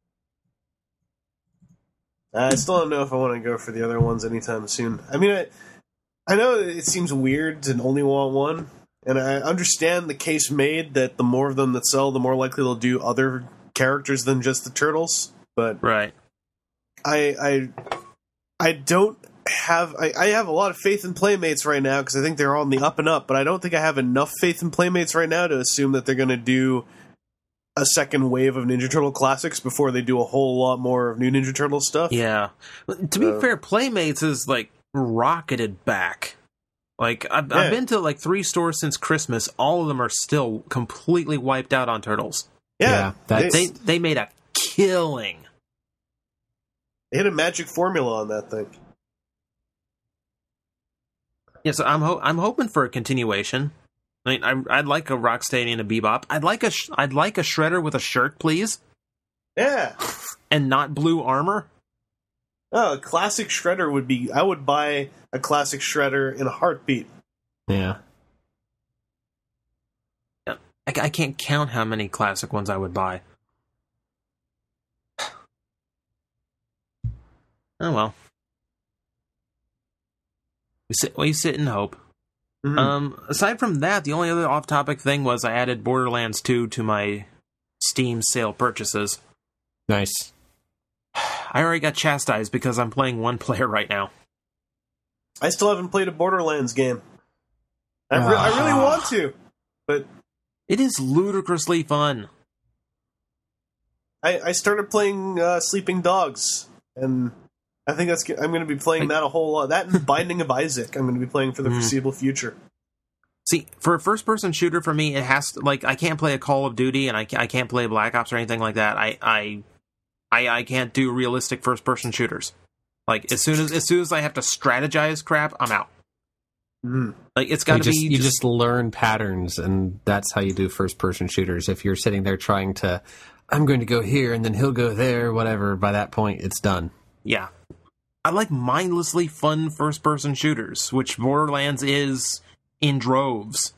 I still don't know if I want to go for the other ones anytime soon. I mean, I, I know it seems weird to only want one, and I understand the case made that the more of them that sell, the more likely they'll do other characters than just the Turtles. But Right. I I I don't have I, I have a lot of faith in Playmates right now because I think they're on the up and up, but I don't think I have enough faith in Playmates right now to assume that they're going to do a second wave of Ninja Turtle classics before they do a whole lot more of new Ninja Turtle stuff. Yeah. To be So- fair, Playmates is, like, rocketed back. Like, I've, Yeah. I've been to, like, three stores since Christmas. All of them are still completely wiped out on Turtles. Yeah, Yeah, that- They they made a killing. They hit a magic formula on that thing. Yeah, so I'm ho- I'm hoping for a continuation. I mean, I, I'd like a Rocksteady and a Bebop. I'd like a sh- I'd like a Shredder with a shirt, please, Yeah. and not blue armor. Oh, a classic Shredder would be... I would buy a classic Shredder in a heartbeat. Yeah. I, I can't count how many classic ones I would buy. Oh well. We sit we sit in hope. Mhm. Um, aside from that, the only other off-topic thing was I added Borderlands two to my Steam sale purchases. Nice. Uh-huh. I already got chastised because I'm playing one player right now. I still haven't played a Borderlands game. I, re- I really Ah. want to, but It is ludicrously fun. I, I started playing uh, Sleeping Dogs, and I think that's I'm going to be playing that a whole lot. That and Binding of Isaac, I'm going to be playing for the Mm. foreseeable future. See, for a first-person shooter, for me, it has to, like, I can't play a Call of Duty, and I can't, I can't play Black Ops or anything like that. I, I, I, I can't do realistic first-person shooters. Like, as soon as as soon as I have to strategize crap, I'm out. Mm. Like, it's got You to just, be you just learn patterns, and that's how you do first-person shooters. If you're sitting there trying to, I'm going to go here, and then he'll go there, whatever, by that point, it's done. yeah. I like mindlessly fun first-person shooters, which Borderlands is in droves.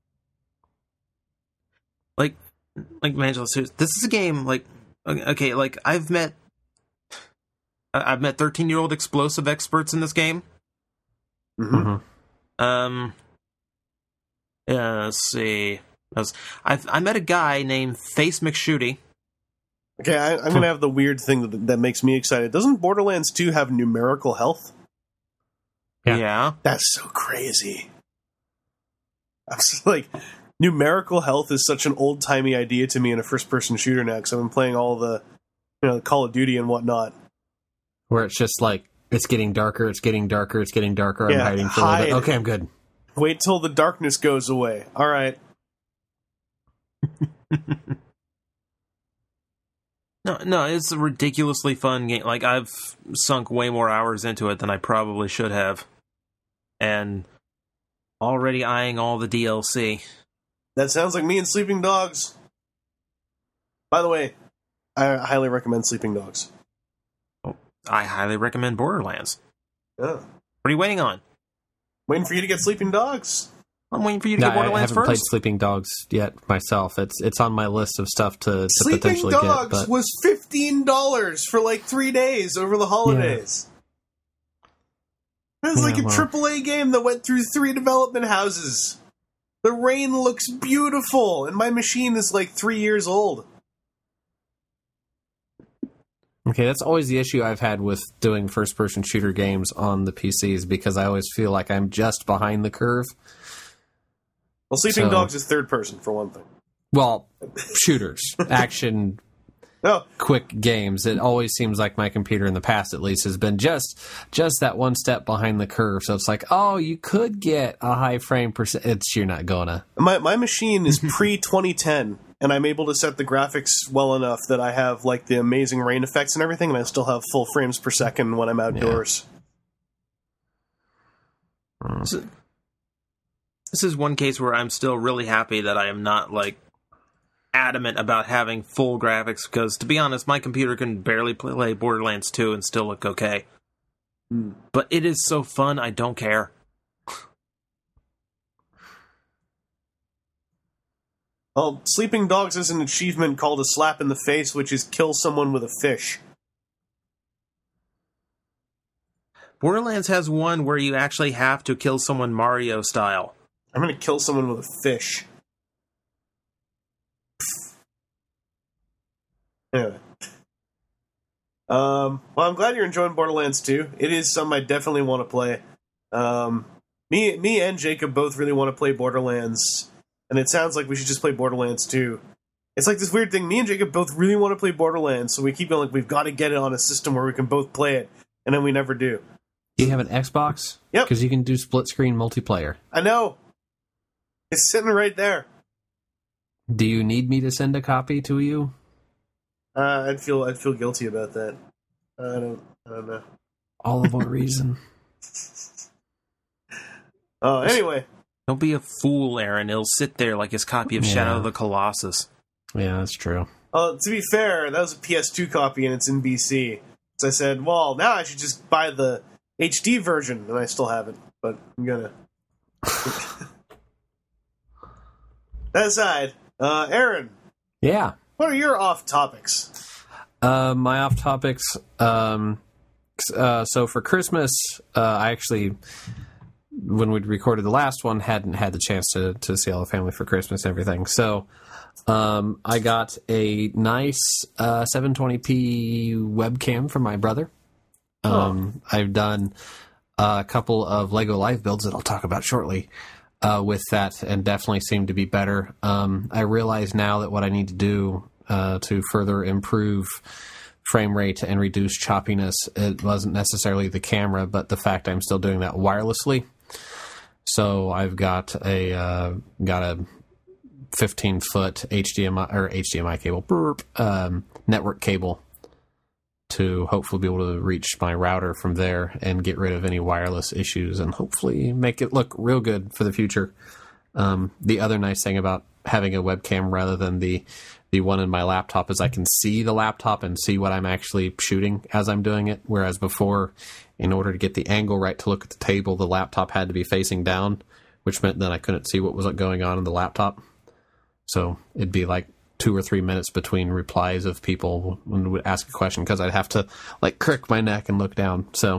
Like, like Angela says, this is a game like, okay, like I've met, I- I've met thirteen-year-old explosive experts in this game. hmm Mm-hmm. Um, yeah, let's see. I, was, I I met a guy named Face McShooty. Okay, I, I'm going to have the weird thing that, that makes me excited. Doesn't Borderlands two have numerical health? Yeah. Yeah. That's so crazy. I'm just like, numerical health is such an old timey idea to me in a first person shooter now because I've been playing all the, you know, Call of Duty and whatnot. Where it's just like, it's getting darker, it's getting darker, it's getting darker, I'm Yeah, hiding for a little bit. hide. Okay, I'm good. Wait till the darkness goes away. All right. No, no, it's a ridiculously fun game. Like, I've sunk way more hours into it than I probably should have. And already eyeing all the D L C. That sounds like me and Sleeping Dogs. By the way, I highly recommend Sleeping Dogs. I highly recommend Borderlands. Yeah. What are you waiting on? Waiting for you to get Sleeping Dogs. I'm waiting for you to No, get I Borderlands haven't played first. Sleeping Dogs yet myself. It's it's on my list of stuff to, to Sleeping potentially Dogs get. But was fifteen dollars for like three days over the holidays. It was Yeah, like a well. triple A game that went through three development houses. The rain looks beautiful, and my machine is like three years old. okay, that's always the issue I've had with doing first-person shooter games on the P Cs because I always feel like I'm just behind the curve. Well, Sleeping So- Dogs is third person, for one thing. Well, shooters, action, No, quick games. It always seems like my computer in the past, at least, has been just just that one step behind the curve. So it's like, oh, you could get a high frame percent. It's you're not gonna. my my machine is pre twenty ten, and I'm able to set the graphics well enough that I have like the amazing rain effects and everything, and I still have full frames per second when I'm outdoors. So- This is one case where I'm still really happy that I am not, like, adamant about having full graphics, because, to be honest, my computer can barely play Borderlands two and still look okay. Hmm. But it is so fun, I don't care. Well, Sleeping Dogs has an achievement called a slap in the face, which is kill someone with a fish. Borderlands has one where you actually have to kill someone Mario style. I'm gonna kill someone with a fish. Anyway. Um, well, I'm glad you're enjoying Borderlands two. It is something I definitely want to play. Um, me, me and Jacob both really want to play Borderlands, and it sounds like we should just play Borderlands two. It's like this weird thing. Me and Jacob both really want to play Borderlands, so we keep going like we've got to get it on a system where we can both play it, and then we never do. Do you have an Xbox? Yep. Because you can do split screen multiplayer. I know. It's sitting right there. Do you need me to send a copy to you? Uh, I'd feel I'd feel guilty about that. I don't I don't know. All of what reason? Oh, anyway, Don't be a fool, Aaron. It'll sit there like his copy of Yeah. Shadow of the Colossus. Yeah, that's true. uh, to be fair, that was a P S two copy and it's in B C. So I said, well, now I should just buy the H D version, and I still haven't. But I'm gonna. That aside, uh, Aaron, Yeah. what are your off topics? Uh, my off topics. Um, uh, so for Christmas, uh, I actually, when we recorded the last one, hadn't had the chance to to see all the family for Christmas and everything. So um, I got a nice uh, seven twenty p webcam from my brother. Um, I've done a couple of Lego Live builds that I'll talk about shortly. Uh, with that, and definitely seem to be better. Um, I realize now that what I need to do uh, to further improve frame rate and reduce choppiness, it wasn't necessarily the camera, but the fact I'm still doing that wirelessly. So I've got a uh, got a fifteen foot H D M I or H D M I cable, burp, um, network cable to hopefully be able to reach my router from there and get rid of any wireless issues and hopefully make it look real good for the future. Um, the other nice thing about having a webcam rather than the the one in my laptop is I can see the laptop and see what I'm actually shooting as I'm doing it, whereas before, in order to get the angle right to look at the table, the laptop had to be facing down, which meant that I couldn't see what was going on in the laptop. So it'd be like two or three minutes between replies of people when they would ask a question because I'd have to like crick my neck and look down. So,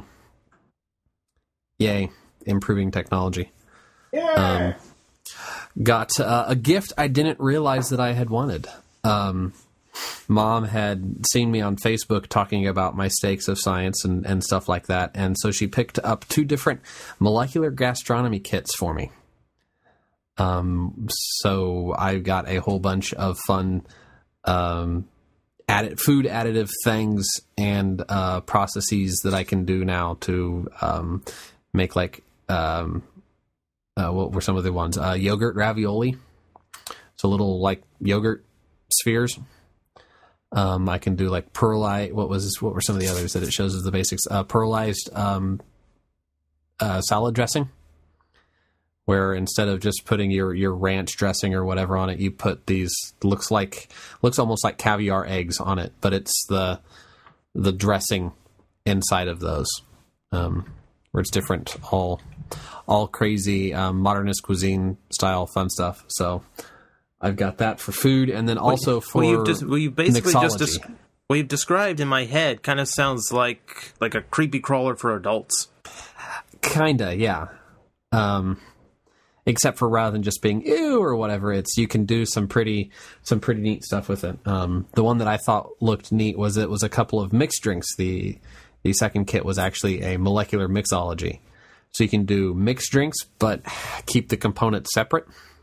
yay, improving technology. Yeah. Um, got uh, a gift I didn't realize that I had wanted. Um, Mom had seen me on Facebook talking about my stakes of science and, and stuff like that, and so she picked up two different molecular gastronomy kits for me. Um, so I got a whole bunch of fun um, added food additive things and uh, processes that I can do now to um, make like um, uh, what were some of the ones? Uh, yogurt ravioli. So little like yogurt spheres. Um, I can do like pearlized. What was what were some of the others that it shows as the basics? Uh, pearlized um, uh, salad dressing, where instead of just putting your, your ranch dressing or whatever on it, you put these looks like looks almost like caviar eggs on it, but it's the the dressing inside of those, um, where it's different all all crazy um, modernist cuisine style fun stuff. So I've got that for food, and then also for well, you've just, well, you basically mixology. just des- what you've described in my head kind of sounds like like a creepy crawler for adults. Kinda, yeah. Um, except for rather than just being ew or whatever, it's you can do some pretty some pretty neat stuff with it. Um, the one that I thought looked neat was it was a couple of mixed drinks. The the second kit was actually a molecular mixology, so you can do mixed drinks but keep the components separate.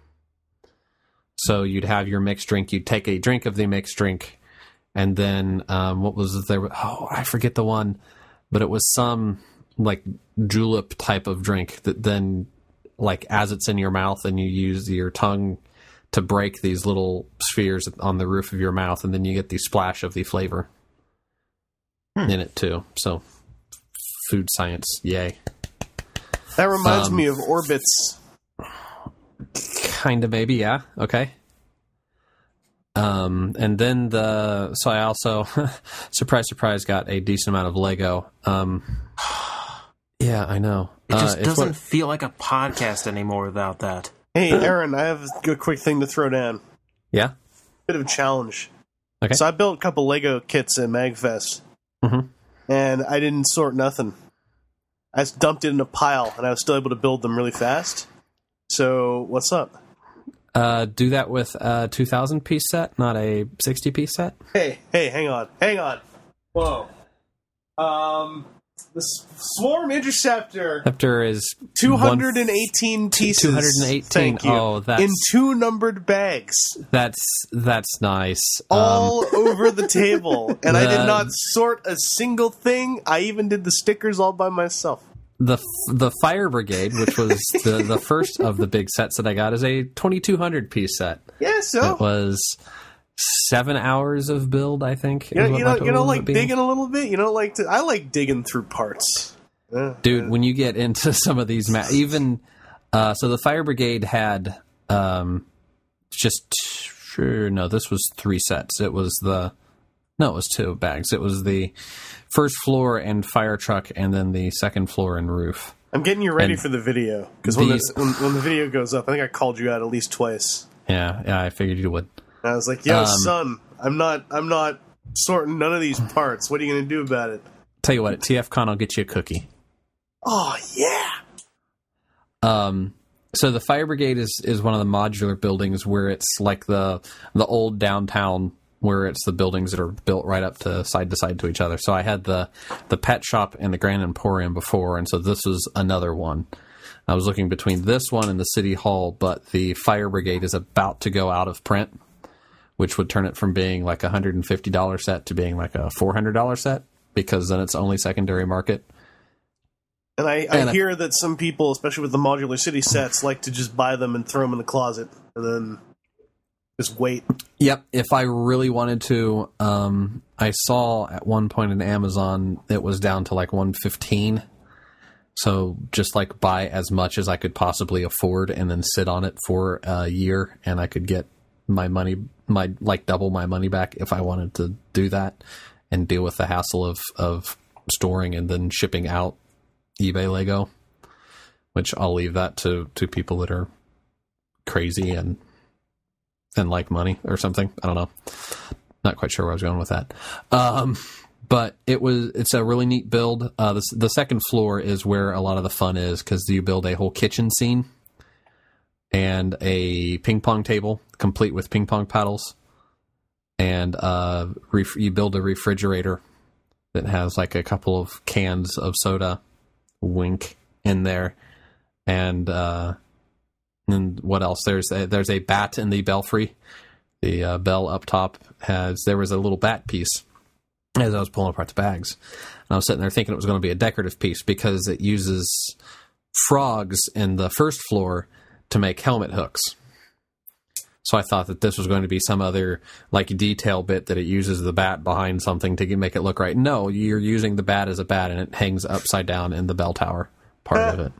So you'd have your mixed drink, you'd take a drink of the mixed drink, and then um, what was there? Oh, I forget the one, but it was some like julep type of drink that then, like, as it's in your mouth and you use your tongue to break these little spheres on the roof of your mouth, and then you get the splash of the flavor hmm. in it too. So food science, yay. That reminds um, me of Orbits. Kind of, maybe, yeah. Okay. Um, and then the so I also surprise, surprise, got a decent amount of Lego. Um, yeah, I know. It just uh, doesn't what, feel like a podcast anymore without that. Hey, Aaron, I have a good quick thing to throw down. Yeah. Bit of a challenge. Okay. So I built a couple Lego kits at MagFest, mm-hmm. and I didn't sort nothing. I just dumped it in a pile, and I was still able to build them really fast. So what's up? Uh, do that with a two thousand piece set, not a sixty piece set. Hey, hey, hang on, hang on. Whoa. Um, the Swarm Interceptor. Interceptor is two hundred eighteen one, pieces. two hundred eighteen. Thank you. Oh, that's in two numbered bags. That's that's nice. All um, over the table, and the, I did not sort a single thing. I even did the stickers all by myself. The the Fire Brigade, which was the, the first of the big sets that I got, is a twenty-two hundred piece set. Yeah, so it was seven hours of build, I think. You know, you know, you know like digging a little bit. You know, like to, I like digging through parts. Uh, Dude, uh, when you get into some of these, ma- even uh, so, the Fire Brigade had um, just sure no, this was three sets. It was the no, it was two bags. It was the first floor and fire truck, and then the second floor and roof. I'm getting you ready and for the video, because when, when, when the video goes up, I think I called you out at least twice. Yeah, yeah, I figured you would. And I was like, "Yo, um, son, I'm not, I'm not sorting none of these parts. What are you going to do about it?" Tell you what, at T F Con, I'll get you a cookie. Oh yeah. Um. So the Fire Brigade is is one of the modular buildings where it's like the the old downtown, where it's the buildings that are built right up to side to side to each other. So I had the the pet shop and the Grand Emporium before, and so this was another one. I was looking between this one and the City Hall, but the Fire Brigade is about to go out of print, which would turn it from being like a one hundred fifty dollars set to being like a four hundred dollars set, because then it's only secondary market. And I, and I hear I, that some people, especially with the modular city sets, like to just buy them and throw them in the closet and then just wait. Yep. If I really wanted to, um, I saw at one point in Amazon it was down to like one fifteen. So just like buy as much as I could possibly afford and then sit on it for a year, and I could get my money, my like double my money back if I wanted to do that and deal with the hassle of, of storing and then shipping out eBay Lego, which I'll leave that to, to people that are crazy and and like money or something. I don't know. Not quite sure where I was going with that. Um, but it was it's a really neat build. Uh, the, the second floor is where a lot of the fun is, because you build a whole kitchen scene and a ping pong table complete with ping pong paddles, and uh, ref- you build a refrigerator that has like a couple of cans of soda, wink, in there, and uh, and what else? There's a, there's a bat in the belfry. The uh, bell up top has there was a little bat piece. As I was pulling apart the bags, and I was sitting there thinking it was going to be a decorative piece because it uses frogs in the first floor to make helmet hooks. So I thought that this was going to be some other like detail bit that it uses the bat behind something to make it look right. No, you're using the bat as a bat, and it hangs upside down in the bell tower part of it.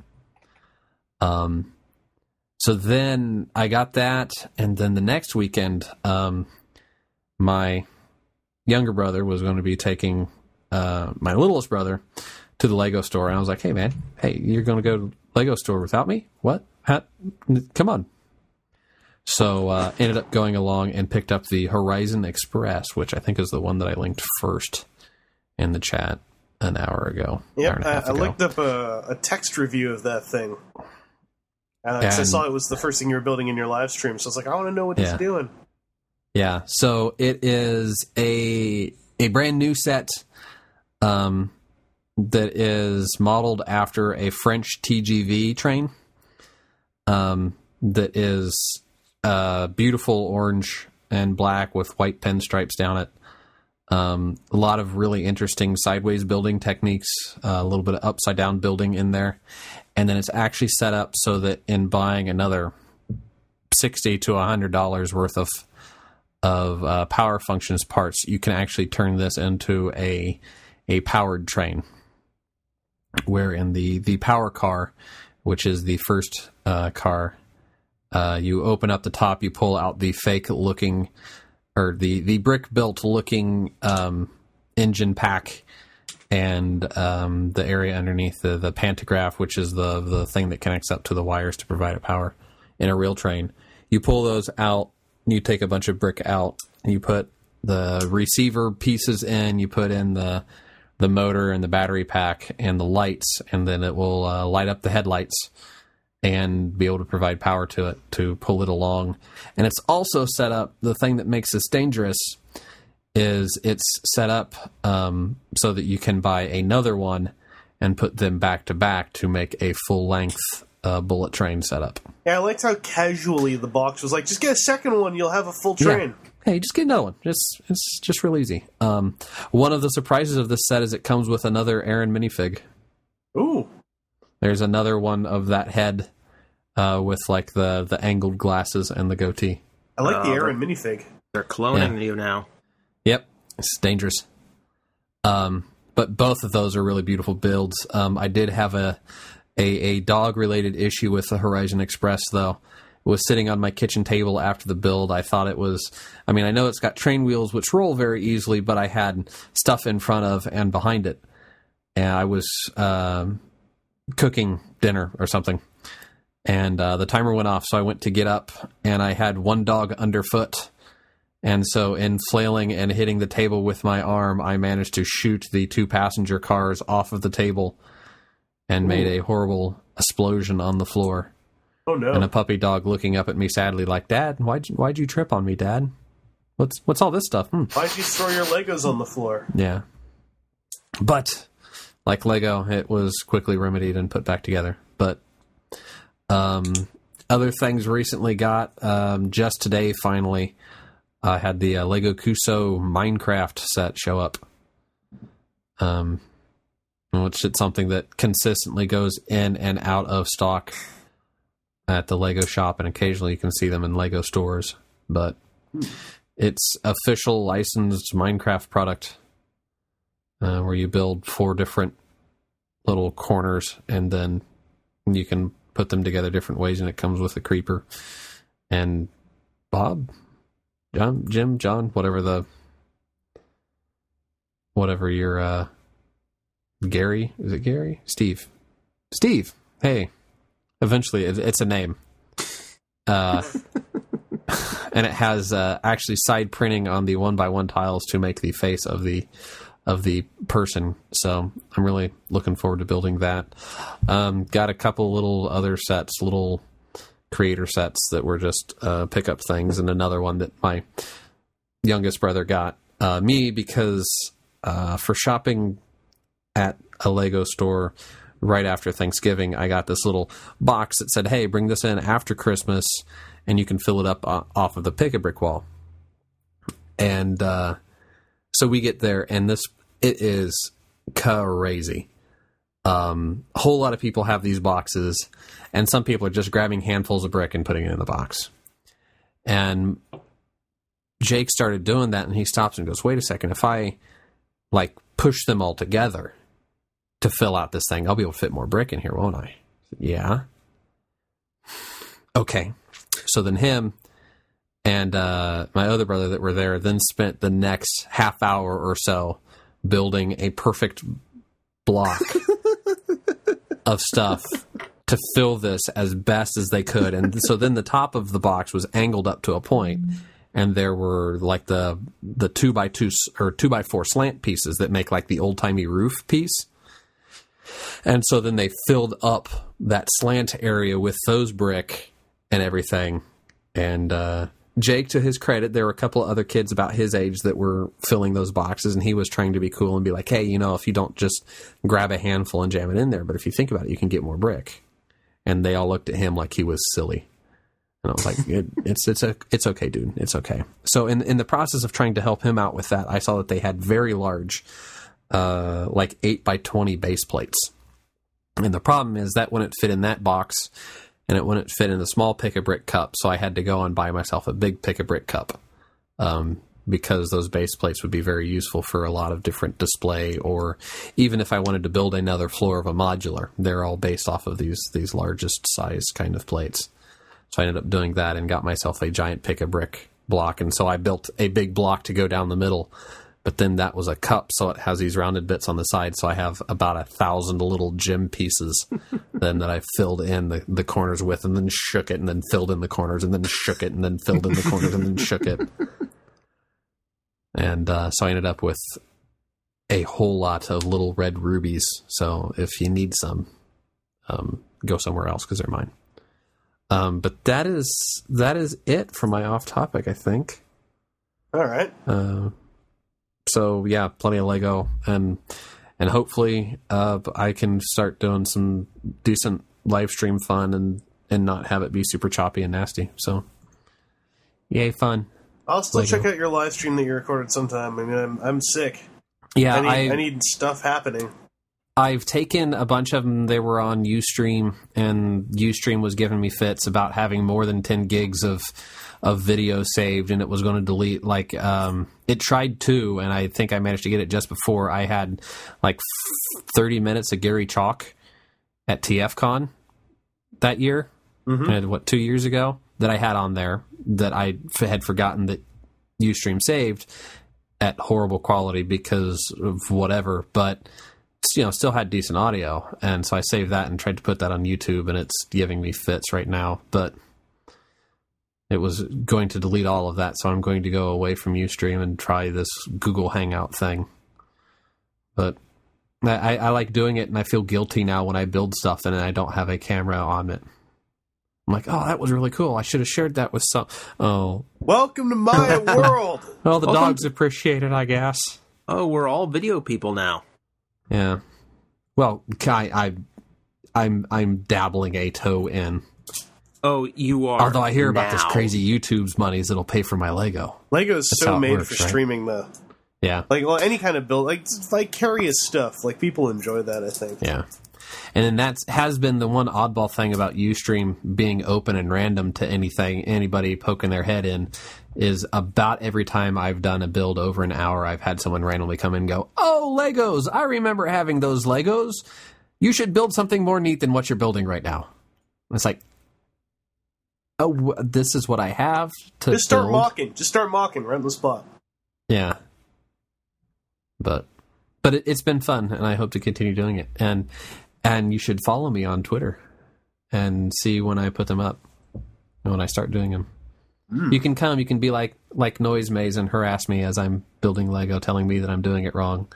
Um, so then I got that, and then the next weekend, um, my younger brother was going to be taking uh, my littlest brother to the Lego store, and I was like, "Hey, man, hey, you're going to go Lego store without me? What? How? Come on. So uh, ended up going along and picked up the Horizon Express, which I think is the one that I linked first in the chat an hour ago. Yep, hour I, ago. I looked up a, a text review of that thing. Uh, 'cause I And- saw it was the first thing you were building in your live stream, so I was like, I want to know what Yeah. he's doing. Yeah, so it is a a brand new set um, that is modeled after a French T G V train um, that is uh, beautiful orange and black with white pinstripes down it. Um, a lot of really interesting sideways building techniques, uh, a little bit of upside down building in there. And then it's actually set up so that in buying another sixty to one hundred dollars worth of of uh, power functions parts, you can actually turn this into a a powered train. Where in the, the power car, which is the first uh, car, uh, you open up the top, you pull out the fake looking, or the, the brick built looking um, engine pack, and um, the area underneath the, the pantograph, which is the the thing that connects up to the wires to provide a power in a real train. You pull those out, you take a bunch of brick out, and you put the receiver pieces in, you put in the the motor and the battery pack and the lights, and then it will uh, light up the headlights and be able to provide power to it to pull it along. And it's also set up, the thing that makes this dangerous is it's set up um, so that you can buy another one and put them back to back to make a full-length uh, bullet train setup. Yeah, I liked how casually the box was like, just get a second one, you'll have a full train. Yeah. Hey, just get another one. It's, it's just real easy. Um, one of the surprises of this set is it comes with another Aaron minifig. Ooh. There's another one of that head uh, with like the, the angled glasses and the goatee. I like the Oh, Aaron minifig. They're cloning Yeah. you now. Yep, it's dangerous. Um, but both of those are really beautiful builds. Um, I did have a a, a dog related issue with the Horizon Express though. It was sitting on my kitchen table after the build. I thought it was, I mean, I know it's got train wheels which roll very easily, but I had stuff in front of and behind it, and I was um, cooking dinner or something. And uh, the timer went off, so I went to get up, and I had one dog underfoot. And so in flailing and hitting the table with my arm, I managed to shoot the two passenger cars off of the table and made a horrible explosion on the floor. Oh, no. And a puppy dog looking up at me sadly like, Dad, why'd you, why'd you trip on me, Dad? What's what's all this stuff? Hmm. Why'd you throw your Legos on the floor? Yeah. But, like Lego, it was quickly remedied and put back together. But um, other things recently got, um, just today, finally, I had the uh, Lego Kuso Minecraft set show up. Um, which is something that consistently goes in and out of stock at the Lego shop, and occasionally you can see them in Lego stores. But it's official licensed Minecraft product uh, where you build four different little corners, and then you can put them together different ways, and it comes with a creeper. And Bob, John, Jim, John, whatever the, whatever your, uh, Gary, is it Gary? Steve. Steve, hey. Eventually, it, it's a name. Uh, and it has uh, actually side printing on the one-by-one tiles to make the face of the of the person. So I'm really looking forward to building that. Um, got a couple little other sets, little creator sets that were just uh, pickup things, and another one that my youngest brother got uh, me because uh, for shopping at a Lego store right after Thanksgiving, I got this little box that said, hey, bring this in after Christmas and you can fill it up uh, off of the pick-a-brick wall. And uh, so we get there, and this, it is crazy. Um, a whole lot of people have these boxes, and some people are just grabbing handfuls of brick and putting it in the box. And Jake started doing that, and he stops and goes, wait a second, if I, like, push them all together to fill out this thing, I'll be able to fit more brick in here, won't I? Yeah. Okay. So then him and uh, my other brother that were there then spent the next half hour or so building a perfect block of stuff to to fill this as best as they could. And so then the top of the box was angled up to a point, and there were like the the two by two or two by four slant pieces that make like the old timey roof piece. And so then they filled up that slant area with those brick and everything. And uh, Jake, to his credit, there were a couple of other kids about his age that were filling those boxes, and he was trying to be cool and be like, hey, you know, if you don't just grab a handful and jam it in there, but if you think about it, you can get more brick. And they all looked at him like he was silly. And I was like, it, it's it's a, it's okay, dude. It's okay. So in in the process of trying to help him out with that, I saw that they had very large Uh, like eight by twenty base plates. And the problem is that wouldn't fit in that box, and it wouldn't fit in the small pick-a-brick cup, so I had to go and buy myself a big pick-a-brick cup, um, because those base plates would be very useful for a lot of different display, or even if I wanted to build another floor of a modular. They're all based off of these, these largest size kind of plates. So I ended up doing that and got myself a giant pick-a-brick block, and so I built a big block to go down the middle. But then that was a cup, so it has these rounded bits on the side. So I have about a thousand little gem pieces then that I filled in the, the corners with, and then shook it, and then filled in the corners, and then shook it, and then filled in the corners, and then shook it. And uh, so I ended up with a whole lot of little red rubies. So if you need some, um, go somewhere else because they're mine. Um, but that is that is it for my off topic, I think. All right. Uh, So yeah, plenty of Lego, and and hopefully uh, I can start doing some decent live stream fun and, and not have it be super choppy and nasty. So, yay, fun! I'll still Lego. check out your live stream that you recorded sometime. I mean, I'm I'm sick. Yeah, I need, I, I need stuff happening. I've taken a bunch of them. They were on Ustream, and Ustream was giving me fits about having more than ten gigs of of video saved, and it was going to delete. Like, um, it tried to, and I think I managed to get it just before I had like thirty minutes of Gary Chalk at T F Con that year. Mm-hmm. And what, two years ago, that I had on there that I f- had forgotten that Ustream saved at horrible quality because of whatever, but you know, still had decent audio, and so I saved that and tried to put that on YouTube, and it's giving me fits right now, but it was going to delete all of that, so I'm going to go away from Ustream and try this Google Hangout thing. But I, I like doing it, and I feel guilty now when I build stuff and I don't have a camera on it. I'm like, oh, that was really cool. I should have shared that with some... Oh. Welcome to my world! Well, the Welcome. dogs appreciate it, I guess. Oh, we're all video people now. Yeah. Well, I, I, I'm I'm dabbling a toe in. Oh, you are. Although I hear about this now. crazy YouTube's monies that'll pay for my Lego. Lego is That's so how it made works, for right? streaming, though. Yeah. Like, well, any kind of build, like vicarious stuff. Like, people enjoy that, I think. Yeah. And then that has been the one oddball thing about Ustream being open and random to anything, anybody poking their head in, is about every time I've done a build over an hour, I've had someone randomly come in and go, oh, Legos, I remember having those Legos. You should build something more neat than what you're building right now. And it's like, oh, this is what I have to Just start build. mocking. Just start mocking right on the spot. Yeah. But but it, it's been fun, and I hope to continue doing it. And and you should follow me on Twitter and see when I put them up and when I start doing them. Mm. You can come, you can be like like Noise Maze and harass me as I'm building Lego, telling me that I'm doing it wrong.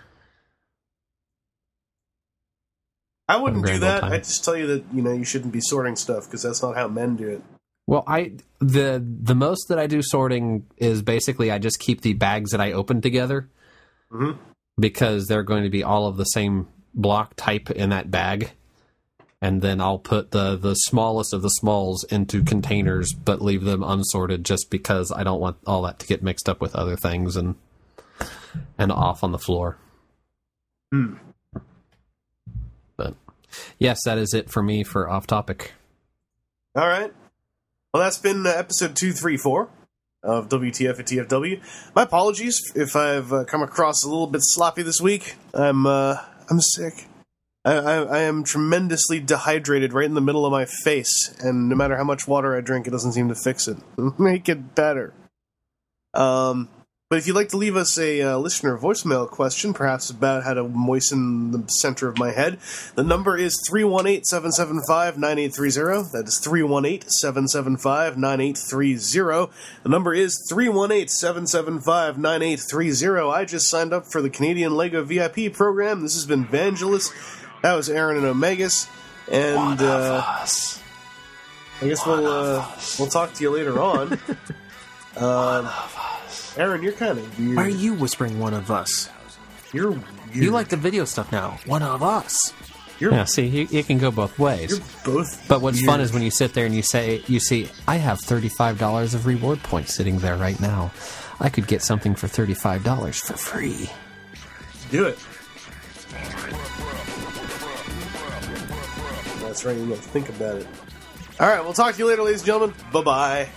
I wouldn't Have a do grand old that. time. I'd just tell you that, you know, you shouldn't be sorting stuff, because that's not how men do it. Well, I the the most that I do sorting is basically I just keep the bags that I open together, Mm-hmm. because they're going to be all of the same block type in that bag, and then I'll put the the smallest of the smalls into containers, but leave them unsorted just because I don't want all that to get mixed up with other things and and off on the floor. Hmm. But yes, that is it for me for off topic. All right. Well, that's been uh, episode two thirty-four of W T F at T F W. My apologies if I've uh, come across a little bit sloppy this week. I'm uh, I'm sick. I, I, I am tremendously dehydrated right in the middle of my face, and no matter how much water I drink, it doesn't seem to fix it. Make it better. Um, But if you'd like to leave us a uh, listener voicemail question, perhaps about how to moisten the center of my head, the number is three one eight, seven seven five, nine eight three zero. That is three one eight, seven seven five, nine eight three zero. The number is three one eight, seven seven five, nine eight three zero. I just signed up for the Canadian LEGO V I P program. This has been Vangelis. That was Aaron and Omegas. And One of uh, us. I guess One we'll of uh, us. we'll talk to you later on. um, One of us. Aaron, you're kind of weird. Why are you whispering one of us? You're weird. You like the video stuff now. One of us. You're, Yeah, see, you, it can go both ways. you're both. But what's fun weird. is when you sit there and you say, you see, I have thirty-five dollars of reward points sitting there right now. I could get something for thirty-five dollars for free. Do it. That's right, you know, think about it. Alright, we'll talk to you later, ladies and gentlemen. Bye-bye.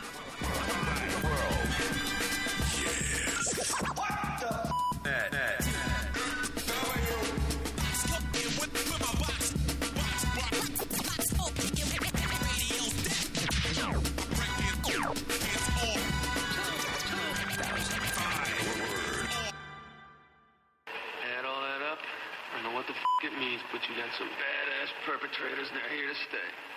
Add all that up, I don't know what the f*** it means, but you got some badass perpetrators, and they're here to stay.